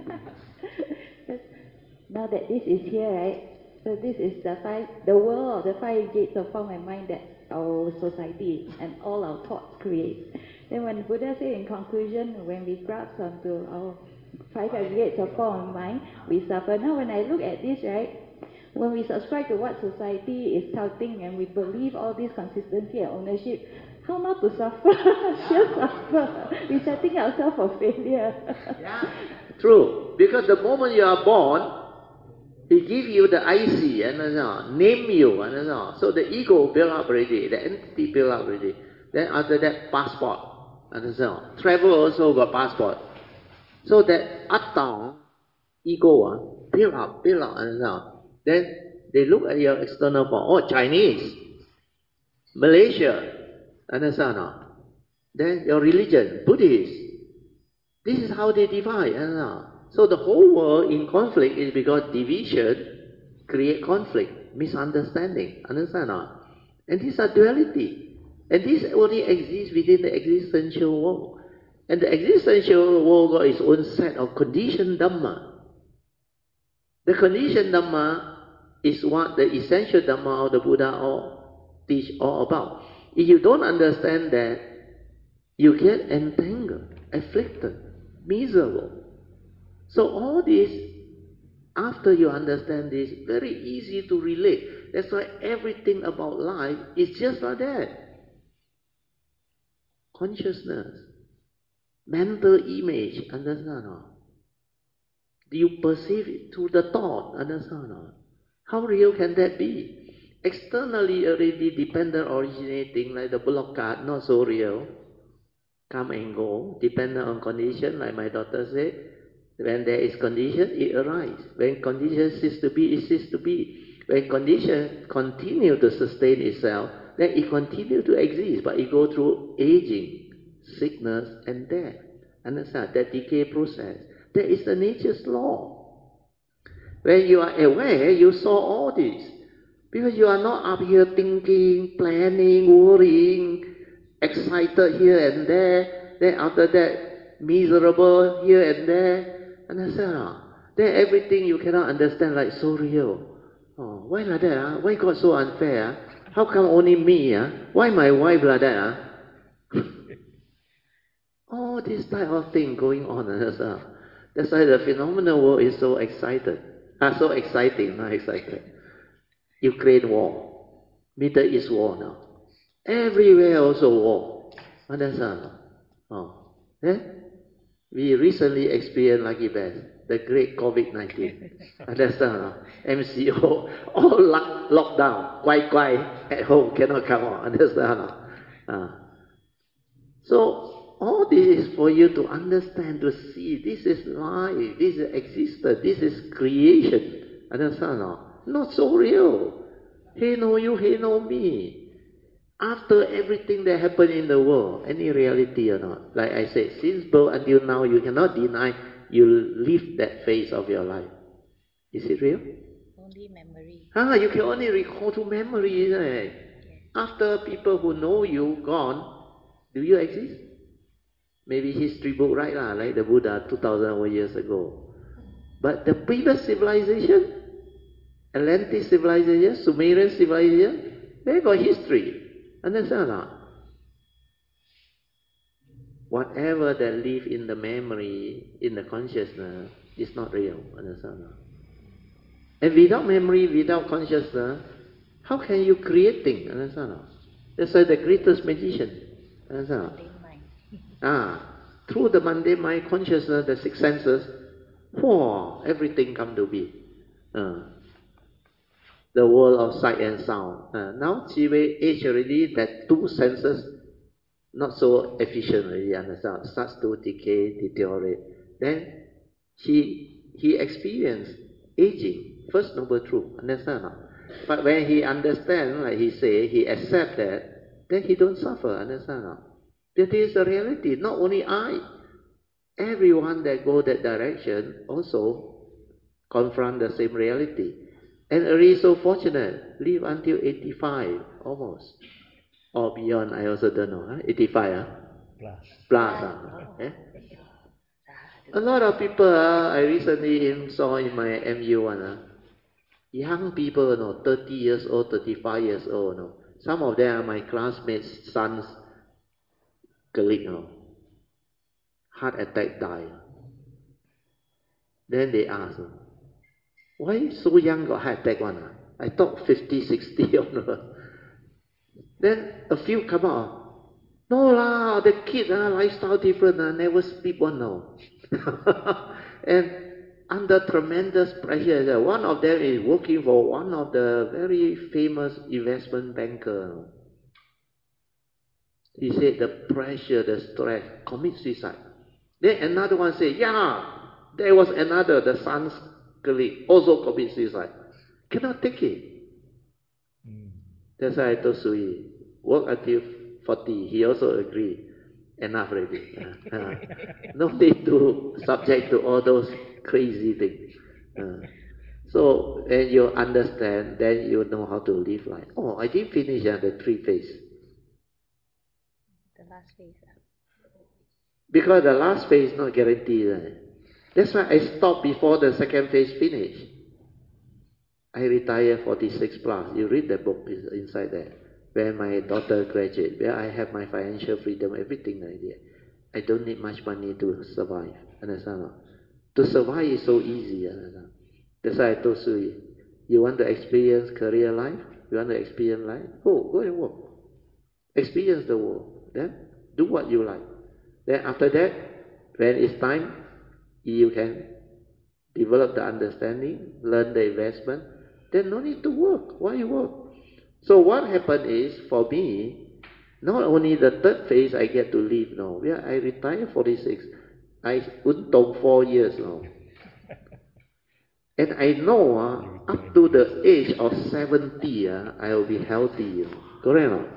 Now that this is here, right? So this is the five, the world of the five gates of form and mind that our society and all our thoughts create. Then when Buddha said in conclusion, when we grasp onto our five gates of form and mind, we suffer. Now when I look at this, right? When we subscribe to what society is touting and we believe all this consistency and ownership, how not to suffer? Just suffer. We're setting ourselves for failure. Yeah. True. Because the moment you are born, he give you the I C, and name you, and so the ego build up already, the entity build up already. Then after that, passport, understand? Travel also got passport. So that attang, ego, uh, build up, build up, understand? Then they look at your external form. Oh, Chinese, Malaysia, understand? Then your religion, Buddhist. This is how they divide, understand? So the whole world in conflict is because division create conflict, misunderstanding, understand or? And these are duality. And this only exists within the existential world. And the existential world got its own set of conditioned Dhamma. The conditioned Dhamma is what the essential Dhamma of the Buddha all teach all about. If you don't understand that, you get entangled, afflicted, miserable. So all this, after you understand this, very easy to relate. That's why everything about life is just like that. Consciousness, mental image, understand or? You perceive it through the thought, understand or? How real can that be? Externally already dependent originating, like the block card, not so real. Come and go, dependent on condition, like my daughter said. When there is condition, it arises. When condition cease to be, it ceases to be. When condition continue to sustain itself, then it continue to exist, but it go through aging, sickness, and death. Understand? That decay process. That is the nature's law. When you are aware, you saw all this. Because you are not up here thinking, planning, worrying, excited here and there. Then after that, miserable here and there. Understand? Then everything you cannot understand like so real. Oh, why like that? Huh? Why God so unfair? Huh? How come only me? Huh? Why my wife like that? Huh? All this type of thing going on. Understand? That's why the phenomenal world is so excited. Ah, so exciting, not excited. Ukraine war, Middle East war now. Everywhere also war. Understand? Oh, eh? We recently experienced Lucky Bears, the great COVID nineteen. Understand? No? M C O, all lock, locked down, quite quiet at home, cannot come out. Understand? No? Uh. So, all this is for you to understand, to see, this is life, this is existence, this is creation. Understand? No? Not so real. He know you, he know me. After everything that happened in the world, any reality or not? Like I said, since birth until now, you cannot deny you live that phase of your life. Is it real? Only memory. Ah, you can only recall to memory, isn't it? Yes. After people who know you gone, do you exist? Maybe history book right lah, like the Buddha two thousand over years ago. But the previous civilization, Atlantis civilization, Sumerian civilization, they got history. Understand or not? Whatever that live in the memory, in the consciousness, is not real. Understand or not? And without memory, without consciousness, how can you create things? Understand or not? That's why the greatest magician. Understand or not? Ah, through the mundane mind, consciousness, the six senses, whoa, everything come to be. Uh, the world of sight and sound. Uh, now, Chiwe age already, that two senses not so efficient already, understand? Starts to decay, deteriorate. Then he he experienced aging, first noble truth, understand? Not? But when he understands, like he say, he accept that, then he don't suffer, understand? Not? That is the reality. Not only I, everyone that go that direction also confront the same reality. And already so fortunate, live until eighty-five, almost. Or beyond, I also don't know. Huh? eighty-five, huh? Plus. Plus. Huh? Eh? A lot of people, uh, I recently saw in my M U one, uh, young people, no, thirty years old, thirty-five years old. No. Some of them are my classmates' sons, colleague. No. Heart attack died. Then they ask, why so young got heart attack one? Uh? I thought fifty, sixty onward. Then a few come out. No lah, the kid, uh, lifestyle different, uh, never sleep one no. And under tremendous pressure, uh, one of them is working for one of the very famous investment banker. He said the pressure, the stress, commit suicide. Then another one said, yeah, there was another, the son's colleague, also commit suicide. Cannot take it. Mm. That's why I told Sui, work until forty. He also agreed. Enough already. Uh, uh, no need to subject to all those crazy things. Uh, so when you understand, then you know how to live life. Oh, I didn't finish uh, the three phase. The last phase. Because the last phase is not guaranteed. Right? That's why I stopped before the second phase finished. I retired forty-six plus. You read the book inside there. When my daughter graduated, where I have my financial freedom, everything already. I don't need much money to survive. Understand? No? To survive is so easy. Understand? That's why I told Sui, you want to experience career life? You want to experience life? Go, go and work. Experience the world. Then do what you like. Then after that, when it's time, you can develop the understanding, learn the investment, then no need to work. Why you work? So what happened is, for me, not only the third phase I get to live now. Where I retired forty-six. I untong four years now. And I know uh, up to the age of seventy, uh, I will be healthy. You know. Correct or not?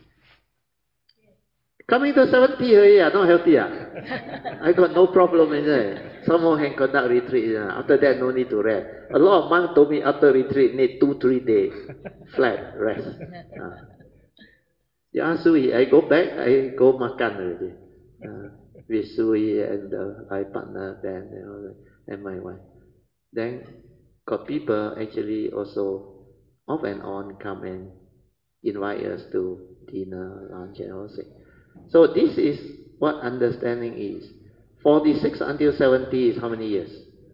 Coming to seventy already, uh, not healthy. Uh. I got no problem in there. Someone can conduct retreat. Uh. After that, no need to rest. A lot of monks told me after retreat, need two, three days. Flat rest. Uh. You ask Sui, I go back, I go makan already. Uh, with Sui and uh, my partner, Ben, and, all that, and my wife. Then, got people actually also off and on come and invite us to dinner, lunch, and all that. So this is what understanding is. forty-six until seventy is how many years?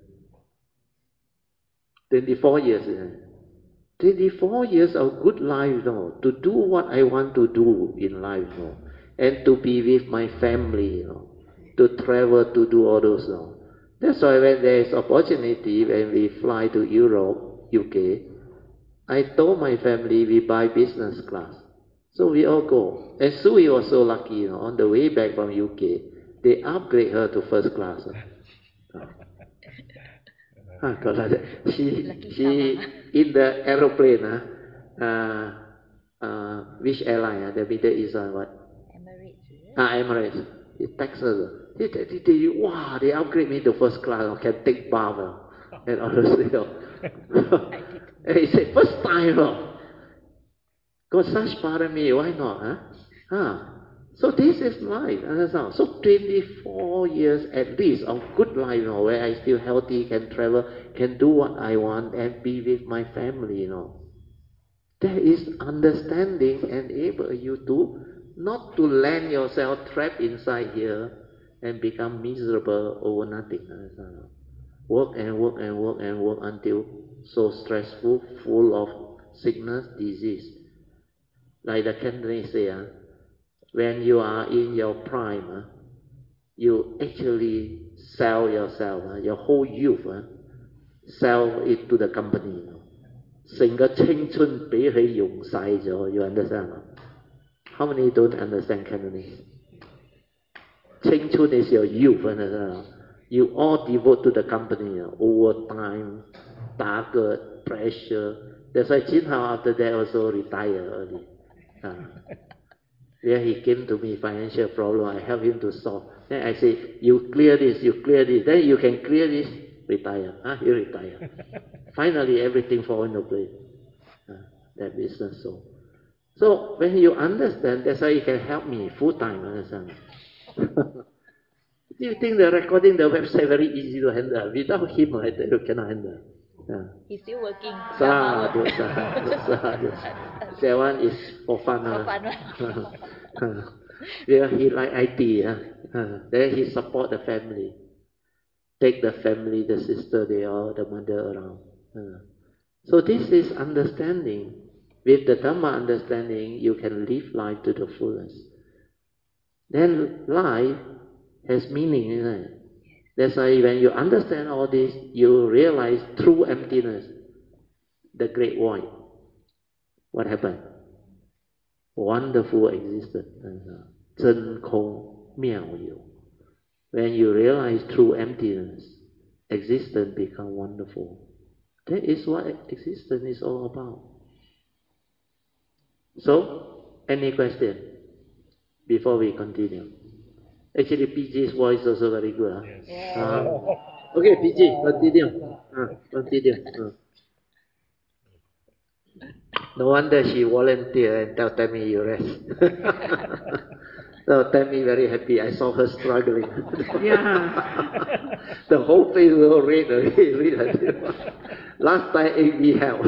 twenty-four years, isn't it? twenty-four years of good life, you know, to do what I want to do in life, you know, and to be with my family, you know. to travel to do all those now. That's why when there is opportunity, when we fly to Europe, U K, I told my family we buy business class. So we all go. And Sui was so lucky, you know, on the way back from U K, they upgrade her to first class. Huh? she, she in the aeroplane, uh, uh, uh, which airline? Uh, the Middle East one, what? Emirates. Ah, Emirates. He texts her. He, he, he, wow, they upgrade me to first class. I can take bath. Uh, and all those things. And he said, first time. Uh, got such parami, why not? Huh? Huh? So this is life. Understand? So twenty-four years at least of good life, you know, where I still healthy, can travel, can do what I want, and be with my family, you know. There is understanding enable you to not to land yourself trapped inside here and become miserable over nothing. Understand? Work and work and work and work until so stressful, full of sickness, disease. Like the Cantonese say, uh, when you are in your prime, uh, you actually sell yourself, uh, your whole youth, uh, sell it to the company. 成個青春俾佢用晒咗, you understand? How many don't understand Cantonese? 青春 is your youth, understand? You all devote to the company, uh, overtime, target, pressure. That's why Jin Hao after that also retire early. Uh, Where he came to me, financial problem, I help him to solve. Then I say, you clear this, you clear this, then you can clear this, retire. Huh? You retire. Finally, everything fall into place. Uh, that business so. So when you understand, that's why you can help me full time. Understand? Do you think the recording the website very easy to handle? Without him, I tell you cannot handle. Yeah. He's still working. Sadhu, sadhu, sadhu. That one is for fun. For uh. fun. Yeah, he like I T. Uh. Uh. Then he support the family. Take the family, the sister, they all, the mother around. Uh. So this is understanding. With the Dhamma understanding, you can live life to the fullest. Then life has meaning, isn't it? That's why when you understand all this, you realize true emptiness, the great void. What happened? Wonderful existence. 真空妙有. When you realize true emptiness, existence becomes wonderful. That is what existence is all about. So, any question before we continue? Actually, P G's voice is also very good. Huh? Yes. Uh, okay, P G, continue. Uh, continue. Uh. No wonder she volunteered and tell, tell me you rest. So tell me very happy. I saw her struggling. Yeah. The whole face was all red. red. Last time A B help.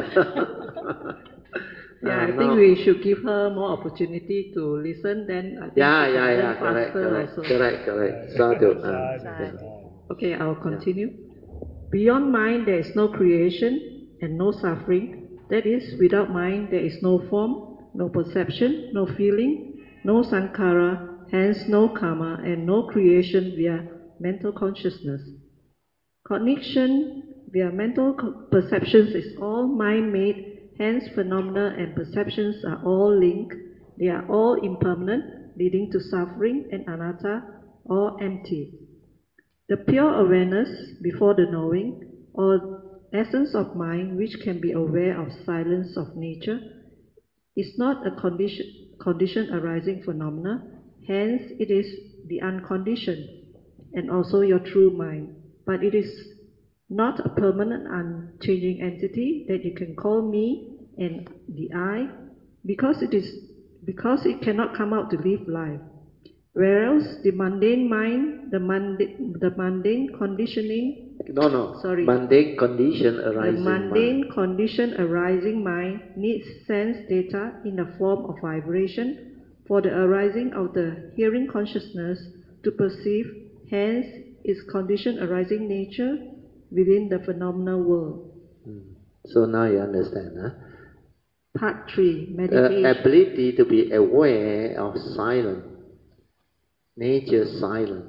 Yeah, uh, I think now, we should give her more opportunity to listen. Then I think yeah, she yeah, can yeah, learn correct, faster correct, also. correct, correct. Sadhu. Uh, Sadhu. Okay, I'll continue. Beyond mind, there is no creation and no suffering. That is, without mind, there is no form, no perception, no feeling, no sankhara, hence no karma, and no creation via mental consciousness. Cognition via mental perceptions is all mind-made. Hence, phenomena and perceptions are all linked. They are all impermanent, leading to suffering and anatta, or empty. The pure awareness before the knowing, or essence of mind which can be aware of silence of nature, is not a condition, condition arising phenomena. Hence, it is the unconditioned and also your true mind. But it is not a permanent unchanging entity that you can call me and the I, because it is because it cannot come out to live life. Whereas the mundane mind, the mundane, the mundane conditioning, no, no. sorry, Mundane condition arising the mundane mind. condition arising mind needs sense data in the form of vibration for the arising of the hearing consciousness to perceive. Hence, its condition arising nature within the phenomenal world. Hmm. So now you understand, huh? Part three, The meditation. ability to be aware of silence, nature silent,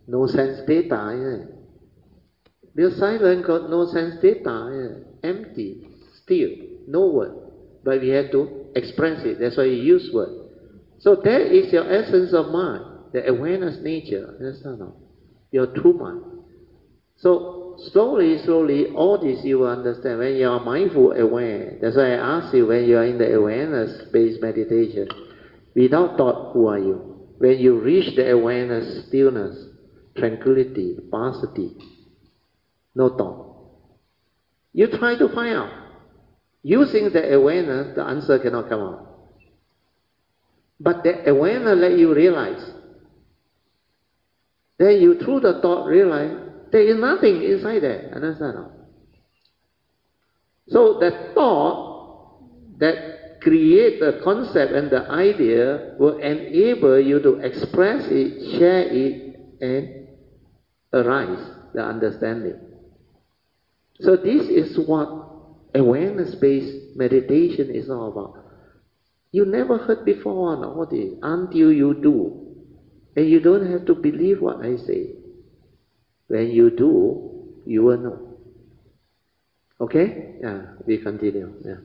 no sense data, isn't it? Because silence got no sense data, isn't it? Empty, still, no word. But we have to express it, that's why you use word. So that is your essence of mind, the awareness nature, understand now? Your true mind. So slowly, slowly, all this you will understand when you are mindful, aware. That's why I ask you when you are in the awareness-based meditation, without thought, who are you? When you reach the awareness, stillness, tranquility, paucity, no thought. You try to find out. Using the awareness, the answer cannot come out. But the awareness let you realize. Then you, through the thought, realize there is nothing inside there. Understand? So that thought that create the concept and the idea will enable you to express it, share it, and arise the understanding. So this is what awareness-based meditation is all about. You never heard before on all this until you do. And you don't have to believe what I say. When you do, you will know. Okay? Yeah, we continue. Yeah.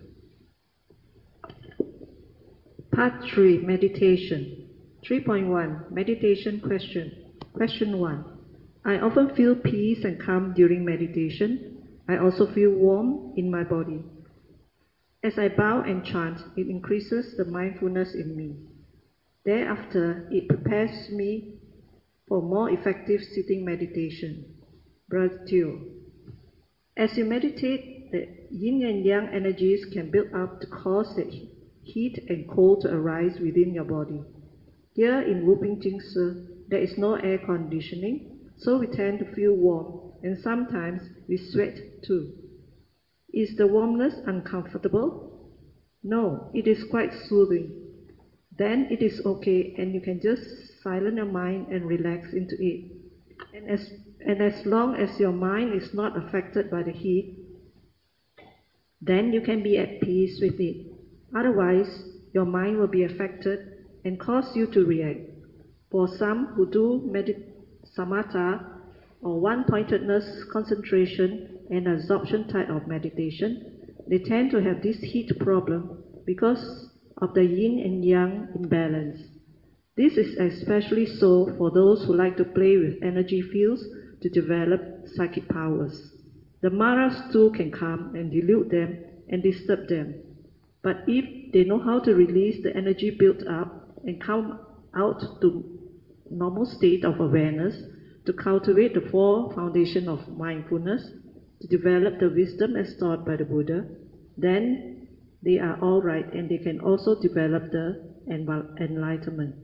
Part three, meditation. three point one, meditation question. Question one. I often feel peace and calm during meditation. I also feel warm in my body. As I bow and chant, it increases the mindfulness in me. Thereafter, it prepares me for more effective sitting meditation. Brother Teo. As you meditate, the yin and yang energies can build up to cause the heat and cold to arise within your body. Here in Wuping Jingsi, there is no air conditioning, so we tend to feel warm, and sometimes we sweat too. Is the warmness uncomfortable? No, it is quite soothing. Then it is okay, and you can just silence your mind and relax into it. And as, and as long as your mind is not affected by the heat, then you can be at peace with it. Otherwise, your mind will be affected and cause you to react. For some who do medit samatha, or one-pointedness, concentration, and absorption type of meditation, they tend to have this heat problem because of the yin and yang imbalance. This is especially so for those who like to play with energy fields to develop psychic powers. The maras too can come and dilute them and disturb them. But if they know how to release the energy built up and come out to normal state of awareness, to cultivate the four foundations of mindfulness, to develop the wisdom as taught by the Buddha, then they are all right, and they can also develop the enlightenment.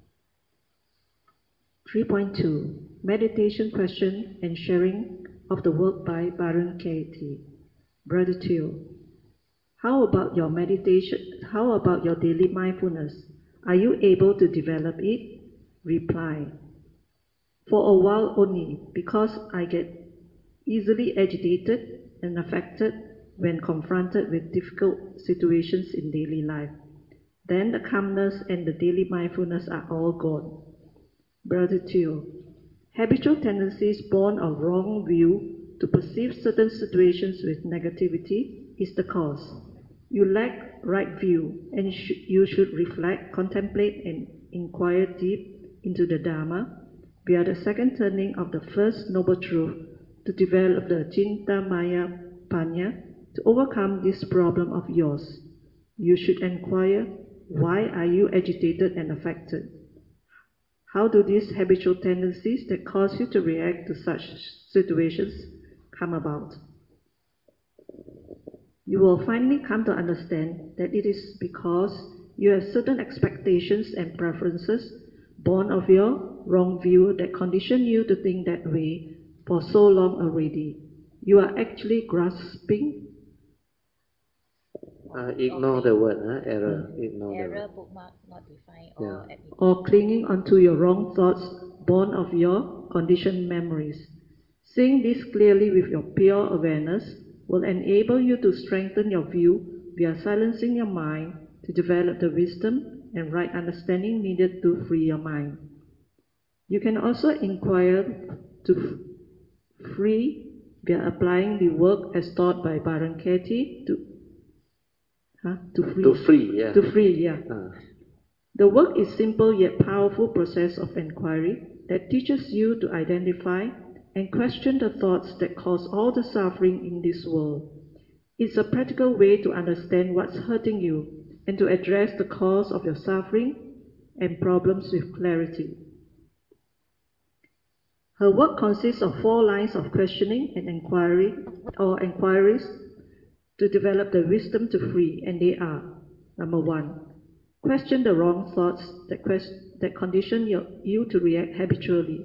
three point two. Meditation question and sharing of the work by Baron K T. Brother Teo, how about your meditation? How about your daily mindfulness? Are you able to develop it? Reply. For a while only, because I get easily agitated and affected when confronted with difficult situations in daily life. Then the calmness and the daily mindfulness are all gone. Brother Teo, habitual tendencies born of wrong view to perceive certain situations with negativity is the cause. You lack right view, and sh you should reflect, contemplate, and inquire deep into the Dharma via the second turning of the first noble truth to develop the Cintamaya Panya to overcome this problem of yours. You should inquire, why are you agitated and affected? How do these habitual tendencies that cause you to react to such situations come about? You will finally come to understand that it is because you have certain expectations and preferences born of your wrong view that condition you to think that way for so long already. You are actually grasping. Uh, ignore the word, huh? Error. Mm. Ignore Error, the word. bookmark, not defined, Yeah. or Or clinging onto your wrong thoughts born of your conditioned memories. Seeing this clearly with your pure awareness will enable you to strengthen your view via silencing your mind to develop the wisdom and right understanding needed to free your mind. You can also inquire to free by applying the work as taught by Byron Katie to, huh? to free. To free, yeah. To free, yeah. Uh. The work is simple yet powerful process of inquiry that teaches you to identify and question the thoughts that cause all the suffering in this world. It's a practical way to understand what's hurting you and to address the cause of your suffering and problems with clarity. Her work consists of four lines of questioning and inquiry or inquiries to develop the wisdom to free, and they are: number one, question the wrong thoughts that, quest- that condition your, you to react habitually.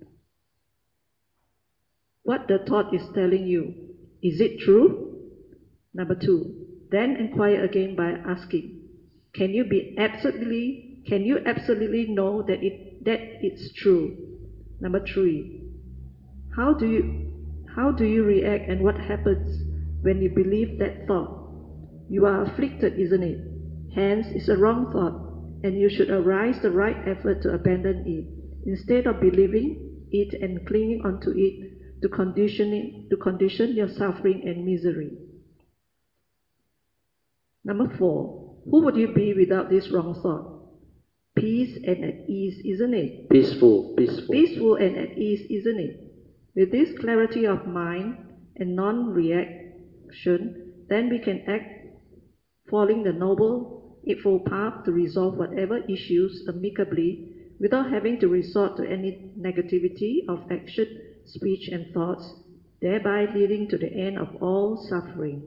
What the thought is telling you, is it true? Number two, then inquire again by asking, can you be absolutely, can you absolutely know that it that it's true? Number three, how do you how do you react and what happens when you believe that thought? You are afflicted, isn't it? Hence, it's a wrong thought, and you should arise the right effort to abandon it, instead of believing it and clinging onto it to condition it, to condition your suffering and misery. Number four, who would you be without this wrong thought? Peace and at ease, isn't it? Peaceful, peaceful. Peaceful and at ease, isn't it? With this clarity of mind and non-reaction, then we can act following the noble, eightfold path to resolve whatever issues amicably without having to resort to any negativity of action, speech, and thoughts, thereby leading to the end of all suffering.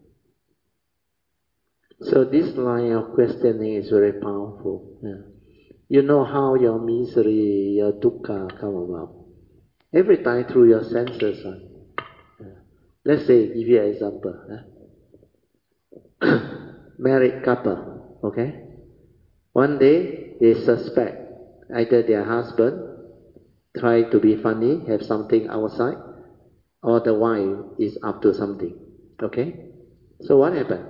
So this line of questioning is very powerful. Yeah. You know how your misery, your dukkha come about. Every time through your senses. Huh? Yeah. Let's say, give you an example. Huh? Married couple, okay? One day, they suspect either their husband try to be funny, have something outside, or the wife is up to something, okay? So what happened?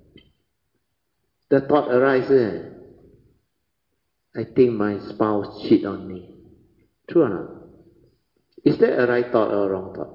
The thought arises, I think my spouse cheat on me. True or not? Is that a right thought or a wrong thought?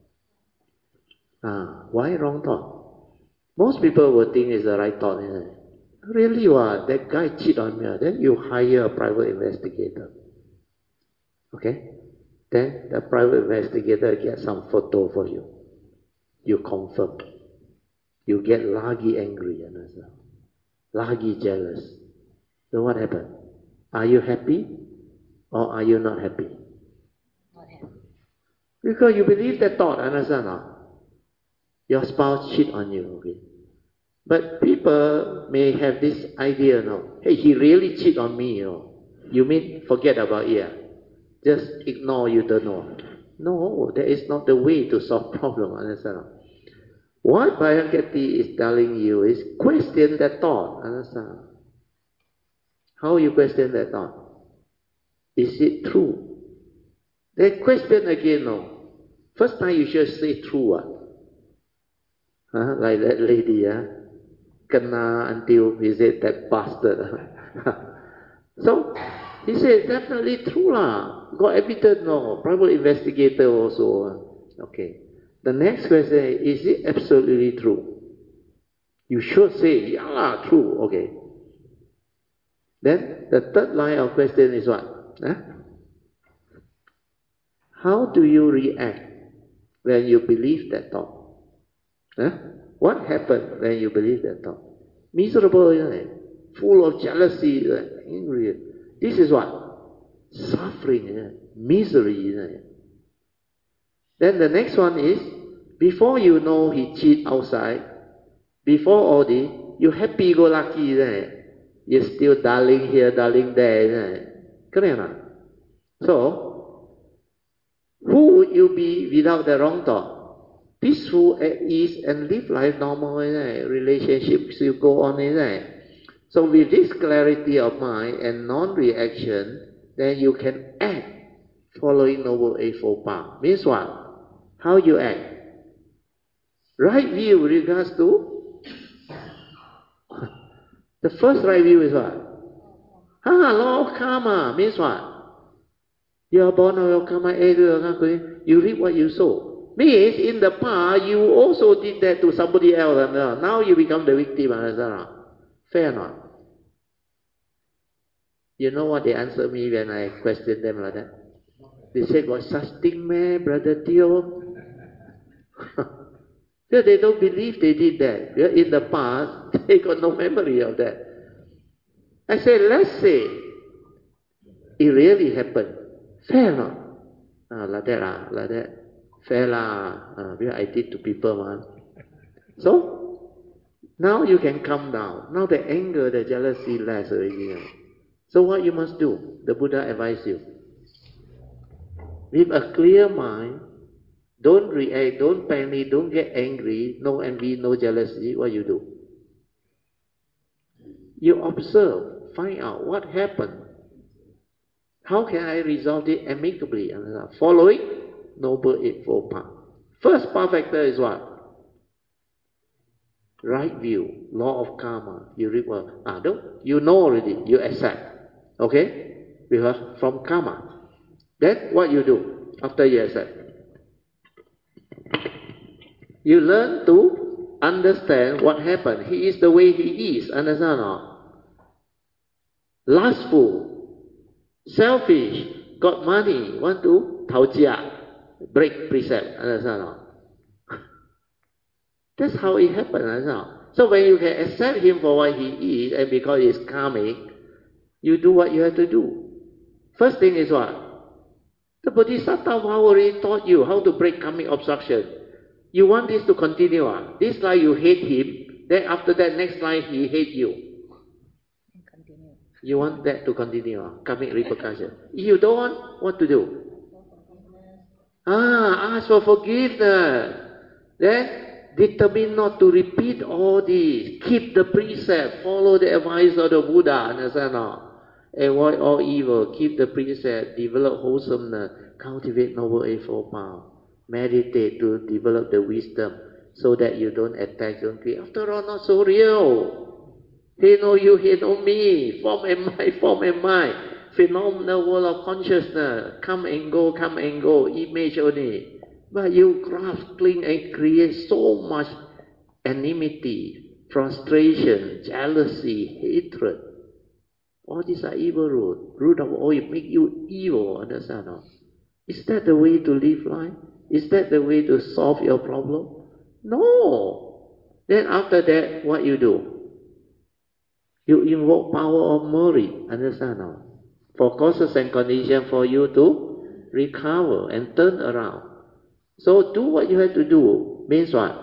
Ah, why wrong thought? Most people will think it's a right thought, isn't it? Really, what? That guy cheat on me. Then you hire a private investigator. Okay? Then the private investigator gets some photo for you. You confirm. You get lagi angry, understand? Lagi jealous. So what happened? Are you happy or are you not happy? Not happy. Because you believe that thought, understand? Not? Your spouse cheat on you, okay? But people may have this idea, no? Hey, he really cheat on me, you know. You mean forget about it? Just ignore, you don't know. No, that is not the way to solve problem, understand? What Byron Katie is telling you is question that thought, understand? How you question that thought? Is it true? Then question again, no. First time you should say true, what? Huh? Like that lady, yeah? Kena until he said that bastard. So he said definitely true lah. Got evidence, no. Private investigator also. Okay. The next question is, is it absolutely true? You should say, yeah lah, true. Okay. Then the third line of question is what? Huh? How do you react when you believe that thought? Huh? What happened when you believe that thought? Miserable, isn't it? Full of jealousy, angry. This is what? Suffering, isn't it? Misery, isn't it? Then the next one is, before you know he cheat outside, before all this, you happy-go-lucky, isn't it? You're still darling here, darling there, isn't it? Correct or not? So, who would you be without the wrong thought? Peaceful, at ease, and live life normal, isn't it? Relationships you go on, isn't it? So with this clarity of mind and non-reaction, then you can act following Noble Eightfold Path. Means what? How you act? Right view with regards to? The first right view is what? Ah, law of karma. Means what? You are born of your karma, you reap what you sow. Means in the past you also did that to somebody else, and uh, now you become the victim. Uh, fair or not? You know what they answer me when I question them like that? They said, "Got such thing, man, brother Teo." So they don't believe they did that. In the past, they got no memory of that. I said, let's say it really happened. Fair or not? Uh, like that, uh, like that. Fair lah. Uh, I did to people, man. So, now you can calm down. Now the anger, the jealousy less already. Uh. So what you must do? The Buddha advised you. With a clear mind, don't react, don't panic, don't get angry, no envy, no jealousy. What you do? You observe, find out what happened. How can I resolve it amicably? Following Noble Eightfold Path. First path factor is what? Right view, law of karma. You reap what? Ah, don't, you know already, you accept. Okay? Because from karma. Then what you do after you accept? You learn to understand what happened. He is the way he is. Understand or not? Lustful, selfish, got money, want to 讨价, break precept. Understand or not? That's how it happens. Understand or not? So when you can accept him for what he is, and because he's karmic, you do what you have to do. First thing is what? The Bodhisattva already taught you how to break karmic obstruction. You want this to continue. Uh? This life you hate him, then after that next life he hate you. Continue. You want that to continue, uh? Karmic repercussion. If you don't want, what to do? Ah, ask for forgiveness. Then determine not to repeat all this. Keep the precept. Follow the advice of the Buddha. Understand not? Avoid all evil. Keep the precept. Develop wholesomeness. Cultivate Noble Eightfold Path. Meditate to develop the wisdom so that you don't attack, don't create. After all, not so real. He know you, he know me. Form and mind, form and mind. Phenomenal world of consciousness. Come and go, come and go. Image only. But you grasp, cling and create so much enmity, frustration, jealousy, hatred. All these are evil root. Root of all, it make you evil. Understand or not? Is that the way to live life? Is that the way to solve your problem? No. Then after that, what you do? You invoke power of Mori. Understand now? For causes and conditions for you to recover and turn around. So do what you have to do. Means what?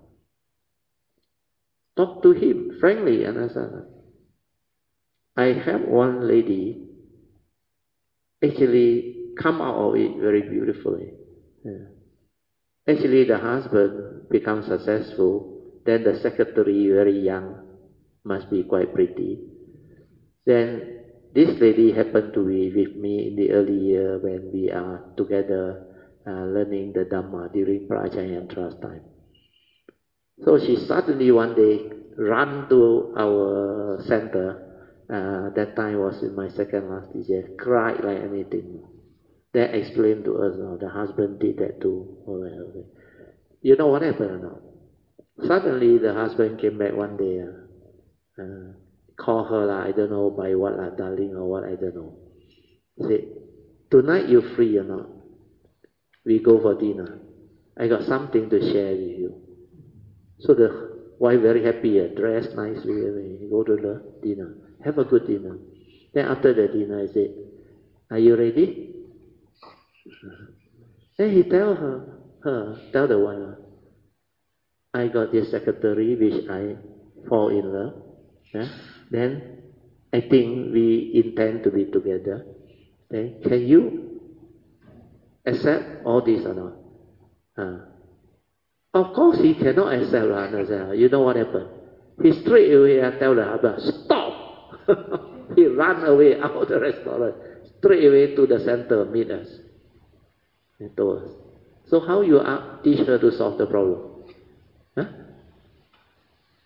Talk to him frankly. Understand? I have one lady actually come out of it very beautifully. Yeah. Actually, the husband becomes successful. Then the secretary, very young, must be quite pretty. Then this lady happened to be with me in the early year when we are together uh, learning the Dhamma during Prajayantra's time. So she suddenly one day ran to our center. Uh, that time was in my second last teacher. Cried like anything. Then explained to us, no, the husband did that too. Okay, okay. You know what happened or not? Suddenly the husband came back one day, uh, uh, call her, uh, I don't know by what, uh, darling or what, I don't know. Said, tonight you free or not? We go for dinner. I got something to share with you. So the wife very happy, uh, dressed nicely, we go to the dinner. Have a good dinner. Then after the dinner, I said, are you ready? Then he tell her, her, tell the wife, I got this secretary which I fall in love. Yeah? Then I think we intend to be together. Then can you accept all this or not? Uh, of course he cannot accept. Uh, you know what happened? He straight away uh, tell the husband, stop! He ran away out of the restaurant, straight away to the center, meet us. He told us. So how you uh, teach her to solve the problem? Huh?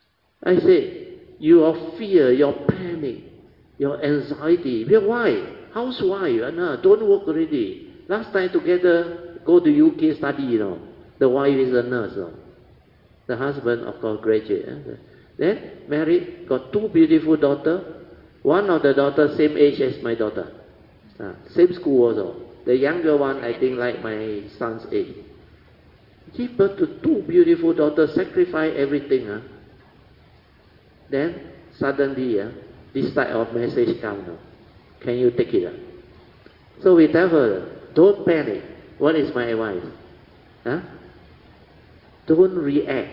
I say, your fear, your panic, your anxiety. Why? housewife, uh, no, don't work already. Last time together, go to U K study, you know. The wife is a nurse, you know. The husband, of course, graduate. Eh? Then, married, got two beautiful daughters. One of the daughters, same age as my daughter. Uh, same school also. The younger one, I think, like my son's age. Give birth to two beautiful daughters, sacrifice everything. Huh? Then, suddenly, uh, this type of message comes now. Can you take it? Uh? So we tell her, don't panic. What is my advice? Huh? Don't react.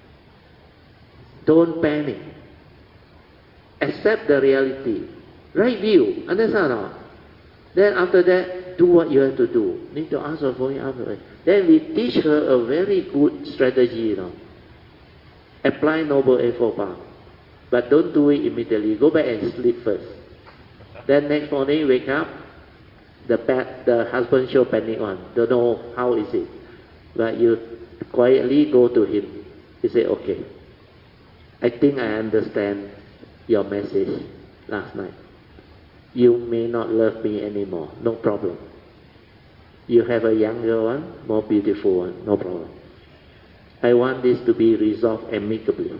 Don't panic. Accept the reality. Right view. Understand or not? Then after that, do what you have to do. Need to ask her for it. Then we teach her a very good strategy, you know. Apply Noble Eightfold Path. But don't do it immediately. Go back and sleep first. Then next morning, wake up. The pa- the husband show panic on. Don't know how is it. But you quietly go to him. He say, okay. I think I understand your message last night. You may not love me anymore. No problem. You have a younger one, more beautiful one. No problem. I want this to be resolved amicably.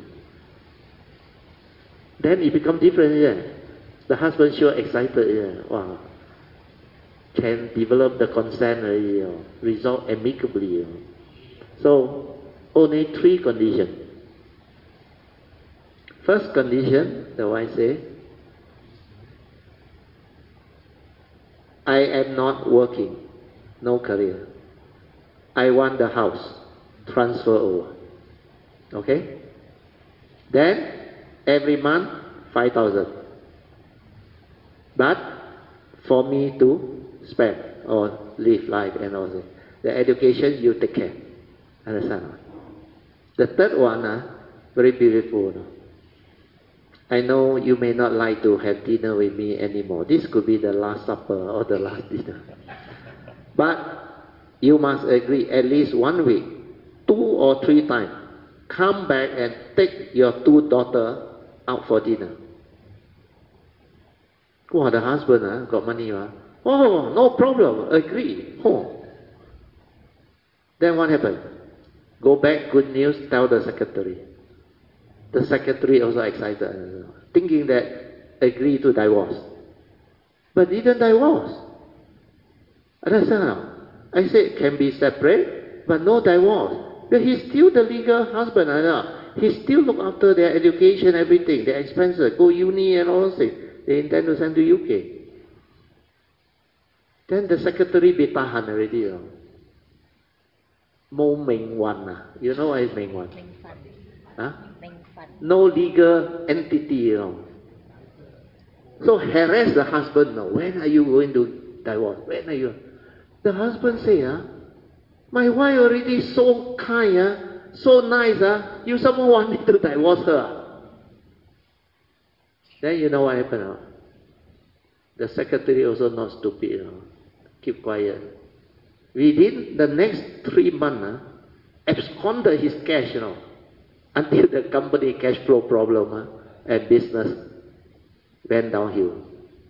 Then it becomes different. Yeah. The husband sure excited. Yeah. Wow. Can develop the consent. You know, resolve amicably. You know. So, only three conditions. First condition, the wife say, I am not working, no career. I want the house, transfer over. Okay? Then, every month, five thousand. But, for me to spend or live life and all that. The education, you take care. Understand? The third one, uh, very beautiful. No? I know you may not like to have dinner with me anymore. This could be the last supper or the last dinner. But you must agree at least one week, two or three times. Come back and take your two daughters out for dinner. Wow, the husband uh, got money. Uh. Oh, no problem. Agree. Oh. Then what happened? Go back, good news, tell the secretary. The secretary also excited, thinking that agree to divorce. But didn't divorce. Understand now? I said can be separate, but no divorce. But he's still the legal husband. He still look after their education, everything, their expenses, go uni and all those things. They intend to send to U K. Then the secretary be tahan already. You know. Mo Meng Wan. You know what is Meng Wan? Huh? No legal entity, you know. So harass the husband now. When are you going to divorce? When are you? The husband say, huh? My wife already so kind, huh? So nice, huh? You someone want me to divorce her. Then you know what happened, huh? The secretary also not stupid, you know. Keep quiet. Within the next three months, huh? Absconded his cash, you know. Until the company cash flow problem uh, and business went downhill.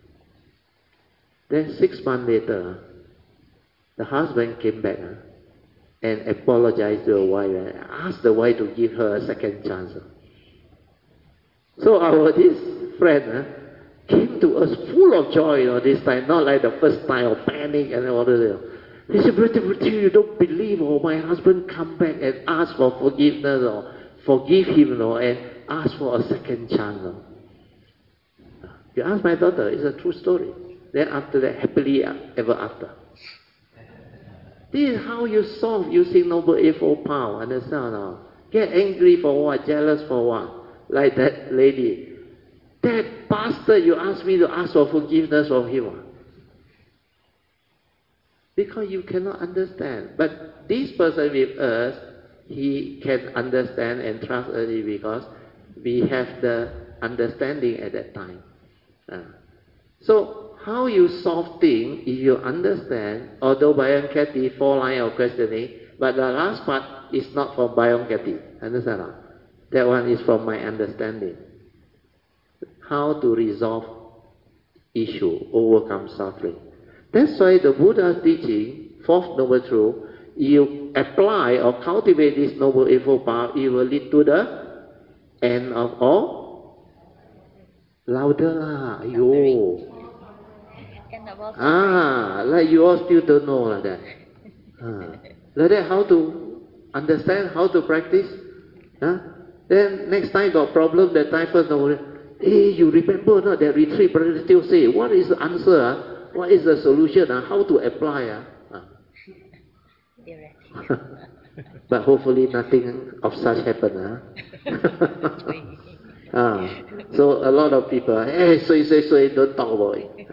Then six months later, uh, the husband came back uh, and apologized to the wife and asked the wife to give her a second chance. Uh. So our this friend uh, came to us full of joy, you know, this time, not like the first time of panic and all that. He said, brother, brother, you don't believe, oh, my husband come back and ask for forgiveness, or forgive him, you know, and ask for a second chance. You know. You ask my daughter, it's a true story. Then after that, happily ever after. This is how you solve using Noble Eightfold Path. Understand now? Get angry for what? Jealous for what? Like that lady. That bastard, you asked me to ask for forgiveness from him. Because you cannot understand. But this person with us, he can understand and trust us because we have the understanding at that time. Uh, so, how you solve things, if you understand, although Byron Katie, four lines of questioning, but the last part is not from Byron Katie. Understand? Not? That one is from my understanding. How to resolve issue, overcome suffering. That's why the Buddha's teaching, fourth noble truth, you apply or cultivate this noble eightfold path, it will lead to the end of all. Louder lah, ayo. Ah, like you all still don't know like that. Ah. Like that, how to understand, how to practice? Huh? Then next time got problem, that time first noble, hey, you remember not that retreat brother still say, what is the answer? Huh? What is the solution? Huh? How to apply? Huh? Huh? But hopefully nothing of such happen. Huh? Ah, so a lot of people, hey, say, say, say, don't talk about it.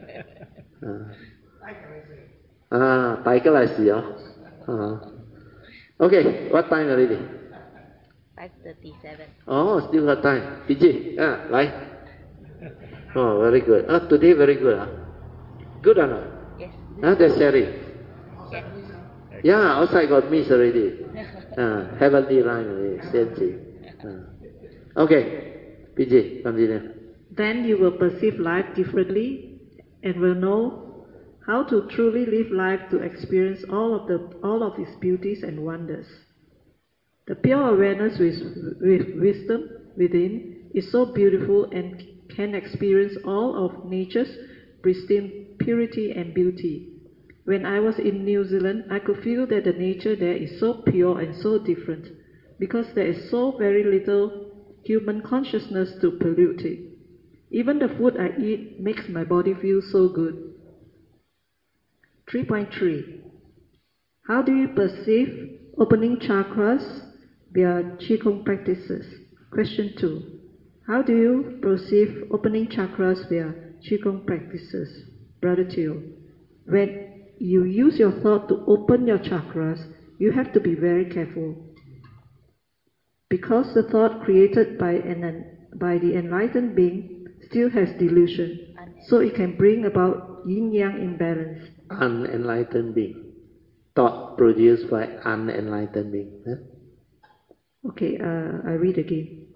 Ah, 大家來試哦。Ah. Okay, what time already? five thirty-seven. Oh, still got time. P J, ah, 來。Oh, very good. Ah, today very good. Ah. Good or not? Yes. Ah, that's sharing. Yes. Yeah, outside got miss already. Ah, heavenly line already, same thing. Ah. Okay, P J, continue. Then you will perceive life differently and will know how to truly live life to experience all of the all of its beauties and wonders. The pure awareness with, with wisdom within is so beautiful and can experience all of nature's pristine purity and beauty. When I was in New Zealand, I could feel that the nature there is so pure and so different because there is so very little human consciousness to pollute it. Even the food I eat makes my body feel so good. three point three. How do you perceive opening chakras via Qigong practices? Question two. How do you perceive opening chakras via Qigong practices? Brother Teo. When you use your thought to open your chakras, you have to be very careful. Because the thought created by, an, by the enlightened being still has delusion, so it can bring about yin-yang imbalance. Unenlightened being. Thought produced by unenlightened being. Huh? Okay, uh, I read again.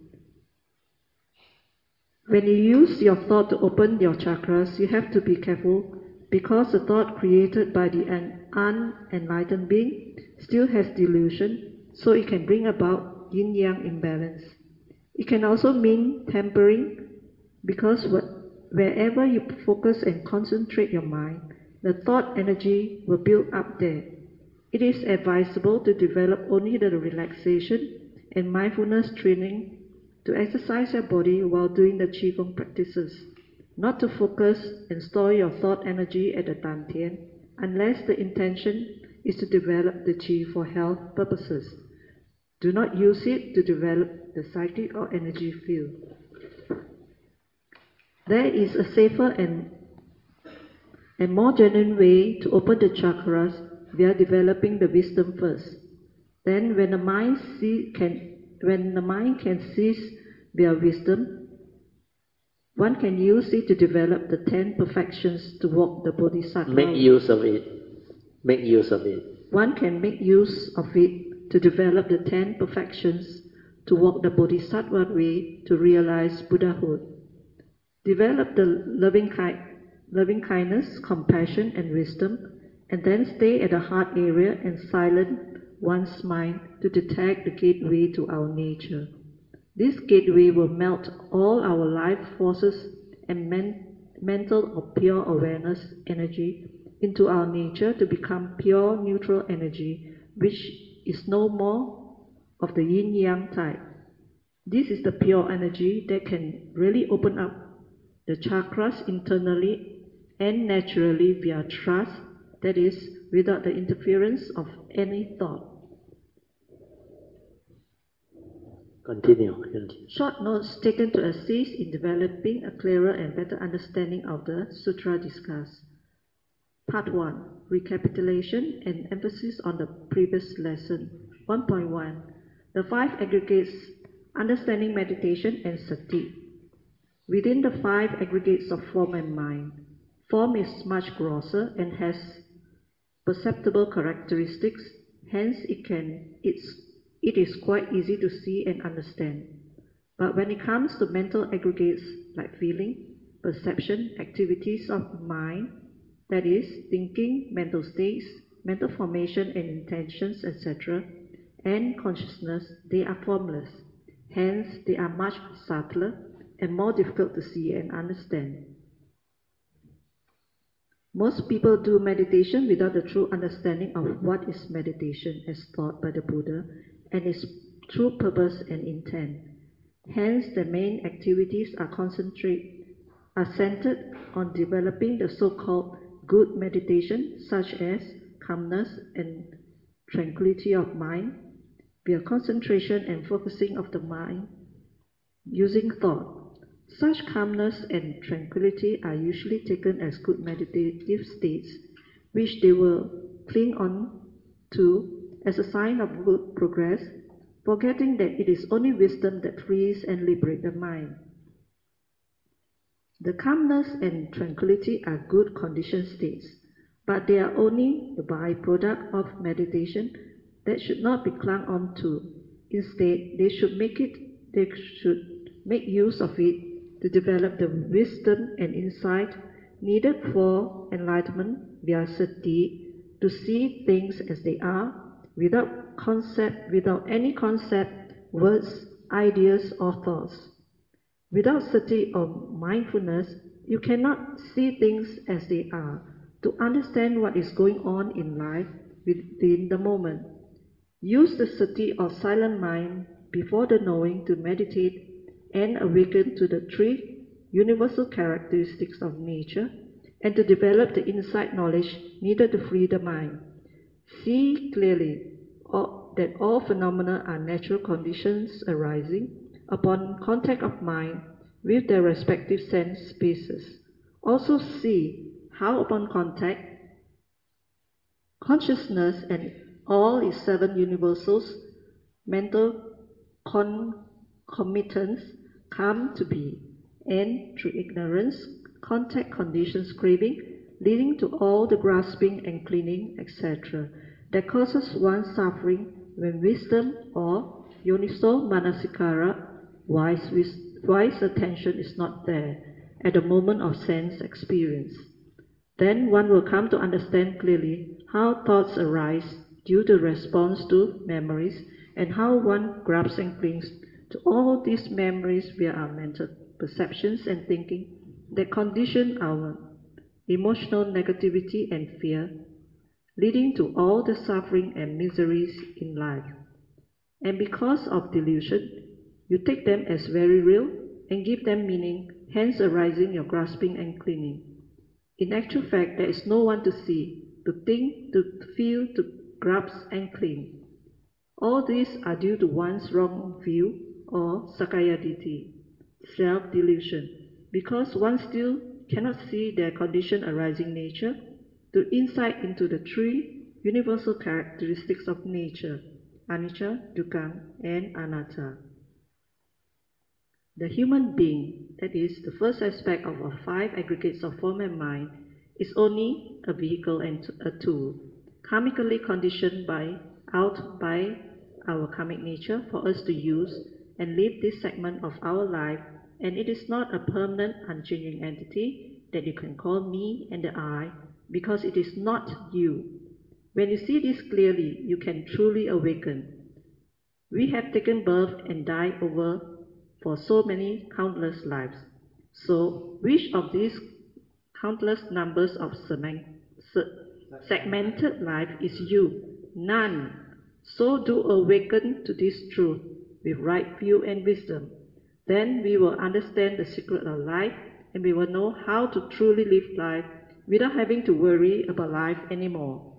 When you use your thought to open your chakras, you have to be careful because the thought created by the unenlightened being still has delusion, so it can bring about yin-yang imbalance. It can also mean tampering because wherever you focus and concentrate your mind, the thought energy will build up there. It is advisable to develop only the relaxation and mindfulness training to exercise your body while doing the Qigong practices, not to focus and store your thought energy at the Dantian unless the intention is to develop the Qi for health purposes. Do not use it to develop the psychic or energy field. There is a safer and and more genuine way to open the chakras via developing the wisdom first. Then when the mind see, can when the mind can seize via wisdom, one can use it to develop the ten perfections to walk the bodhisattva. Make use of it. Make use of it. One can make use of it to develop the ten perfections to walk the bodhisattva way to realize Buddhahood. Develop the loving kind loving kindness, compassion, and wisdom, and then stay at the heart area and silence one's mind to detect the gateway to our nature. This gateway will melt all our life forces and men mental or pure awareness energy into our nature to become pure neutral energy, which is no more of the yin-yang type. This is the pure energy that can really open up the chakras internally and naturally via trust, that is, without the interference of any thought. Continue. Continue. Short notes taken to assist in developing a clearer and better understanding of the sutra discussed. Part one. Recapitulation and emphasis on the previous lesson. one point one. The five aggregates: understanding, meditation, and sati. Within the five aggregates of form and mind, form is much grosser and has perceptible characteristics, hence it can it's it is quite easy to see and understand. But when it comes to mental aggregates like feeling, perception, activities of the mind, that is, thinking, mental states, mental formation and intentions, et cetera, and consciousness, they are formless. Hence, they are much subtler and more difficult to see and understand. Most people do meditation without the true understanding of what is meditation as taught by the Buddha and its true purpose and intent. Hence, the main activities are concentrate are centered on developing the so-called good meditation, such as calmness and tranquility of mind, via concentration and focusing of the mind using thought. Such calmness and tranquility are usually taken as good meditative states, which they will cling on to as a sign of good progress, forgetting that it is only wisdom that frees and liberates the mind. The calmness and tranquility are good conditioned states, but they are only the byproduct of meditation that should not be clung on to. Instead, they should make it, they should make use of it to develop the wisdom and insight needed for enlightenment via sati, to see things as they are, without concept, without any concept, words, ideas, or thoughts. Without sati or mindfulness, you cannot see things as they are, to understand what is going on in life within the moment. Use the sati or silent mind before the knowing to meditate and awaken to the three universal characteristics of nature, and to develop the insight knowledge needed to free the mind. See clearly that all phenomena are natural conditions arising upon contact of mind with their respective sense spaces. Also see how upon contact, consciousness and all its seven universals, mental concomitants, come to be, and through ignorance, contact conditions craving, leading to all the grasping and clinging, et cetera, that causes one suffering when wisdom or yoniso manasikara, wise, wise attention, is not there at the moment of sense experience. Then one will come to understand clearly how thoughts arise due to response to memories, and how one grabs and clings to all these memories via our mental perceptions and thinking that condition our emotional negativity and fear, leading to all the suffering and miseries in life. And because of delusion, you take them as very real and give them meaning, hence arising your grasping and clinging. In actual fact, there is no one to see, to think, to feel, to grasp and cling. All these are due to one's wrong view or sakayaditi, self-delusion, because one still cannot see their condition arising nature, to insight into the three universal characteristics of nature, anicca, dukkha, and anatta. The human being, that is, the first aspect of our five aggregates of form and mind, is only a vehicle and a tool, karmically conditioned by, out by our karmic nature for us to use and live this segment of our life, and it is not a permanent, unchanging entity that you can call me and the I, because it is not you. When you see this clearly, you can truly awaken. We have taken birth and died over for so many countless lives. So, which of these countless numbers of segmented life is you? None. So do awaken to this truth with right view and wisdom. Then we will understand the secret of life, and we will know how to truly live life without having to worry about life anymore.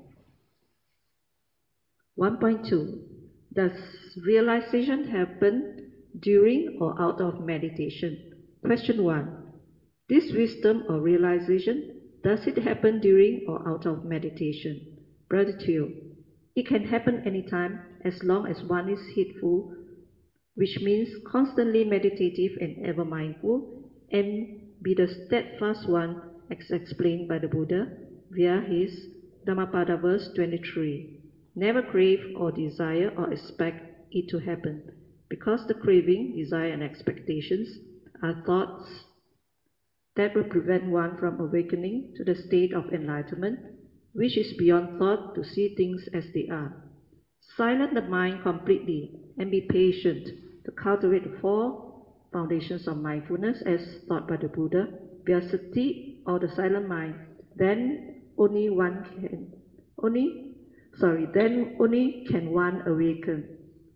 one point two. Does realization happen during or out of meditation? Question one. This wisdom or realization, does it happen during or out of meditation? Brother Teoh, it can happen anytime as long as one is heedful, which means constantly meditative and ever mindful, and be the steadfast one as explained by the Buddha via his Dhammapada verse twenty-three. Never crave or desire or expect it to happen, because the craving, desire, and expectations are thoughts that will prevent one from awakening to the state of enlightenment, which is beyond thought to see things as they are. Silence the mind completely and be patient to cultivate the four foundations of mindfulness as taught by the Buddha, via sati or the silent mind. Then only one can, only, sorry, then only can one awaken.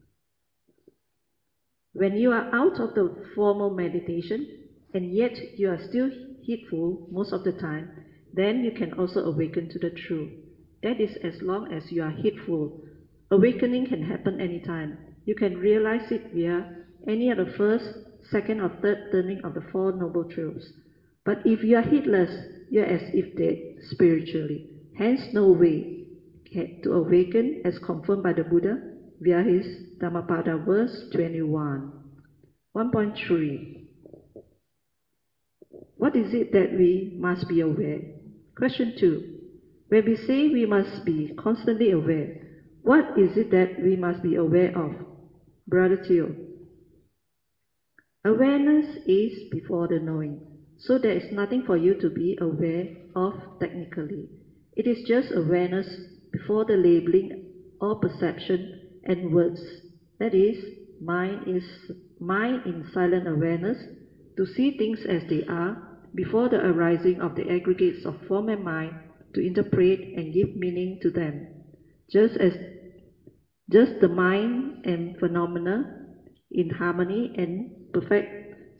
When you are out of the formal meditation, and yet you are still heedful most of the time, then you can also awaken to the truth. That is, as long as you are heedful. Awakening can happen anytime. You can realize it via any of the first, second, or third turning of the Four Noble Truths. But if you are heedless, you are as if dead spiritually. Hence, no way to awaken, as confirmed by the Buddha via his Dhammapada verse twenty-one. one point three. What is it that we must be aware? Question two. When we say we must be constantly aware, what is it that we must be aware of? Brother Teo. Awareness is before the knowing, so there is nothing for you to be aware of technically. It is just awareness before the labeling or perception and words. That is, mind is mind in silent awareness to see things as they are before the arising of the aggregates of form and mind to interpret and give meaning to them. Just as just the mind and phenomena in harmony and perfect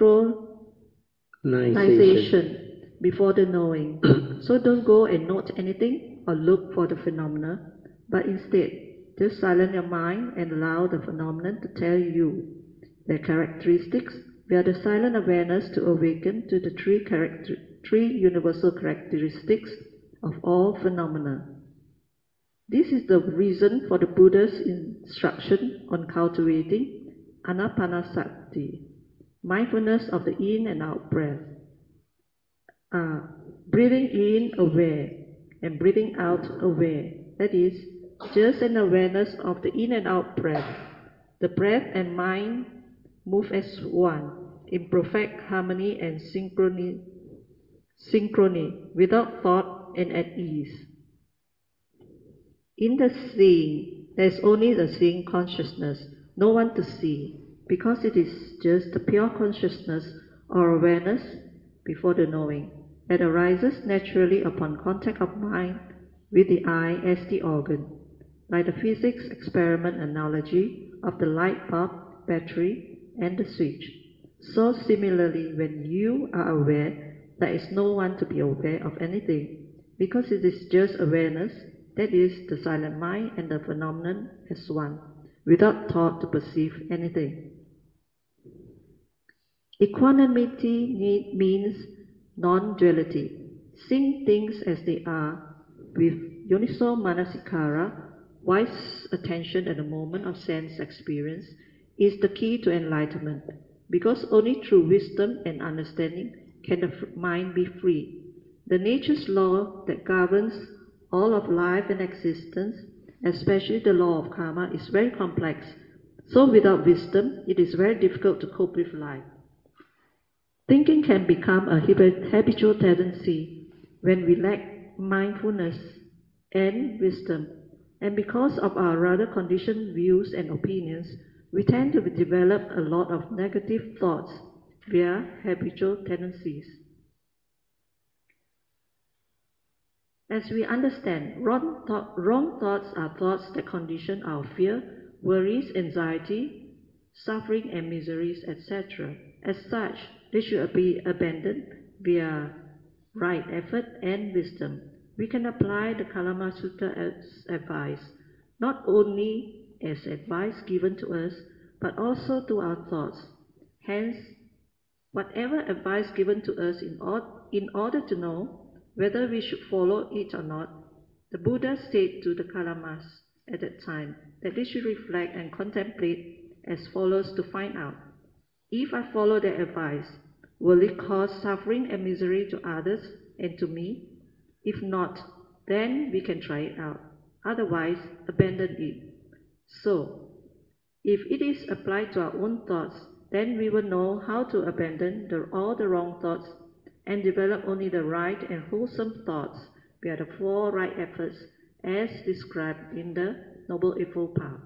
synchronization before the knowing. So don't go and note anything or look for the phenomena, but instead just silence your mind and allow the phenomenon to tell you their characteristics via the silent awareness to awaken to the three, character, three universal characteristics of all phenomena. This is the reason for the Buddha's instruction on cultivating anapanasati, mindfulness of the in and out breath. Uh, breathing in aware and breathing out aware. That is, just an awareness of the in and out breath. The breath and mind move as one, in perfect harmony and synchrony, synchrony, without thought and at ease. In the seeing, there is only the seeing consciousness, no one to see, because it is just the pure consciousness or awareness before the knowing that arises naturally upon contact of mind with the eye as the organ, like the physics experiment analogy of the light bulb, battery, and the switch. So similarly, when you are aware, there is no one to be aware of anything, because it is just awareness, that is, the silent mind and the phenomenon as one, without thought to perceive anything. Equanimity means non-duality, seeing things as they are, with yoniso manasikara, wise attention at the moment of sense experience, is the key to enlightenment, because only through wisdom and understanding can the mind be free. The nature's law that governs all of life and existence, especially the law of karma, is very complex, so without wisdom it is very difficult to cope with life. Thinking can become a habitual tendency when we lack mindfulness and wisdom, and because of our rather conditioned views and opinions, we tend to develop a lot of negative thoughts via habitual tendencies. As we understand, wrong, th wrong thoughts are thoughts that condition our fear, worries, anxiety, suffering and miseries, et cetera. As such, they should be abandoned via right effort and wisdom. We can apply the Kalama Sutta as advice, not only as advice given to us, but also to our thoughts. Hence, whatever advice given to us in, or in order to know whether we should follow it or not, the Buddha said to the Kalamas at that time that they should reflect and contemplate as follows to find out: if I follow their advice, will it cause suffering and misery to others and to me? If not, then we can try it out. Otherwise, abandon it. So, if it is applied to our own thoughts, then we will know how to abandon the, all the wrong thoughts and develop only the right and wholesome thoughts via the four right efforts as described in the Noble Eightfold Path.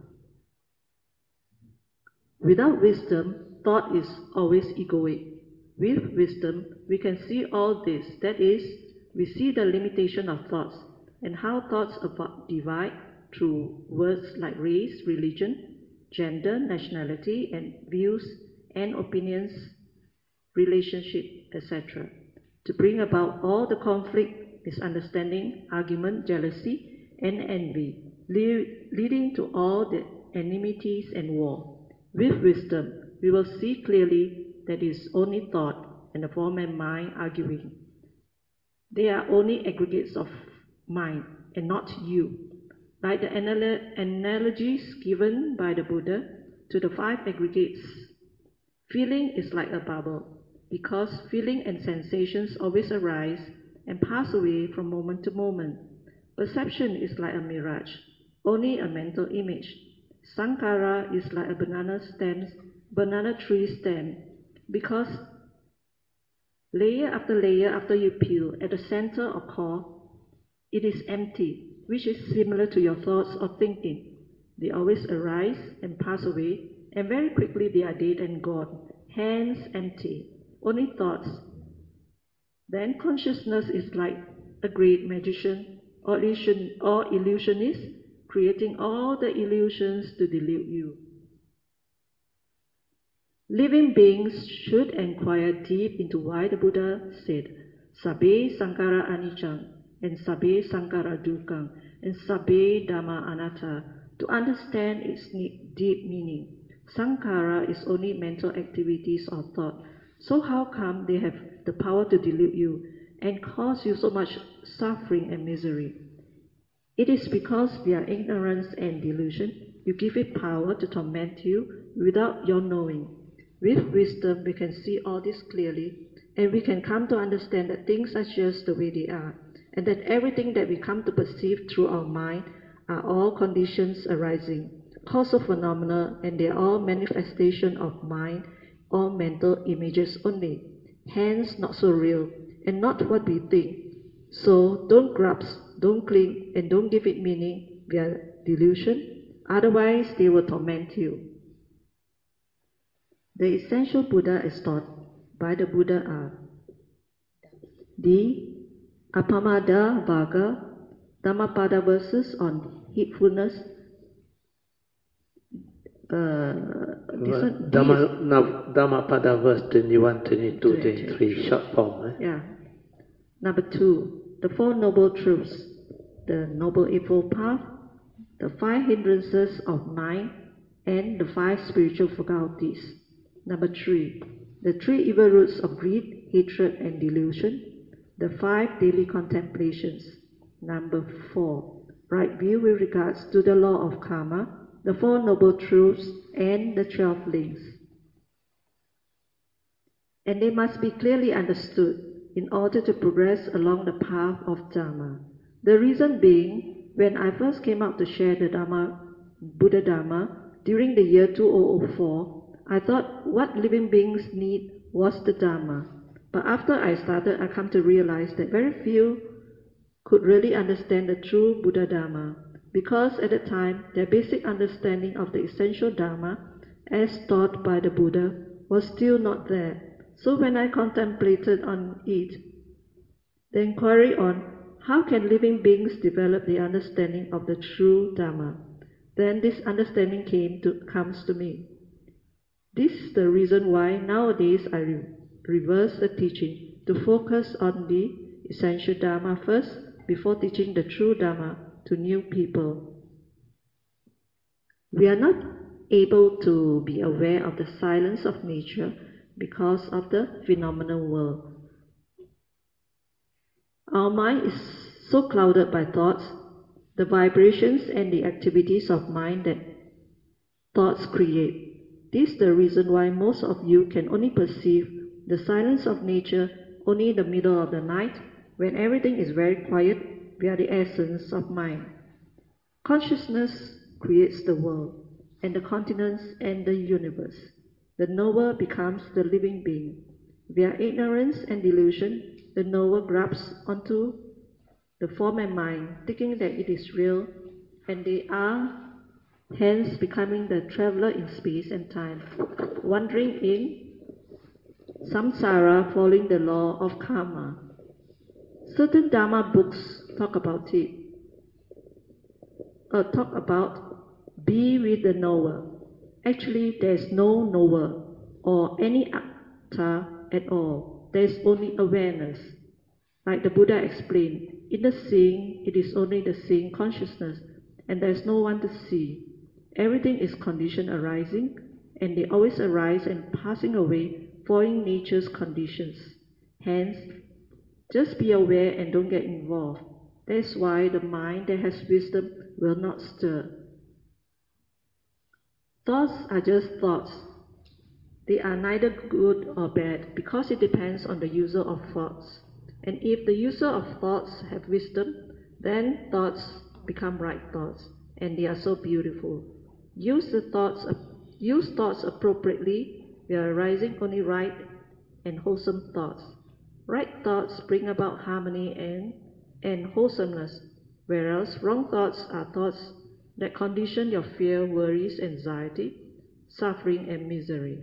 Without wisdom, thought is always egoic. With wisdom, we can see all this. That is, we see the limitation of thoughts and how thoughts divide through words like race, religion, gender, nationality, and views and opinions, relationship, et cetera, to bring about all the conflict, misunderstanding, argument, jealousy, and envy, leading to all the enmities and war. With wisdom, we will see clearly that it is only thought and the form and mind arguing. They are only aggregates of mind and not you. Like the anal analogies given by the Buddha to the five aggregates, feeling is like a bubble, because feeling and sensations always arise and pass away from moment to moment. Perception is like a mirage, only a mental image. Sankhara is like a banana stem, banana tree stem, because layer after layer after you peel, at the center or core, it is empty, which is similar to your thoughts or thinking. They always arise and pass away, and very quickly they are dead and gone, hence empty, only thoughts. Then consciousness is like a great magician or, illusion, or illusionist, creating all the illusions to delude you. Living beings should inquire deep into why the Buddha said, Sabbe Sankhara Anicca, and Sabbe Sankhara Dukkha, and Sabbe Dhamma Anatta, to understand its deep meaning. Sankhara is only mental activities or thought. So how come they have the power to delude you and cause you so much suffering and misery? It is because via ignorance and delusion, you give it power to torment you without your knowing. With wisdom, we can see all this clearly, and we can come to understand that things are just the way they are, and that everything that we come to perceive through our mind are all conditions arising, causal phenomena, and they are all manifestation of mind or mental images only, hence not so real, and not what we think. So don't grasp, don't cling, and don't give it meaning via delusion, otherwise they will torment you. The essential Buddha as taught by the Buddha are the Appamada Vagga, Dhammapada verses on heedfulness. Uh, this one, Dhamma, no, Dhammapada verse twenty-one, twenty-two, twenty-three, short form. Eh? Yeah. Number two, the Four Noble Truths, the Noble Eightfold Path, the Five Hindrances of Mind, and the Five Spiritual Faculties. Number three, the Three Evil Roots of Greed, Hatred, and Delusion, the Five Daily Contemplations. Number four, right view with regards to the law of karma, the Four Noble Truths, and the Twelve Links. And they must be clearly understood in order to progress along the path of Dharma. The reason being, when I first came out to share the Dharma, Buddha Dharma, during the year two thousand four, I thought what living beings need was the Dharma. But after I started, I come to realize that very few could really understand the true Buddha Dharma, because at the time, their basic understanding of the essential Dharma, as taught by the Buddha, was still not there. So when I contemplated on it, the inquiry on how can living beings develop the understanding of the true Dharma, then this understanding came to, comes to me. This is the reason why nowadays I re reverse the teaching to focus on the essential Dharma first before teaching the true Dharma to new people. We are not able to be aware of the silence of nature because of the phenomenal world. Our mind is so clouded by thoughts, the vibrations and the activities of mind that thoughts create. This is the reason why most of you can only perceive the silence of nature only in the middle of the night, when everything is very quiet via the essence of mind. Consciousness creates the world, and the continents and the universe. The knower becomes the living being. Via ignorance and delusion, the knower grabs onto the form and mind, thinking that it is real, and they are hence becoming the traveler in space and time, wandering in samsara, following the law of karma. Certain Dharma books talk about it, uh, talk about be with the knower. Actually, there is no knower or any atta at all. There is only awareness. Like the Buddha explained, in the seeing, it is only the seeing consciousness, and there is no one to see. Everything is condition arising, and they always arise and passing away, following nature's conditions. Hence, just be aware and don't get involved. That's why the mind that has wisdom will not stir. Thoughts are just thoughts. They are neither good or bad because it depends on the user of thoughts. And if the user of thoughts have wisdom, then thoughts become right thoughts, and they are so beautiful. Use the thoughts, use thoughts appropriately. We are arising only right and wholesome thoughts. Right thoughts bring about harmony and, and wholesomeness, whereas wrong thoughts are thoughts that condition your fear, worries, anxiety, suffering, and misery.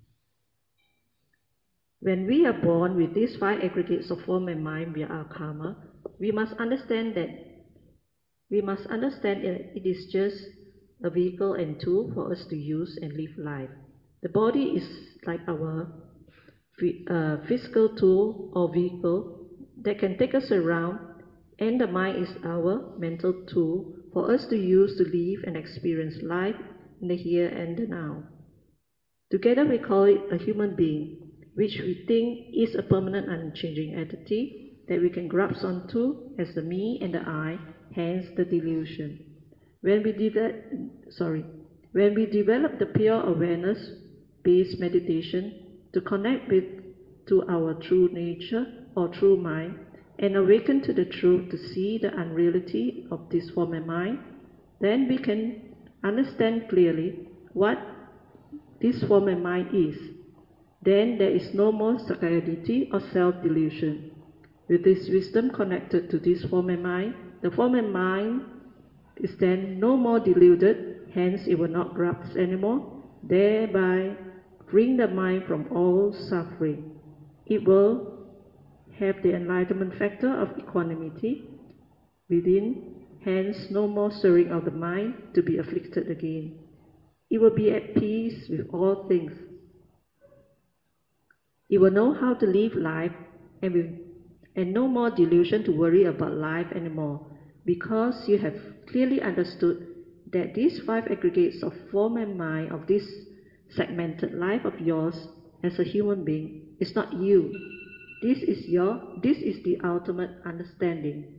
When we are born with these five aggregates of form and mind via our karma, we must understand that we must understand that it is just a vehicle and tool for us to use and live life. The body is like our uh, physical tool or vehicle that can take us around, and the mind is our mental tool for us to use to live and experience life in the here and the now. Together we call it a human being, which we think is a permanent unchanging entity that we can grasp onto as the me and the I, hence the delusion. When we, develop, sorry, when we develop the pure awareness-based meditation to connect with to our true nature or true mind and awaken to the truth to see the unreality of this form and mind, then we can understand clearly what this form and mind is. Then there is no more sakayaditi or self-delusion. With this wisdom connected to this form and mind, the form and mind is then no more deluded, hence it will not grasp anymore, thereby freeing the mind from all suffering. It will have the enlightenment factor of equanimity within, hence no more stirring of the mind to be afflicted again. It will be at peace with all things. You will know how to live life and, will, and no more delusion to worry about life anymore, because you have clearly understood that these five aggregates of form and mind of this segmented life of yours as a human being is not you. This is your, this is the ultimate understanding.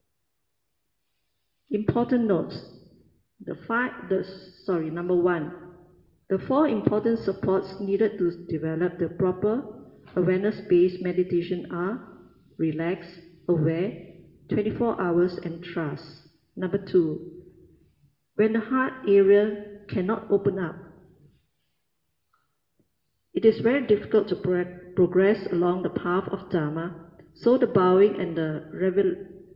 Important notes. The five, the, sorry, number one, the four important supports needed to develop the proper awareness-based meditation are relax, aware, twenty-four hours, and trust. Number two, when the heart area cannot open up, it is very difficult to pro progress along the path of Dharma, so the bowing and the revel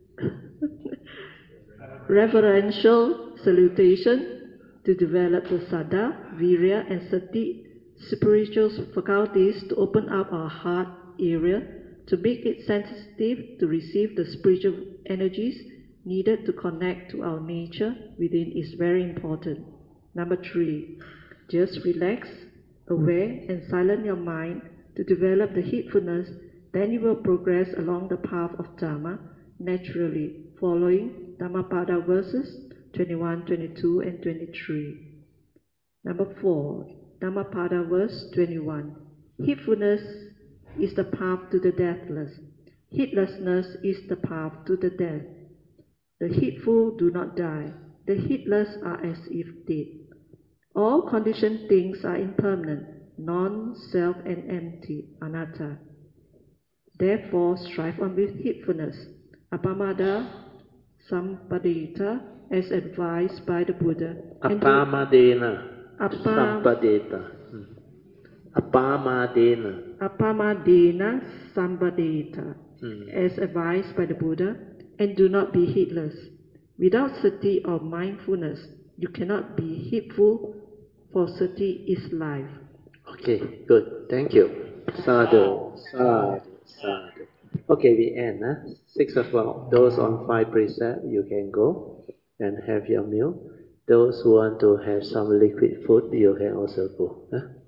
reverential salutation to develop the Saddha, Virya, and Sati spiritual faculties to open up our heart area to make it sensitive to receive the spiritual energies needed to connect to our nature within is very important. Number three, just relax, aware, and silence your mind to develop the heedfulness, then you will progress along the path of Dharma naturally, following Dhammapada verses twenty-one, twenty-two, and twenty-three. Number four, Dhammapada verse twenty-one. Heedfulness is the path to the deathless. Heedlessness is the path to the death. The heedful do not die. The heedless are as if dead. All conditioned things are impermanent, non-self and empty, anatta. Therefore, strive on with heedfulness, apamada sampadeta, as advised by the Buddha. Apamadena Apa, sampadeta. Hmm. Apamadena. Apamadena Sambadeta, Hmm. as advised by the Buddha, and do not be heedless. Without sati or mindfulness, you cannot be heedful, for sati is life. Okay, good. Thank you. Sadhu, sadhu, sadhu. Okay, we end. Huh? Six o'clock. Those on five precepts, you can go and have your meal. Those who want to have some liquid food, you can also go. Huh?